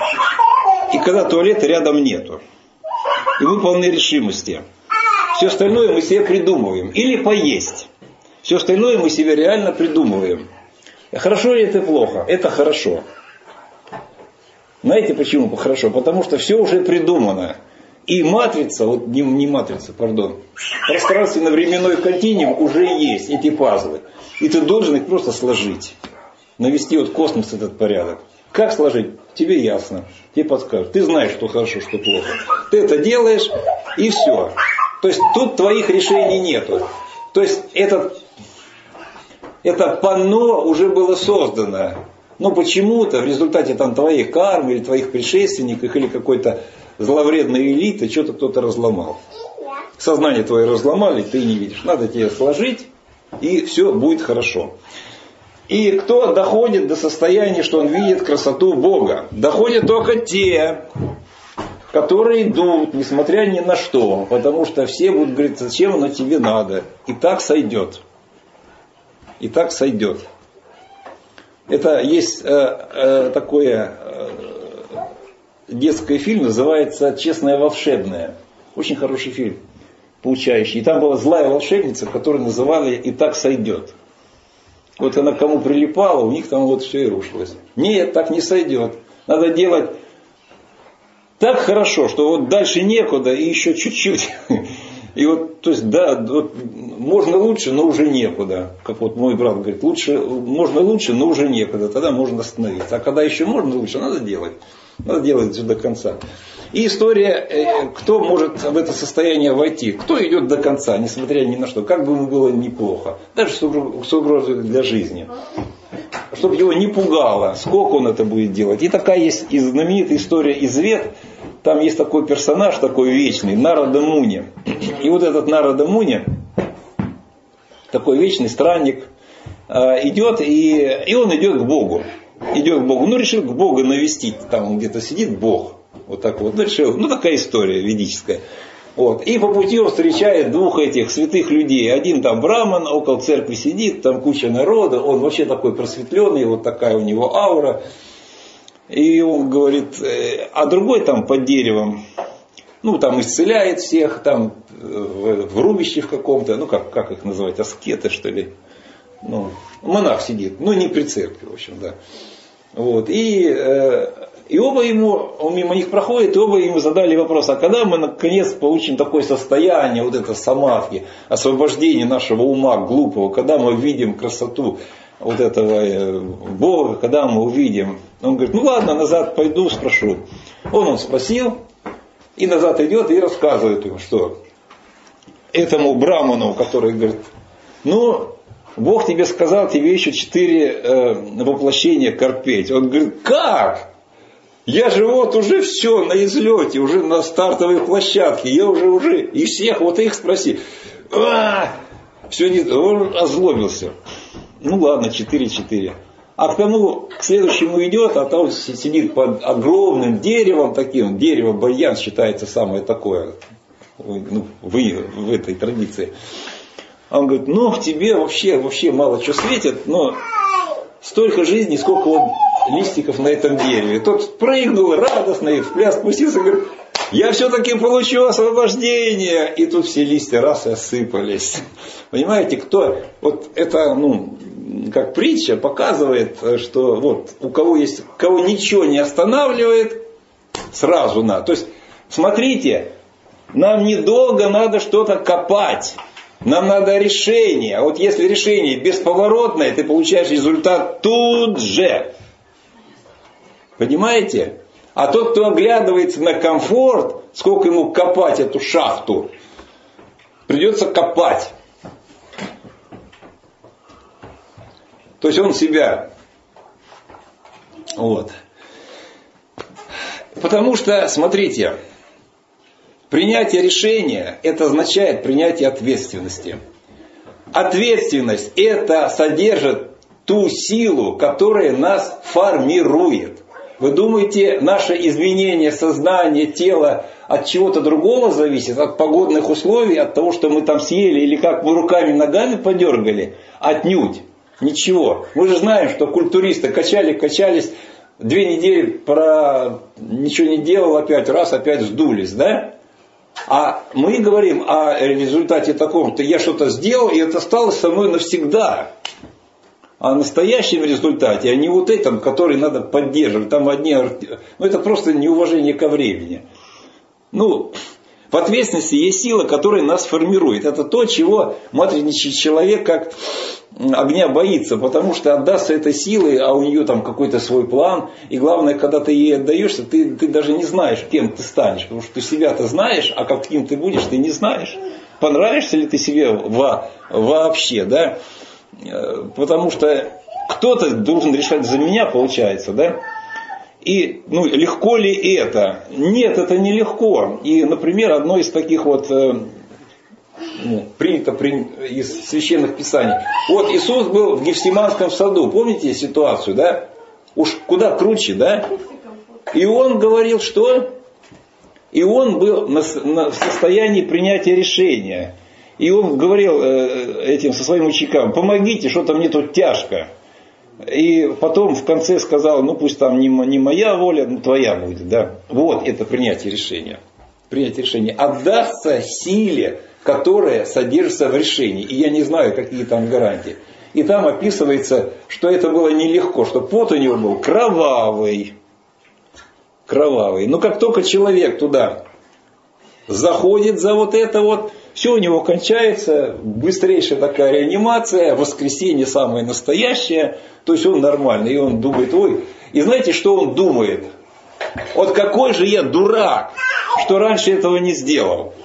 и когда туалета рядом нету. И мы полны решимости. Все остальное мы себе придумываем. Или поесть. Все остальное мы себе реально придумываем. Хорошо ли это плохо? Это хорошо. Знаете почему хорошо? Потому что все уже придумано. И матрица, вот не, не матрица, пардон, пространственно-временной континуум уже есть, эти пазлы. И ты должен их просто сложить. Навести вот космос этот порядок. Как сложить? Тебе ясно. Тебе подскажут. Ты знаешь, что хорошо, что плохо. Ты это делаешь, и все. То есть тут твоих решений нету. То есть этот, это панно уже было создано. Но почему-то в результате там твоей кармы, или твоих предшественников, или какой-то зловредной элиты, что-то кто-то разломал. Сознание твое разломали, ты не видишь. Надо тебе сложить, и все будет хорошо. И кто доходит до состояния, что он видит красоту Бога? Доходят только те, которые идут, несмотря ни на что. Потому что все будут говорить, зачем оно тебе надо. И так сойдет. И так сойдет. Это есть э, э, такое э, детский фильм, называется «Честная волшебная». Очень хороший фильм, получающий. И там была злая волшебница, которую называли «И так сойдет». Вот она кому прилипала, у них там вот все и рушилось. Нет, так не сойдет. Надо делать так хорошо, что вот дальше некуда и еще чуть-чуть. И вот, то есть, да, вот, можно лучше, но уже некуда. Как вот мой брат говорит, лучше, можно лучше, но уже некуда. Тогда можно остановиться. А когда еще можно лучше, надо делать. Надо делать все до конца. И история, кто может в это состояние войти. Кто идет до конца, несмотря ни на что. Как бы ему было неплохо. Даже с угрозой для жизни. Чтобы его не пугало, сколько он это будет делать. И такая есть и знаменитая история из Вед. Там есть такой персонаж, такой вечный, Нарада Муни. И вот этот Нарада Муни, такой вечный странник, идет, и, и он идет к Богу. Идет к Богу. Ну, решил к Богу навестить. Там где-то сидит Бог. Вот так вот. Ну, решил, ну, такая история ведическая. Вот. И по пути он встречает двух этих святых людей. Один там браман, около церкви сидит, там куча народа. Он вообще такой просветленный, вот такая у него аура. И он говорит, а другой там под деревом, ну, там исцеляет всех, там в рубище в каком-то, ну, как, как их называть, аскеты, что ли. Ну, монах сидит, ну, не при церкви, в общем, да. Вот. И, и оба ему, он мимо них проходит, и оба ему задали вопрос, а когда мы наконец получим такое состояние, вот это самадхи, освобождение нашего ума глупого, когда мы видим красоту вот этого Бога, когда мы увидим. Он говорит, ну ладно, назад пойду, спрошу. Он он спросил, и назад идет и рассказывает ему, что этому браману, который говорит, ну, Бог тебе сказал, тебе еще четыре э, воплощения корпеть. Он говорит, как? Я же вот уже все на излете, уже на стартовой площадке, я уже, уже, и всех, вот их спроси. А, все не, он озлобился. Ну ладно, четыре-четыре. А к тому, к следующему идет, а там сидит под огромным деревом таким. Дерево баян считается самое такое, ну, в, в этой традиции. Он говорит, ну тебе вообще, вообще мало что светит, но столько жизни, сколько вот листиков на этом дереве. Тот прыгнул радостно и в пляс спустился, говорит, я все-таки получу освобождение. И тут все листья раз и осыпались. Понимаете, кто, вот это, ну, как притча показывает, что вот у кого есть, кого ничего не останавливает, сразу на. То есть, смотрите, нам недолго надо что-то копать. Нам надо решение. А вот если решение бесповоротное, ты получаешь результат тут же. Понимаете? А тот, кто оглядывается на комфорт, сколько ему копать эту шахту, придется копать. То есть он себя. Вот. Потому что, смотрите, принятие решения, это означает принятие ответственности. Ответственность, это содержит ту силу, которая нас формирует. Вы думаете, наше изменение сознания, тела от чего-то другого зависит? От погодных условий, от того, что мы там съели или как мы руками, ногами подергали? Отнюдь. Ничего. Мы же знаем, что культуристы качали, качались, две недели про ничего не делал, опять раз, опять сдулись, да? А мы говорим о результате таком, что я что-то сделал, и это осталось со мной навсегда. О настоящем результате, а не вот этом, который надо поддерживать. Там одни... Ну, это просто неуважение ко времени. Ну, в ответственности есть сила, которая нас формирует. Это то, чего матричный человек как огня боится, потому что отдастся этой силой, а у нее там какой-то свой план. И главное, когда ты ей отдаешься, ты, ты даже не знаешь, кем ты станешь. Потому что ты себя-то знаешь, а каким ты будешь, ты не знаешь. Понравишься ли ты себе во, вообще, да? Потому что кто-то должен решать за меня, получается, да? И, ну, легко ли это? Нет, это не легко. И, например, одно из таких вот, ну, принято из священных писаний. Вот Иисус был в Гефсиманском саду. Помните ситуацию, да? Уж куда круче, да? И он говорил, что? И он был на, на, в состоянии принятия решения. И он говорил этим со своим ученикам: помогите, что-то мне тут тяжко. И потом в конце сказал: ну пусть там не, не моя воля, но твоя будет. Да? Вот это принятие решения. Принятие решения. Отдастся силе, которая содержится в решении. И я не знаю, какие там гарантии. И там описывается, что это было нелегко, что пот у него был кровавый. Кровавый. Но как только человек туда заходит за вот это вот, все у него кончается, быстрейшая такая реанимация, воскресенье самое настоящее, то есть он нормальный, и он думает: ой, и знаете, что он думает? Вот какой же я дурак, что раньше этого не сделал.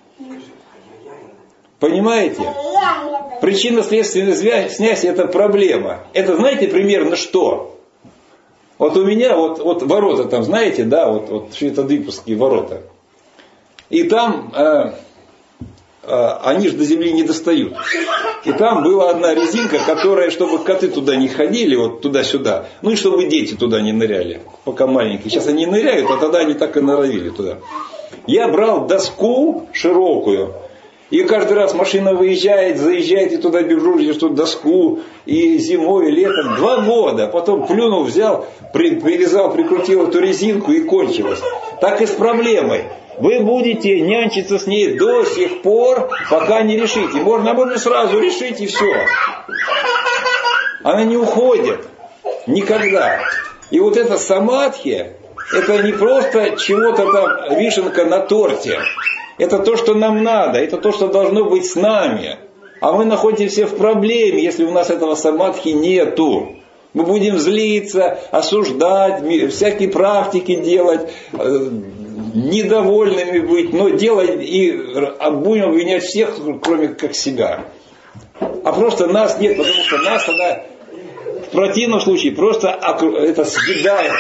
Понимаете? Причинно-следственная связь — это проблема. Это знаете примерно что? Вот у меня вот, вот ворота там, знаете, да, вот, вот Швейцардвиповские ворота. И там... Э, они же до земли не достают. И там была одна резинка, которая, чтобы коты туда не ходили, вот туда-сюда, ну и чтобы дети туда не ныряли, пока маленькие. Сейчас они ныряют, а тогда они так и норовили туда. Я брал доску широкую, и каждый раз машина выезжает, заезжает, и туда бежу, эту доску, и зимой, и летом, два года. Потом плюнул, взял, привязал, прикрутил эту резинку, и кончилось. Так и с проблемой. Вы будете нянчиться с ней до сих пор, пока не решите. Можно, можно сразу решить, и все. Она не уходит. Никогда. И вот эта самадхи, это не просто чего-то там, вишенка на торте. Это то, что нам надо. Это то, что должно быть с нами. А мы находимся в проблеме, если у нас этого самадхи нету. Мы будем злиться, осуждать, всякие практики делать, недовольными быть, но делать и будем обвинять всех, кроме как себя. А просто нас нет, потому что нас тогда в противном случае просто это съедает.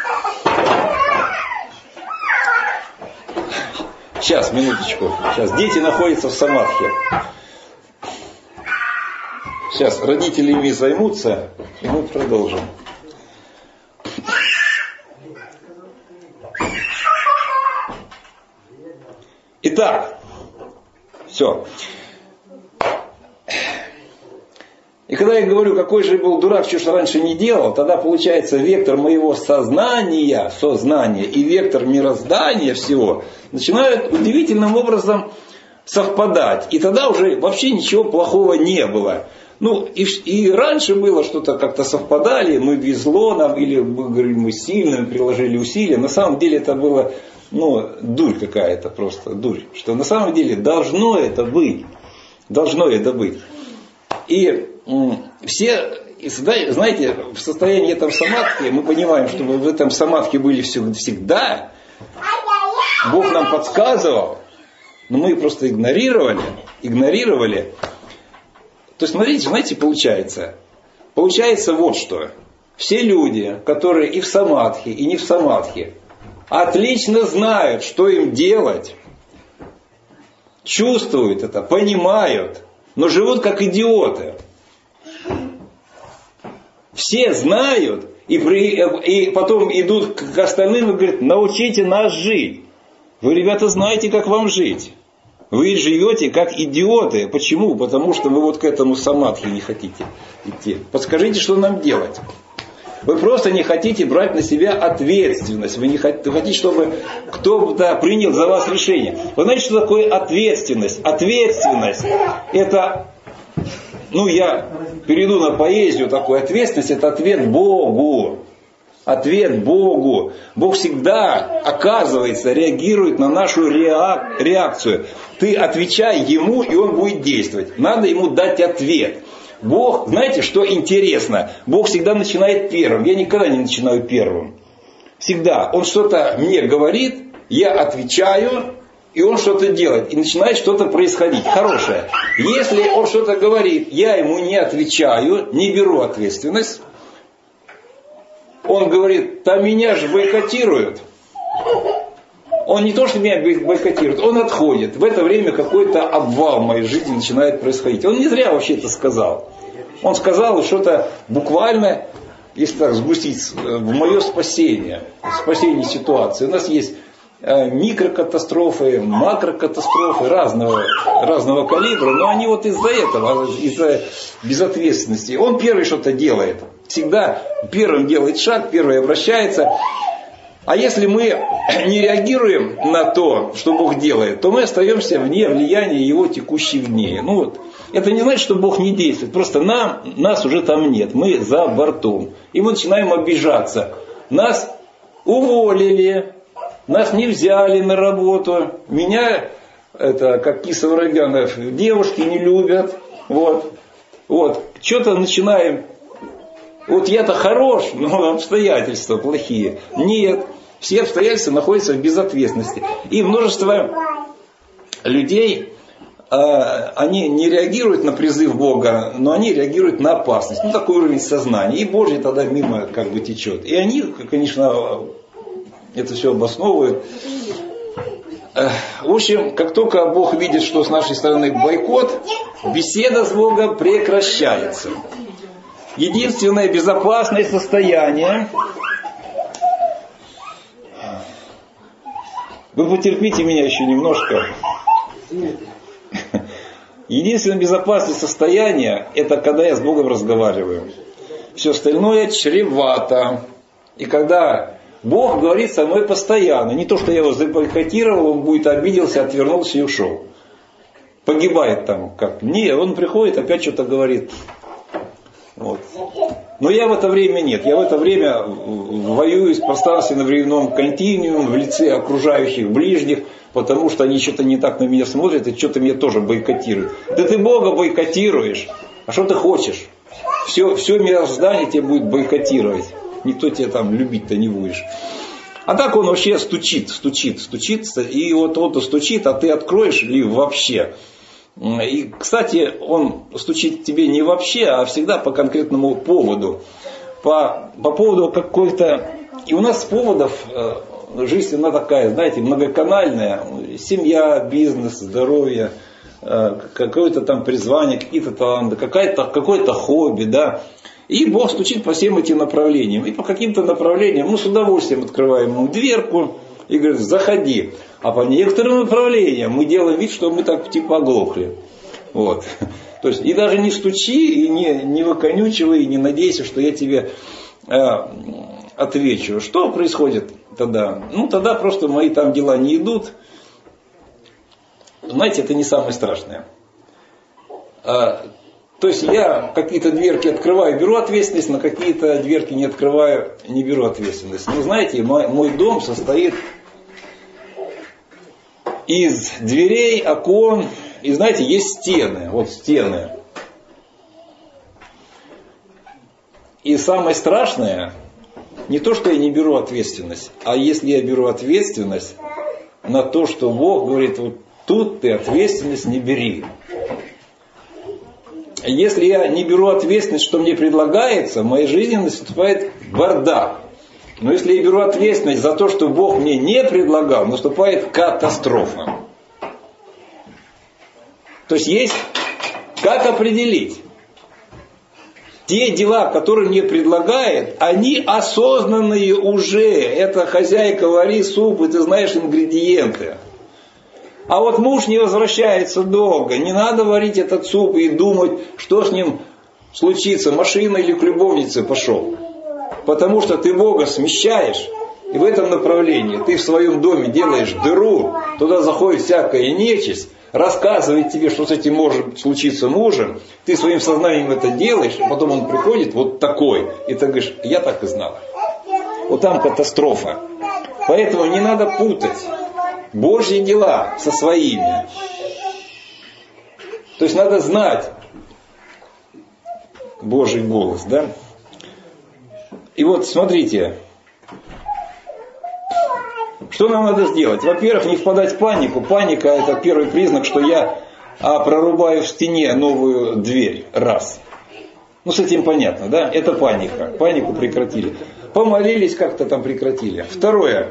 Сейчас, минуточку. Сейчас, дети находятся в самадхи. Сейчас родители ими займутся, и мы продолжим. Итак, все. И когда я говорю, какой же был дурак, что ж раньше не делал, тогда получается вектор моего сознания, сознания и вектор мироздания всего начинают удивительным образом совпадать. И тогда уже вообще ничего плохого не было. Ну, и, и раньше было что-то, как-то совпадали, мы везло нам, или мы говорим, мы сильно приложили усилия. На самом деле это было, ну, дурь какая-то просто, дурь. Что на самом деле должно это быть. Должно это быть. И м, все, знаете, в состоянии этого самадхи, мы понимаем, что мы в этом самадхи были всегда. Бог нам подсказывал, но мы просто игнорировали, игнорировали. То есть, смотрите, знаете, получается, получается вот что. Все люди, которые и в самадхи, и не в самадхи, отлично знают, что им делать, чувствуют это, понимают, но живут как идиоты. Все знают, и, при, и потом идут к остальным и говорят, научите нас жить. Вы, ребята, знаете, как вам жить. Вы живете как идиоты. Почему? Потому что вы вот к этому самадхи не хотите идти. Подскажите, что нам делать. Вы просто не хотите брать на себя ответственность. Вы не хотите, вы хотите, чтобы кто-то принял за вас решение. Вы знаете, что такое ответственность? Ответственность – это, ну я перейду на поэзию такую, ответственность – это ответ Богу. Ответ Богу. Бог всегда, оказывается, реагирует на нашу реакцию. Ты отвечай Ему, и Он будет действовать. Надо Ему дать ответ. Бог, знаете, что интересно? Бог всегда начинает первым. Я никогда не начинаю первым. Всегда. Он что-то мне говорит, я отвечаю, и Он что-то делает. И начинает что-то происходить. Хорошее. Если Он что-то говорит, я Ему не отвечаю, не беру ответственность. Он говорит, там меня же бойкотируют. Он не то, что меня бойкотирует, он отходит. В это время какой-то обвал в моей жизни начинает происходить. Он не зря вообще это сказал. Он сказал что-то буквально, если так сгустить, в мое спасение. Спасение ситуации. У нас есть микрокатастрофы, макрокатастрофы разного, разного калибра, но они вот из-за этого, из-за безответственности. Он первый что-то делает. Всегда первым делает шаг, первый обращается. А если мы не реагируем на то, что Бог делает, то мы остаемся вне влияния Его текущих дней. Ну вот. Это не значит, что Бог не действует. Просто нам, нас уже там нет. Мы за бортом. И мы начинаем обижаться. Нас уволили. Нас не взяли на работу. Меня, это, как Киса Воробьянов, девушки не любят. Вот. Вот. Что-то начинаем. Вот я-то хорош, но обстоятельства плохие. Нет. Все обстоятельства находятся в безответственности. И множество людей, они не реагируют на призыв Бога, но они реагируют на опасность. Ну, такой уровень сознания. И Божий тогда мимо как бы течет. И они, конечно, это все обосновывают. В общем, как только Бог видит, что с нашей стороны бойкот, беседа с Богом прекращается. Единственное безопасное состояние. Вы потерпите меня еще немножко. Единственное безопасное состояние, это когда я с Богом разговариваю. Все остальное чревато. И когда Бог говорит со мной постоянно. Не то, что я его забойкотировал, он будет обиделся, отвернулся и ушел. Погибает там как. Не, он приходит, опять что-то говорит. Вот. Но я в это время нет. Я в это время воюю с пространственно-временным континуумом в лице окружающих ближних, потому что они что-то не так на меня смотрят и что-то меня тоже бойкотируют. Да ты Бога бойкотируешь. А что ты хочешь? Все, все мироздание тебя будет бойкотировать. Никто тебя там любить-то не будешь. А так он вообще стучит, стучит, стучит. И вот он-то стучит, а ты откроешь ли вообще? И, кстати, он стучит тебе не вообще, а всегда по конкретному поводу. По, по поводу какой-то... И у нас поводов, жизнь она такая, знаете, многоканальная. Семья, бизнес, здоровье, какое-то там призвание, какие-то таланты, какое-то, какое-то хобби, да. И Бог стучит по всем этим направлениям. И по каким-то направлениям, ну, с удовольствием открываем ему дверку и говорит, заходи. А по некоторым направлениям мы делаем вид, что мы так типа оглохли. Вот. То есть, и даже не стучи, и не, не выконючивай, и не надейся, что я тебе э, отвечу. Что происходит тогда? Ну, тогда просто мои там дела не идут. Знаете, это не самое страшное. А, то есть, я какие-то дверки открываю, беру ответственность, на какие-то дверки не открываю, не беру ответственность. Но знаете, мой, мой дом состоит из дверей, окон, и знаете, есть стены, вот стены. И самое страшное, не то, что я не беру ответственность, а если я беру ответственность на то, что Бог говорит, вот тут ты ответственность не бери. Если я не беру ответственность, что мне предлагается, в моей жизни наступает бардак. Но если я беру ответственность за то, что Бог мне не предлагал, наступает катастрофа. То есть есть, как определить, Те дела, которые мне предлагает, они осознанные уже. Это хозяйка, вари суп, и ты знаешь ингредиенты. А вот муж не возвращается долго. Не надо варить этот суп и думать, что с ним случится, машина или к любовнице пошел. Потому что ты Бога смещаешь. И в этом направлении ты в своем доме делаешь дыру, туда заходит всякая нечисть, рассказывает тебе, что с этим может случиться мужем, ты своим сознанием это делаешь, и потом он приходит вот такой, и ты говоришь, я так и знал. Вот там катастрофа. Поэтому не надо путать Божьи дела со своими. То есть надо знать Божий голос, да? И вот смотрите, что нам надо сделать? Во-первых, не впадать в панику. Паника — это первый признак, что я а, прорубаю в стене новую дверь. Раз. Ну, с этим понятно, да? Это паника. Панику прекратили. Помолились, как-то там прекратили. Второе.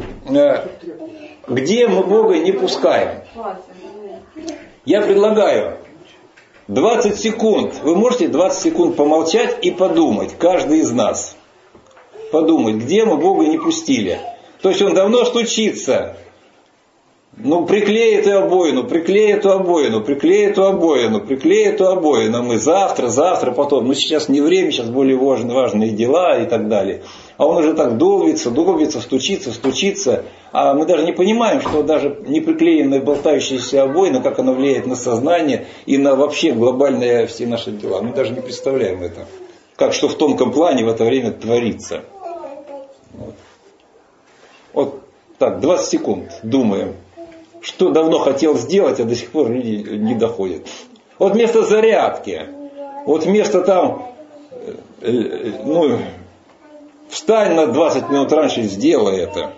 Где мы Бога не пускаем? Я предлагаю двадцать секунд. Вы можете двадцать секунд помолчать и подумать, каждый из нас. Подумать, где мы Бога не пустили. То есть он давно стучится. Ну, приклей эту обоину, приклей эту обоину, приклей эту обоину, приклей эту обоину. Мы завтра, завтра, потом. Ну, сейчас не время, сейчас более важные, важные дела и так далее. А он уже так долбится, долбится, стучится, стучится. А мы даже не понимаем, что даже неприклеенная болтающаяся обоина, как она влияет на сознание и на вообще глобальные все наши дела. Мы даже не представляем это. Как что в тонком плане в это время творится. Вот. Вот так, двадцать секунд думаем, что давно хотел сделать, а до сих пор люди не доходят. Вот вместо зарядки, вот вместо там, ну, встань на двадцать минут раньше и сделай это.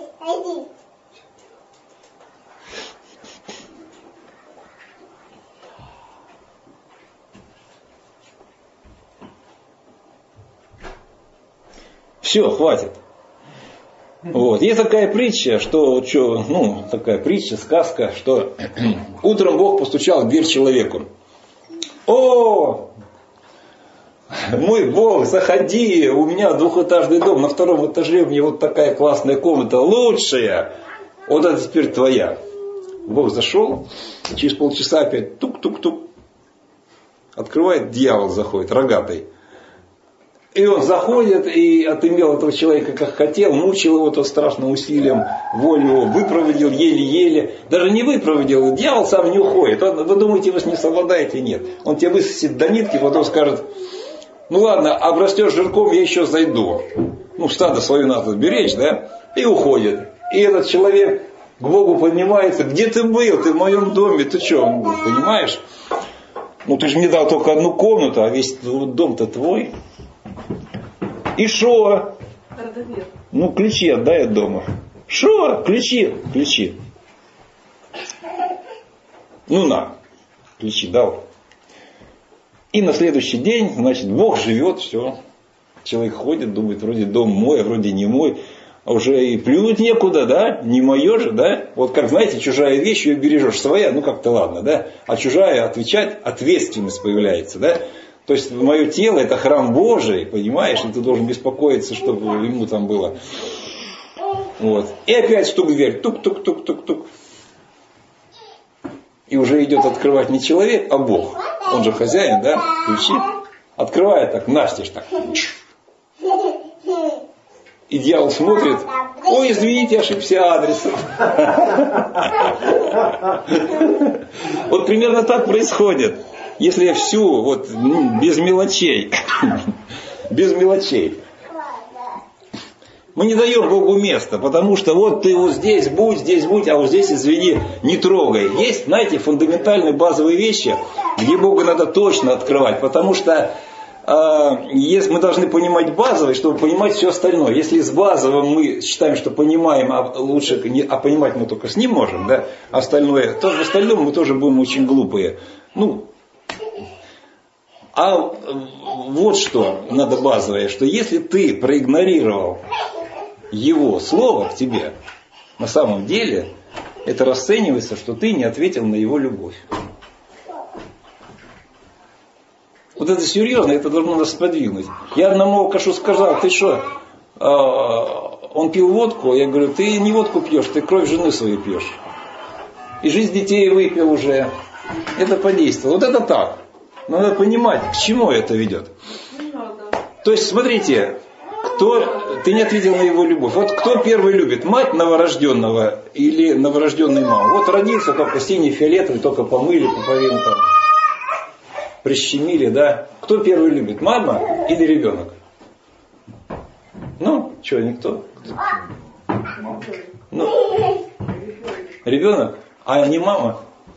Все, хватит. Вот. Есть такая притча, что, что, ну, такая притча, сказка, что утром Бог постучал в дверь человеку. О, мой Бог, заходи, у меня двухэтажный дом, на втором этаже у меня вот такая классная комната, лучшая. Вот это теперь твоя. Бог зашел, через полчаса опять тук-тук-тук. Открывает, дьявол заходит, рогатый. И он заходит и отымел этого человека как хотел, мучил его то страшным усилием, волю его выпроводил еле-еле. Даже не выпроводил, дьявол сам не уходит. Он, вы думаете, вы с ним совладаете? Нет. Он тебе высосет до нитки, потом скажет, ну ладно, обрастешь жирком, я еще зайду. Ну, стадо свое надо беречь, да? И уходит. И этот человек к Богу поднимается, где ты был? Ты в моем доме, ты что? Он говорит, понимаешь? Ну, ты же мне дал только одну комнату, а весь дом-то твой. И шо? Ну, ключи отдай от дома. Шо? Ключи? Ключи. Ну, на. Ключи дал. И на следующий день, значит, Бог живет, все. Человек ходит, думает, вроде дом мой, а вроде не мой. А уже и плюнуть некуда, да? Не мое же, да? Вот как, знаете, чужая вещь, ее бережешь. Своя, ну как-то ладно, да? А чужая, отвечать, ответственность появляется, да? То есть мое тело это храм Божий, понимаешь, и ты должен беспокоиться, чтобы ему там было. Вот. И опять стук в дверь, тук-тук-тук-тук-тук. И уже идет открывать не человек, а Бог. Он же хозяин, да? Ключи. Открывает так, настежь так. И дьявол смотрит, ой, извините, ошибся адресом. Вот примерно так происходит. Если я всю, вот, без мелочей, без мелочей. Мы не даем Богу места, потому что вот ты вот здесь будь, здесь будь, а вот здесь, извини, не трогай. Есть, знаете, фундаментальные базовые вещи, где Бога надо точно открывать, потому что э, если мы должны понимать базовое, чтобы понимать все остальное. Если с базовым мы считаем, что понимаем, а лучше, а понимать мы только с ним можем, да, остальное, то в остальном мы тоже будем очень глупые. Ну, а вот что надо базовое, что если ты проигнорировал его слово к тебе, на самом деле это расценивается, что ты не ответил на его любовь. Вот это серьезно, это должно нас сподвигнуть. Я одному алкашу сказал: ты что, он пил водку? Я говорю: ты не водку пьешь, ты кровь жены своей пьешь. И жизнь детей выпил уже. Это подействовало. Вот это так. Надо понимать, к чему это ведет. То есть, смотрите, кто, ты не ответил на его любовь. Вот кто первый любит? Мать новорожденного или новорожденный маму? Вот родился только синий-фиолетовый, только помыли, пуповину там прищемили, да? Кто первый любит? Мама или ребенок? Ну, что, никто? Ну, ребенок? А не мама?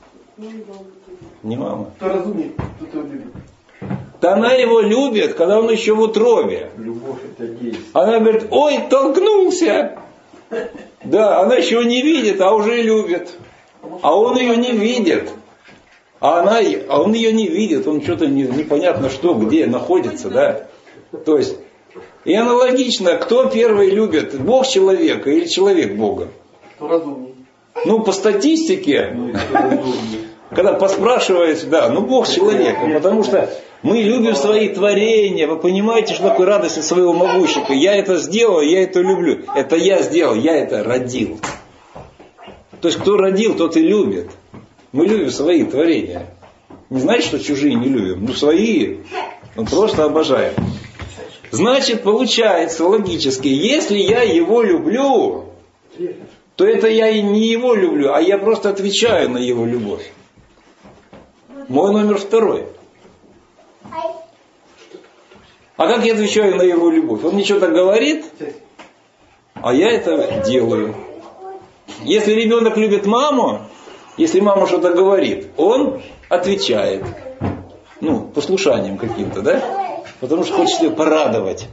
Не мама. Кто разумнее, кто его любит. Да она его любит, когда он еще в утробе. Любовь это действие. Она говорит: ой, толкнулся. Да, она еще не видит, а уже любит. А он ее не видит. А, она, а он ее не видит, он что-то не, непонятно что, где находится, да. То есть, и аналогично, кто первый любит, Бог человека или человек Бога? Кто разумнее. Ну, по статистике, Ну, и кто разумнее. когда поспрашиваете, да, ну Бог человека, потому что мы любим свои творения, вы понимаете, что такое радость от своего могущества. Я это сделал, я это люблю. Это я сделал, я это родил. То есть, кто родил, тот и любит. Мы любим свои творения. Не значит, что чужие не любим, но свои мы просто обожаем. Значит, получается логически, если я его люблю, то это я и не его люблю, а я просто отвечаю на его любовь. Мой номер второй. А как я отвечаю на его любовь? Он мне что-то говорит, а я это делаю. Если ребенок любит маму, если мама что-то говорит, он отвечает. Ну, послушанием каким-то, да? Потому что хочет ее порадовать.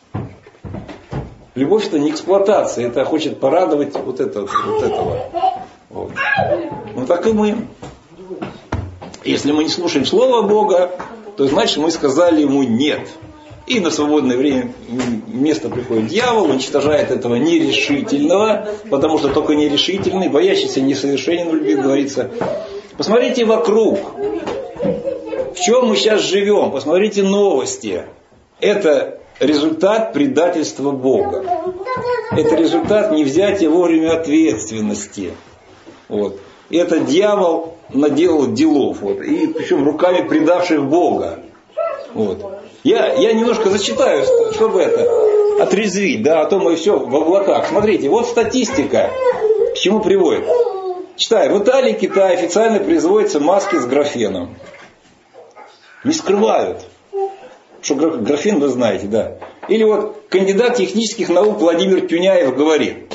Любовь это не эксплуатация, это хочет порадовать вот, это, вот этого. Вот. Ну так и мы. Если мы не слушаем Слово Бога, то значит мы сказали ему нет. И на свободное время место приходит дьявол, уничтожает этого нерешительного, потому что только нерешительный, боящийся несовершенен в любви, говорится. Посмотрите вокруг. В чем мы сейчас живем? Посмотрите новости. Это результат предательства Бога. Это результат невзятия вовремя ответственности. Вот. И это дьявол наделал делов. Вот. И причем руками предавших Бога. Вот. Я, я немножко зачитаю, чтобы это отрезвить, да, а то мы все в облаках. Смотрите, вот статистика, к чему приводит. Читаю. В Италии, Китае официально производятся маски с графеном. Не скрывают. Что графен, вы знаете, да. Или вот кандидат технических наук Владимир Тюняев говорит.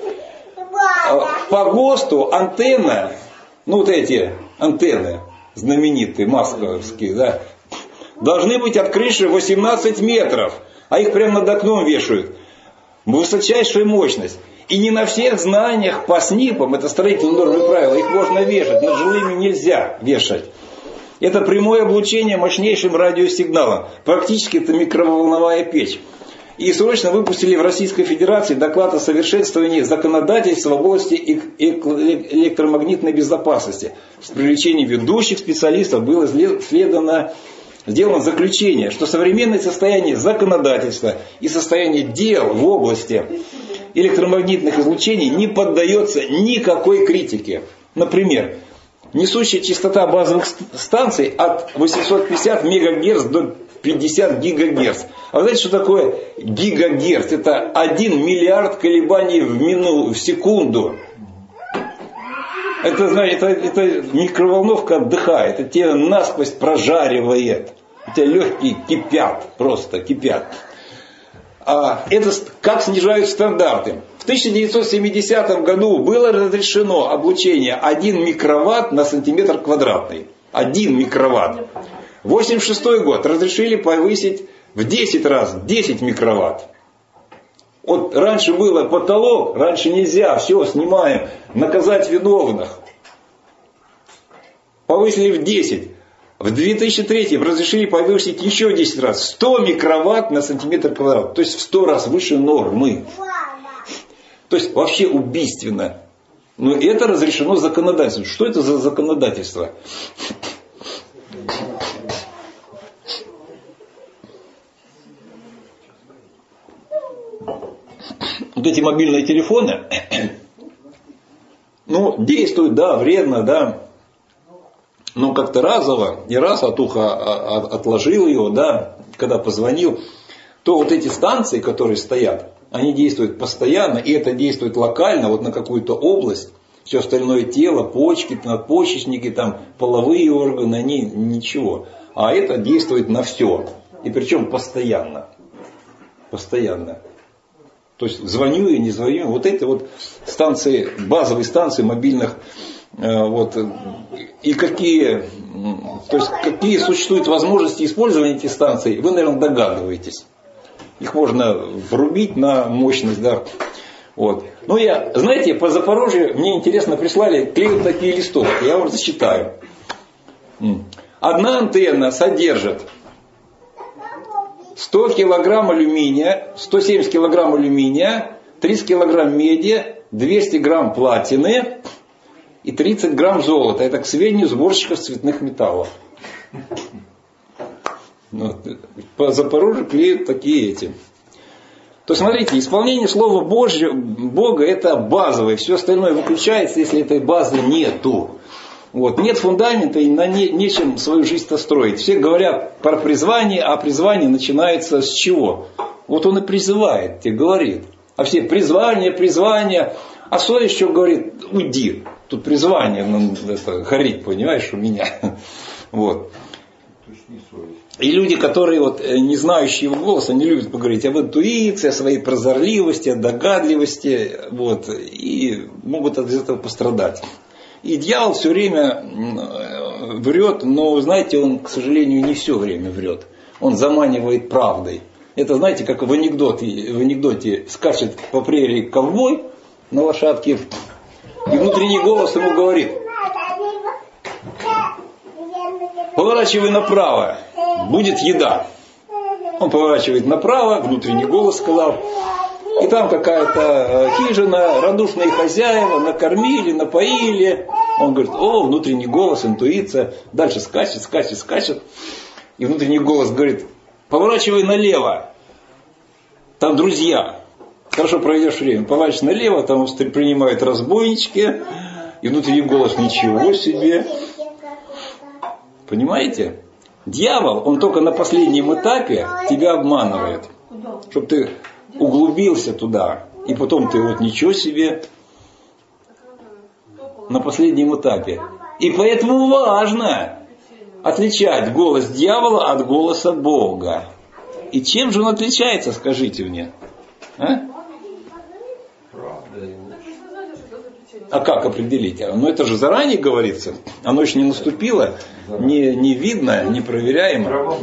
По ГОСТу антенна, ну вот эти антенны знаменитые, московские, да, должны быть от крыши восемнадцать метров, а их прямо над окном вешают. Высочайшая мощность. И не на всех знаниях по СНИПам, это строительные нормы и правила, их можно вешать, над жилыми нельзя вешать. Это прямое облучение мощнейшим радиосигналом. Практически это микроволновая печь. И срочно выпустили в Российской Федерации доклад о совершенствовании законодательства в области электромагнитной безопасности. С привлечением ведущих специалистов было исследовано, сделано заключение, что современное состояние законодательства и состояние дел в области электромагнитных излучений не поддается никакой критике. Например, несущая частота базовых станций от восемьсот пятьдесят мегагерц до пятьдесят гигагерц. А вы знаете, что такое гигагерц? Это один миллиард колебаний в, мину, в секунду. Это, знаете, это, это микроволновка отдыхает, это тебя насквозь прожаривает. У тебя легкие кипят, просто кипят. А это как снижают стандарты. В тысяча девятьсот семидесятом году было разрешено облучение один микроватт на сантиметр квадратный. один микроватт. восемьдесят шестой год разрешили повысить в десять раз, десять микроватт. Вот раньше было потолок, раньше нельзя, все, снимаем, наказать виновных. Повысили в десять. В две тысячи третьем разрешили повысить еще в десять раз. сто микроватт на сантиметр квадратный. То есть в сто раз выше нормы. То есть вообще убийственно. Но это разрешено законодательством. Что это за законодательство? вот эти мобильные телефоны, ну, действуют, да, вредно, да, но как-то разово, и раз от уха отложил его, да, когда позвонил, то вот эти станции, которые стоят, они действуют постоянно, и это действует локально, вот на какую-то область, все остальное тело, почки, надпочечники, там, половые органы, они ничего. А это действует на все. И причем постоянно. Постоянно. То есть звоню и не звоню. Вот эти вот станции, базовые станции мобильных, вот, и какие, то есть какие существуют возможности использования этих станций, вы, наверное, догадываетесь. Их можно врубить на мощность, да. Вот. Ну, я, знаете, по Запорожью мне интересно прислали, клеют такие листовки, я вам зачитаю. Одна антенна содержит сто килограмм алюминия, сто семьдесят килограмм алюминия, тридцать килограмм меди, двести грамм платины и тридцать грамм золота. Это к сведению сборщиков цветных металлов. Вот. По Запорожью клеют такие эти. То смотрите, исполнение Слова Божьего, Бога это базовое. Все остальное выключается, если этой базы нету. Вот. Нет фундамента и на не, нечем свою жизнь-то строить. Все говорят про призвание, а призвание начинается с чего? Вот он и призывает, тебе говорит. А все призвание, призвание. А совесть что говорит? Уйди. Тут призвание ну, это, горит, понимаешь, у меня. Вот. И люди, которые вот, не знающие его голоса, не любят поговорить об интуиции, о своей прозорливости, о догадливости, вот, и могут от этого пострадать. И дьявол все время врет, но, знаете, он, к сожалению, не все время врет. Он заманивает правдой. Это, знаете, как в анекдоте, в анекдоте скачет по прерии ковбой на лошадке, и внутренний голос ему говорит: поворачивай направо, будет еда. Он поворачивает направо, внутренний голос сказал. И там какая-то хижина, радушные хозяева, накормили, напоили. Он говорит: о, внутренний голос, интуиция. Дальше скачет, скачет, скачет. И внутренний голос говорит: поворачивай налево, там друзья. Хорошо проведешь время. Поворачивай налево, там принимают разбойнички. И внутренний голос: ничего себе. Понимаете? Дьявол, он только на последнем этапе тебя обманывает. Чтобы ты углубился туда. И потом ты вот ничего себе. На последнем этапе. И поэтому важно отличать голос дьявола от голоса Бога. И чем же он отличается, скажите мне? А? А как определить? Ну это же заранее говорится. Оно еще не наступило, не, не видно, не проверяемо.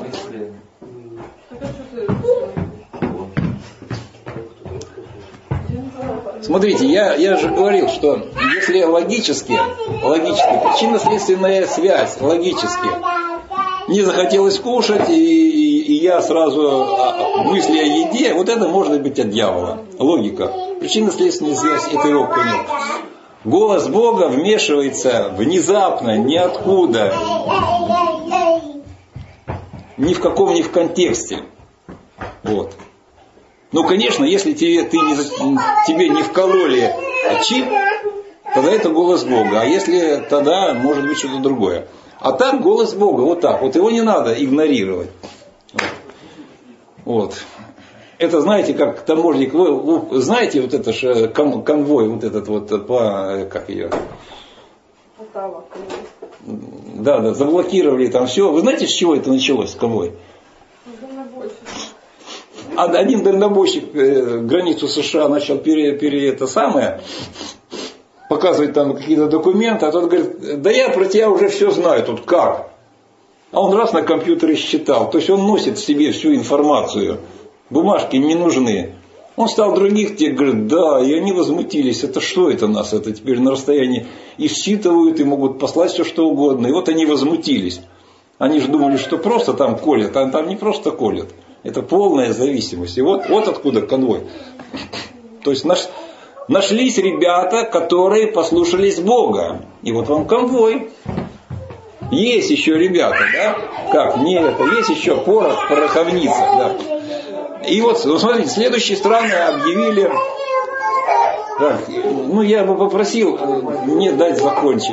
Смотрите, я, я же говорил, что если логически, логически, причинно-следственная связь, логически, не захотелось кушать, и, и, и я сразу мысли о еде, вот это может быть от дьявола. Логика. Причинно-следственная связь, это его понял. Голос Бога вмешивается внезапно, ниоткуда, ни в каком, ни в контексте. Вот. Ну, конечно, если тебе, ты не, тебе не вкололи чип, тогда это голос Бога. А если тогда, может быть, что-то другое. А так голос Бога, вот так. Вот его не надо игнорировать. Вот. Это, знаете, как таможник, вы, вы знаете, вот это же конвой, вот этот вот, по, как ее? Да, да, заблокировали там все. Вы знаете, с чего это началось, конвой? Один дальнобойщик границу США начал пере, пере это самое, показывать там какие-то документы, а тот говорит: да я про тебя уже все знаю, тут как? А он раз на компьютере считал, то есть он носит в себе всю информацию, бумажки не нужны. Он стал других, те говорит: да, и они возмутились, это что это нас, это теперь на расстоянии и считывают, и могут послать все что угодно, и вот они возмутились. Они же думали, что просто там колят, а там не просто колят. Это полная зависимость. И вот, вот откуда конвой. То есть наш, нашлись ребята, которые послушались Бога. И вот вам конвой. Есть еще ребята, да? Как? Не это. Есть еще порох, пороховница, да. И вот, вот смотрите, следующие страны объявили Так, ну я бы попросил мне дать закончить.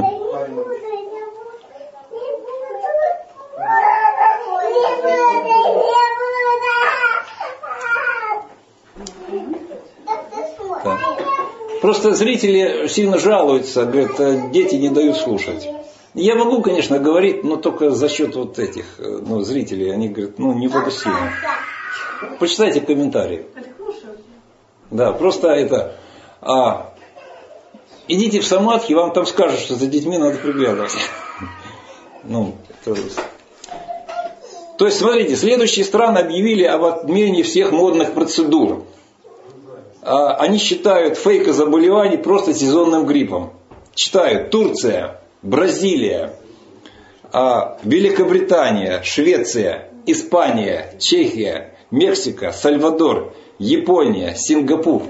Так. Просто зрители сильно жалуются, говорят, дети не дают слушать. Я могу, конечно, говорить, но только за счет вот этих ну, зрителей. Они говорят, ну не буду сильно. Почитайте комментарии. Да, просто это... А, идите в самадхи, вам там скажут, что за детьми надо приглядывать. Ну, это... То есть, смотрите, следующие страны объявили об отмене всех модных процедур. А, они считают фейкозаболеваний просто сезонным гриппом. Читают Турция, Бразилия, а, Великобритания, Швеция, Испания, Чехия, Мексика, Сальвадор, Япония, Сингапур.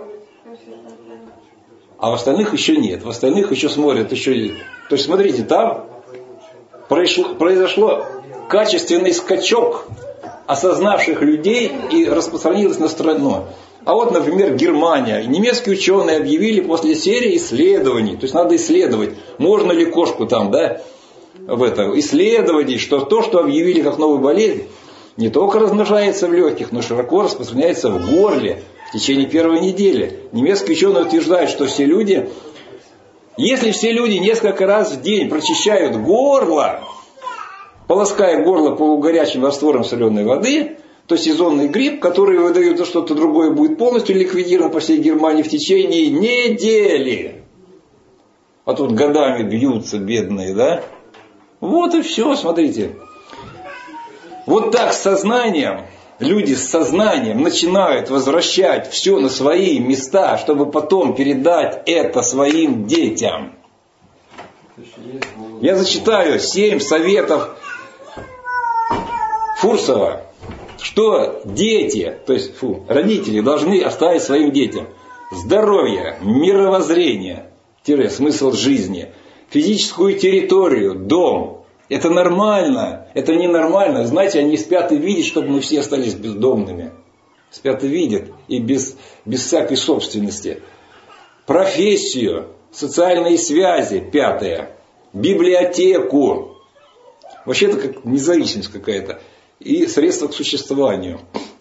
А в остальных еще нет. В остальных еще смотрят. Еще... То есть, смотрите, там произошло, произошло качественный скачок осознавших людей и распространилось на страну. А вот, например, Германия. Немецкие ученые объявили после серии исследований. То есть, надо исследовать, можно ли кошку там, да, в этом, исследований, что то, что объявили как новую болезнь, не только размножается в легких, но широко распространяется в горле в течение первой недели. Немецкие ученые утверждают, что все люди, если все люди несколько раз в день прочищают горло, полоская горло полугорячим раствором соленой воды, то сезонный грипп, который выдают за что-то другое, будет полностью ликвидирован по всей Германии в течение недели. А тут годами бьются бедные, да? Вот и все, смотрите. Вот так с сознанием, люди с сознанием начинают возвращать все на свои места, чтобы потом передать это своим детям. Я зачитаю семь советов Фурсова, что дети, то есть фу, родители должны оставить своим детям здоровье, мировоззрение, смысл жизни, физическую территорию, дом. Это нормально, это ненормально. Знаете, они спят и видят, чтобы мы все остались бездомными. Спят и видят, и без, без всякой собственности. Профессию, социальные связи, пятое. Библиотеку. Вообще это как независимость какая-то. И средства к существованию.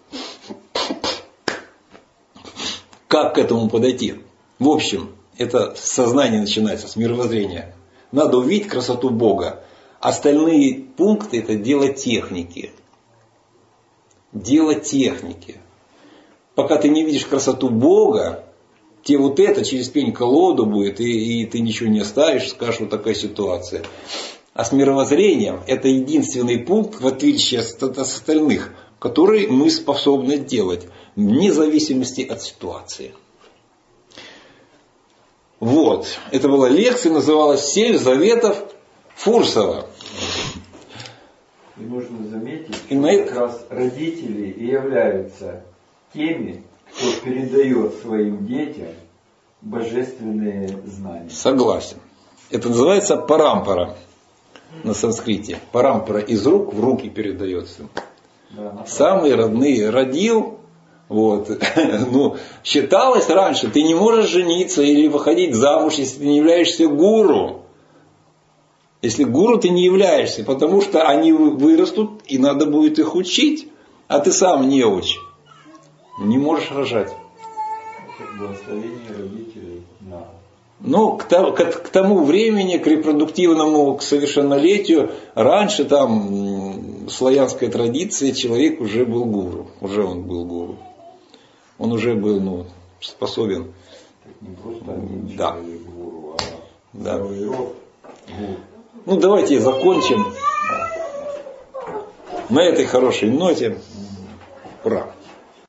Как к этому подойти? В общем, это сознание начинается с мировоззрения. Надо увидеть красоту Бога. Остальные пункты это дело техники. Дело техники. Пока ты не видишь красоту Бога, тебе вот это через пень-колоду будет, и, и ты ничего не оставишь, скажешь, вот такая ситуация. А с мировоззрением это единственный пункт, в отличие от остальных, который мы способны делать, вне зависимости от ситуации. Вот. Это была лекция, называлась «Семь заветов Фурсова». И нужно заметить, и что на как раз родители и являются теми, кто передает своим детям божественные знания. Согласен. Это называется парампара на санскрите. Парампара из рук в руки передается. Да, самые родные родил. Вот. Ну, считалось раньше, ты не можешь жениться или выходить замуж, если ты не являешься гуру. Если гуру ты не являешься, потому что они вырастут, и надо будет их учить, а ты сам не учишь. Не можешь рожать. Это благословение родителей на... Ну, к, к, к тому времени, к репродуктивному, к совершеннолетию, раньше там в славянской традиции человек уже был гуру. Уже он был гуру. Он уже был ну, способен. Так не просто один да. человек гуру, а да. целый род гуру. Ну, давайте закончим на этой хорошей ноте. Ура!